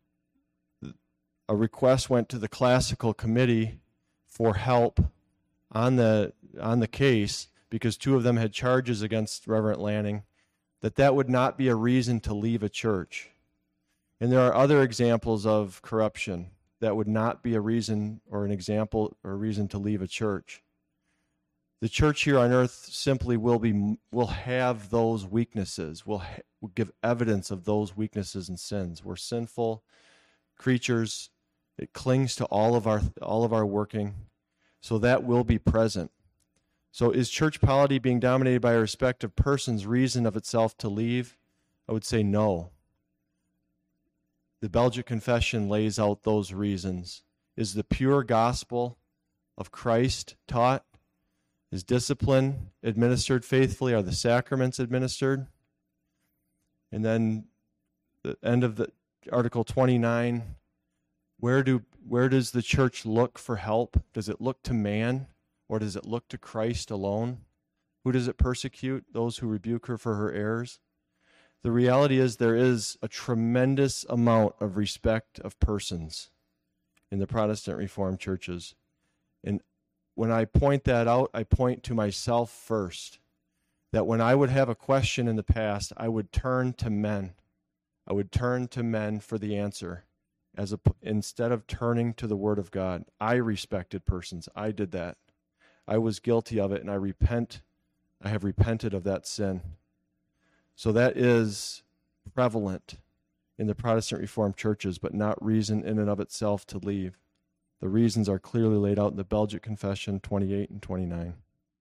a request went to the classical committee for help on the on the case because two of them had charges against Reverend Lanning, that that would not be a reason to leave a church. And there are other examples of corruption that would not be a reason or an example or a reason to leave a church. The church here on earth simply will be will have those weaknesses, will, ha- will give evidence of those weaknesses and sins. We're sinful creatures. It clings to all of our all of our working, so that will be present. So is church polity being dominated by a respective person's reason of itself to leave? I would say no. The Belgic Confession lays out those reasons. Is the pure gospel of Christ taught? Is discipline administered faithfully? Are the sacraments administered? And then the end of the Article twenty-nine, where do where does the church look for help? Does it look to man, or does it look to Christ alone? Who does it persecute? Those who rebuke her for her errors? The reality is there is a tremendous amount of respect of persons in the Protestant Reformed churches. And when I point that out, I point to myself first. That when I would have a question in the past, I would turn to men. I would turn to men for the answer as a, instead of turning to the Word of God. I respected persons. I did that. I was guilty of it, and I repent. I have repented of that sin. So that is prevalent in the Protestant Reformed churches, but not reason in and of itself to leave. The reasons are clearly laid out in the Belgic Confession twenty-eight and twenty-nine.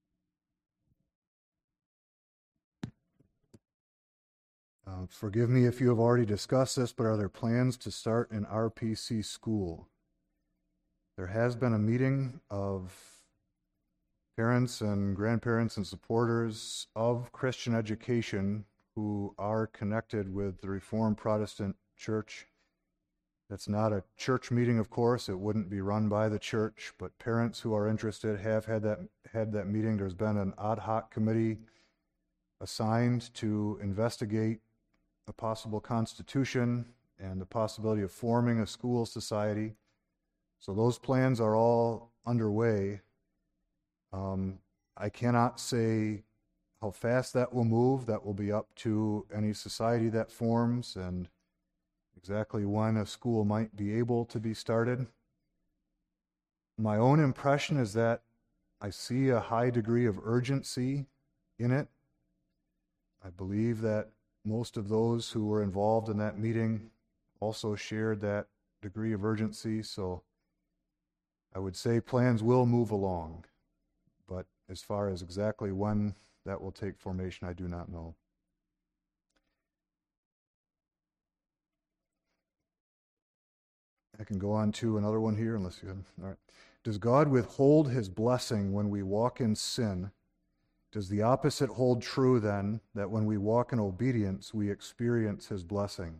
Uh, forgive me if you have already discussed this, but are there plans to start an R P C school? There has been a meeting of parents and grandparents and supporters of Christian education who are connected with the Reformed Protestant Church. That's not a church meeting, of course. It wouldn't be run by the church, but parents who are interested have had that had that meeting. There's been an ad hoc committee assigned to investigate a possible constitution and the possibility of forming a school society. So those plans are all underway. Um, I cannot say how fast that will move. That will be up to any society that forms and exactly when a school might be able to be started. My own impression is that I see a high degree of urgency in it. I believe that most of those who were involved in that meeting also shared that degree of urgency, so I would say plans will move along. But as far as exactly when that will take formation, I do not know. I can go on to another one here, unless you have. All right. Does God withhold his blessing when we walk in sin? Does the opposite hold true then, that when we walk in obedience, we experience his blessing?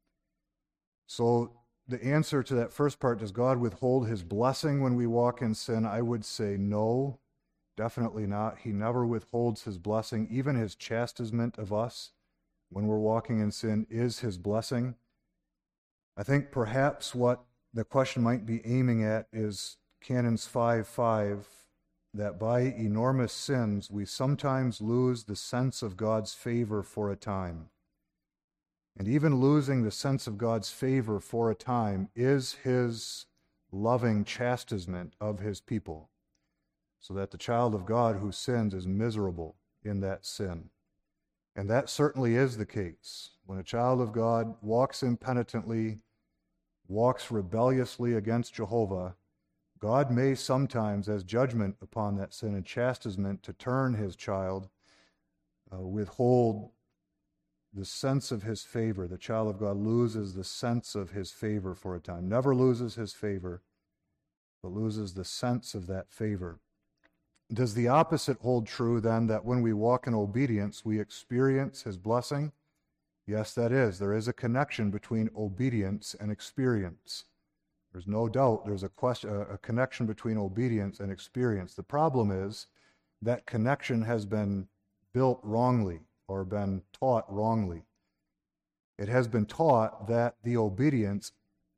So the answer to that first part, does God withhold his blessing when we walk in sin? I would say no, definitely not. He never withholds his blessing. Even his chastisement of us when we're walking in sin is his blessing. I think perhaps what the question might be aiming at is Canons five five, that by enormous sins we sometimes lose the sense of God's favor for a time. And even losing the sense of God's favor for a time is his loving chastisement of his people, so that the child of God who sins is miserable in that sin. And that certainly is the case. When a child of God walks impenitently, walks rebelliously against Jehovah, God may sometimes, as judgment upon that sin and chastisement to turn his child, uh, withhold the sense of his favor. The child of God loses the sense of his favor for a time. Never loses his favor, but loses the sense of that favor. Does the opposite hold true then, that when we walk in obedience, we experience his blessing? Yes, that is. There is a connection between obedience and experience. There's no doubt there's a, question, a connection between obedience and experience. The problem is that connection has been built wrongly or been taught wrongly. It has been taught that the obedience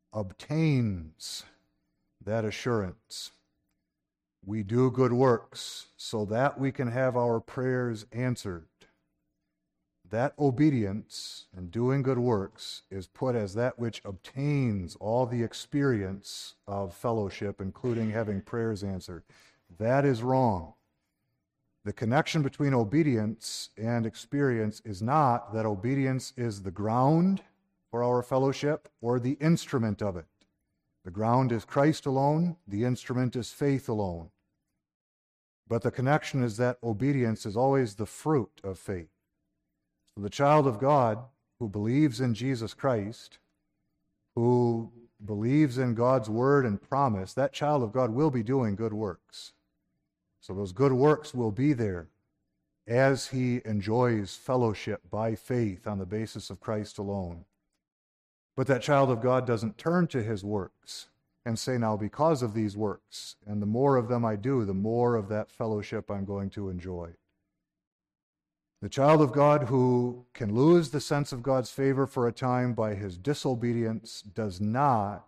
obtains that assurance. We do good works so that we can have our prayers answered. that obedience and doing good works is put as that which obtains all the experience of fellowship, including having prayers answered. That is wrong. The connection between obedience and experience is not that obedience is the ground for our fellowship or the instrument of it. The ground is Christ alone, the instrument is faith alone. But the connection is that obedience is always the fruit of faith. So the child of God who believes in Jesus Christ, who believes in God's word and promise, that child of God will be doing good works. So those good works will be there as he enjoys fellowship by faith on the basis of Christ alone. But that child of God doesn't turn to his works and say, now because of these works, and the more of them I do, the more of that fellowship I'm going to enjoy. The child of God who can lose the sense of God's favor for a time by his disobedience does not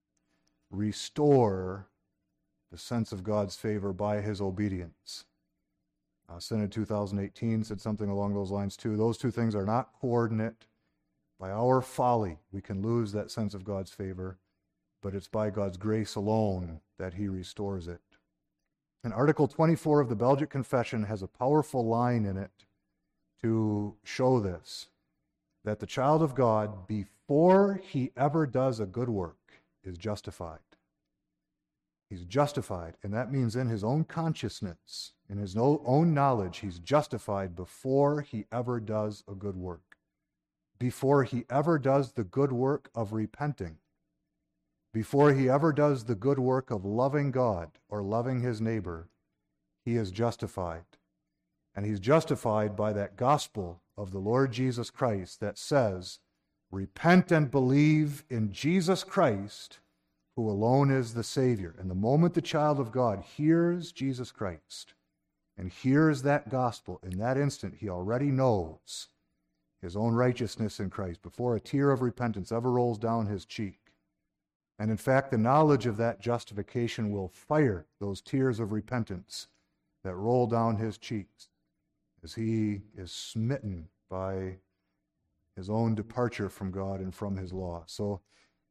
restore the sense of God's favor by his obedience. Uh, Synod two thousand eighteen said something along those lines too. Those two things are not coordinate. By our folly, we can lose that sense of God's favor, but it's by God's grace alone that he restores it. And Article twenty-four of the Belgic Confession has a powerful line in it to show this, that the child of God, before he ever does a good work, is justified. He's justified, and that means in his own consciousness, in his own knowledge, he's justified before he ever does a good work. Before he ever does the good work of repenting. Before he ever does the good work of loving God or loving his neighbor, he is justified. And he's justified by that gospel of the Lord Jesus Christ that says, repent and believe in Jesus Christ, who alone is the Savior. And the moment the child of God hears Jesus Christ and hears that gospel, in that instant he already knows his own righteousness in Christ before a tear of repentance ever rolls down his cheek. And in fact, the knowledge of that justification will fire those tears of repentance that roll down his cheeks as he is smitten by his own departure from God and from his law. So,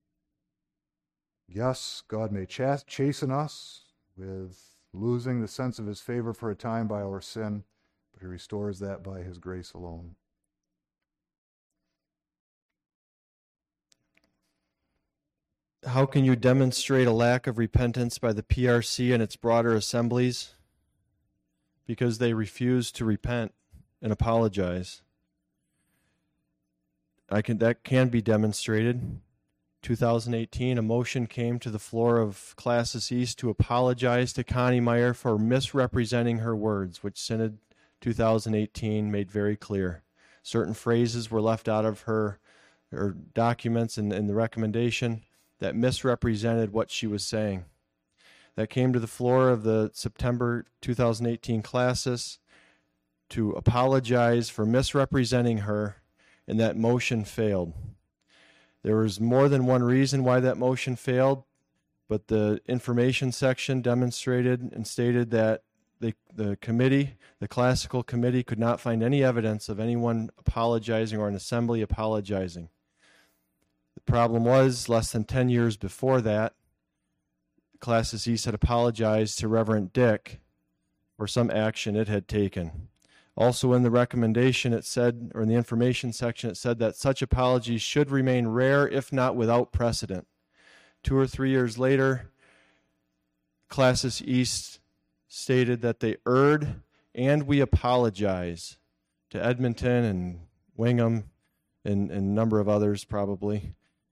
yes, God may ch- chasten us with losing the sense of his favor for a time by our sin, but he restores that by his grace alone.
How can you demonstrate a lack of repentance by the P R C and its broader assemblies? Because they refuse to repent and apologize. I can that can be demonstrated. two thousand eighteen, a motion came to the floor of Classis East to apologize to Connie Meyer for misrepresenting her words, which Synod two thousand eighteen made very clear. Certain phrases were left out of her, her documents and in, in the recommendation that misrepresented what she was saying. That came to the floor of the September two thousand eighteen Classis to apologize for misrepresenting her, and that motion failed. There was more than one reason why that motion failed, but the information section demonstrated and stated that the, the committee, the classical committee, could not find any evidence of anyone apologizing or an assembly apologizing. The problem was, less than ten years before that, Classis East had apologized to Reverend Dick for some action it had taken. Also in the recommendation it said, or in the information section, it said that such apologies should remain rare, if not without precedent. Two or three years later, Classis East stated that they erred and we apologize to Edmonton and Wingham and, and a number of others probably.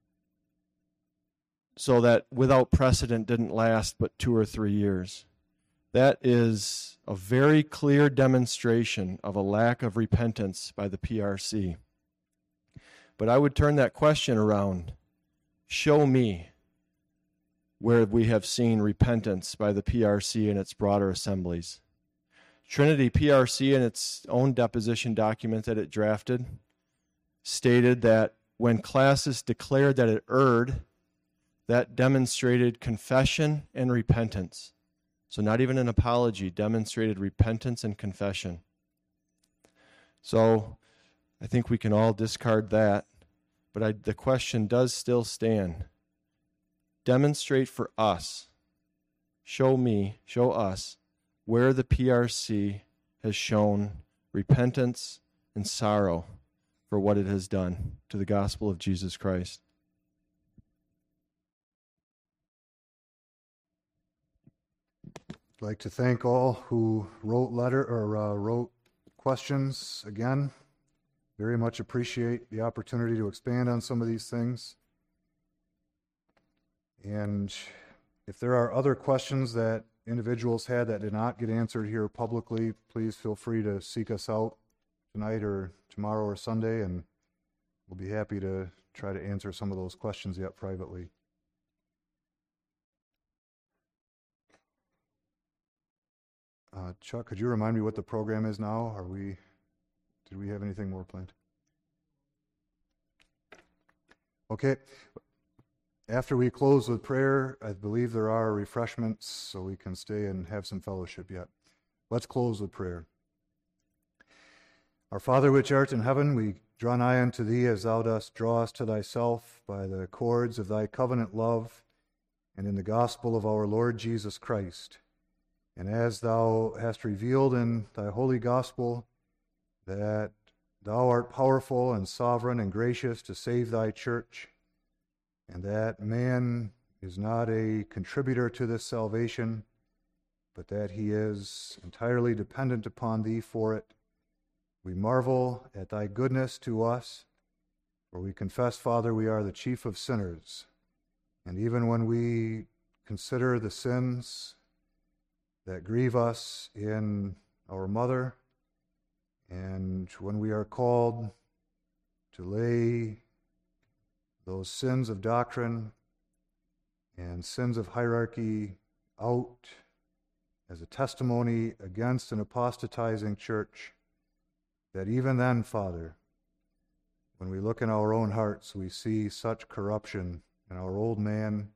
So that without precedent didn't last but two or three years. That is a very clear demonstration of a lack of repentance by the P R C. But I would turn that question around. Show me where we have seen repentance by the P R C and its broader assemblies. Trinity P R C, in its own deposition document that it drafted, stated that when Classis declared that it erred, that demonstrated confession and repentance. So not even an apology, demonstrated repentance and confession. So I think we can all discard that, but I, the question does still stand. Demonstrate for us, show me, show us, where the P R C has shown repentance and sorrow for what it has done to the gospel of Jesus Christ.
I'd like to thank all who wrote letter or uh, wrote questions again. Very much appreciate the opportunity to expand on some of these things. And if there are other questions that individuals had that did not get answered here publicly, please feel free to seek us out tonight or tomorrow or Sunday, and we'll be happy to try to answer some of those questions yet privately. Uh, Chuck, could you remind me what the program is now? Are we, did we have anything more planned? Okay. After we close with prayer, I believe there are refreshments so we can stay and have some fellowship yet. Let's close with prayer. Our Father which art in heaven, we draw nigh unto thee as thou dost draw us to thyself by the cords of thy covenant love and in the gospel of our Lord Jesus Christ. And as thou hast revealed in thy holy gospel that thou art powerful and sovereign and gracious to save thy church, and that man is not a contributor to this salvation, but that he is entirely dependent upon thee for it, we marvel at thy goodness to us, for we confess, Father, we are the chief of sinners. And even when we consider the sins that grieve us in our mother, and when we are called to lay those sins of doctrine and sins of hierarchy out as a testimony against an apostatizing church, that even then, Father, when we look in our own hearts, we see such corruption in our old man,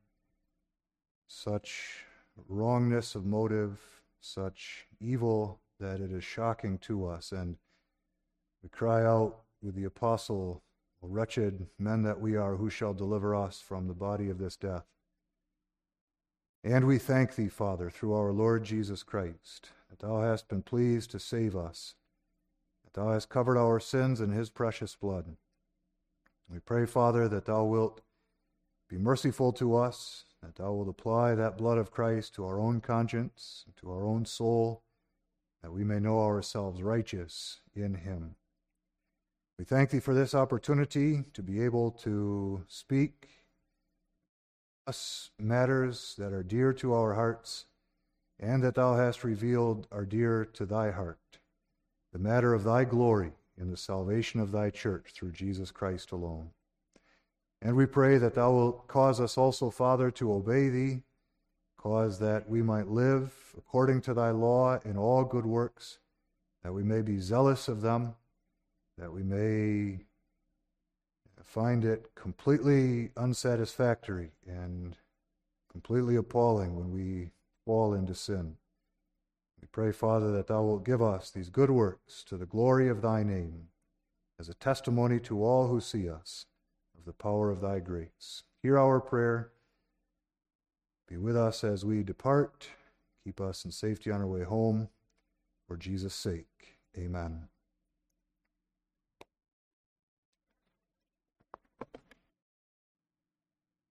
such wrongness of motive, such evil that it is shocking to us. And we cry out with the apostle, wretched men that we are, who shall deliver us from the body of this death? And we thank thee, Father, through our Lord Jesus Christ, that thou hast been pleased to save us, that thou hast covered our sins in his precious blood. We pray, Father, that thou wilt be merciful to us, that thou wilt apply that blood of Christ to our own conscience, to our own soul, that we may know ourselves righteous in him. We thank thee for this opportunity to be able to speak us matters that are dear to our hearts, and that thou hast revealed are dear to thy heart, the matter of thy glory in the salvation of thy church through Jesus Christ alone. And we pray that thou wilt cause us also, Father, to obey thee, cause that we might live according to thy law in all good works, that we may be zealous of them, that we may find it completely unsatisfactory and completely appalling when we fall into sin. We pray, Father, that thou wilt give us these good works to the glory of thy name, as a testimony to all who see us of the power of thy grace. Hear our prayer. Be with us as we depart. Keep us in safety on our way home. For Jesus' sake, amen.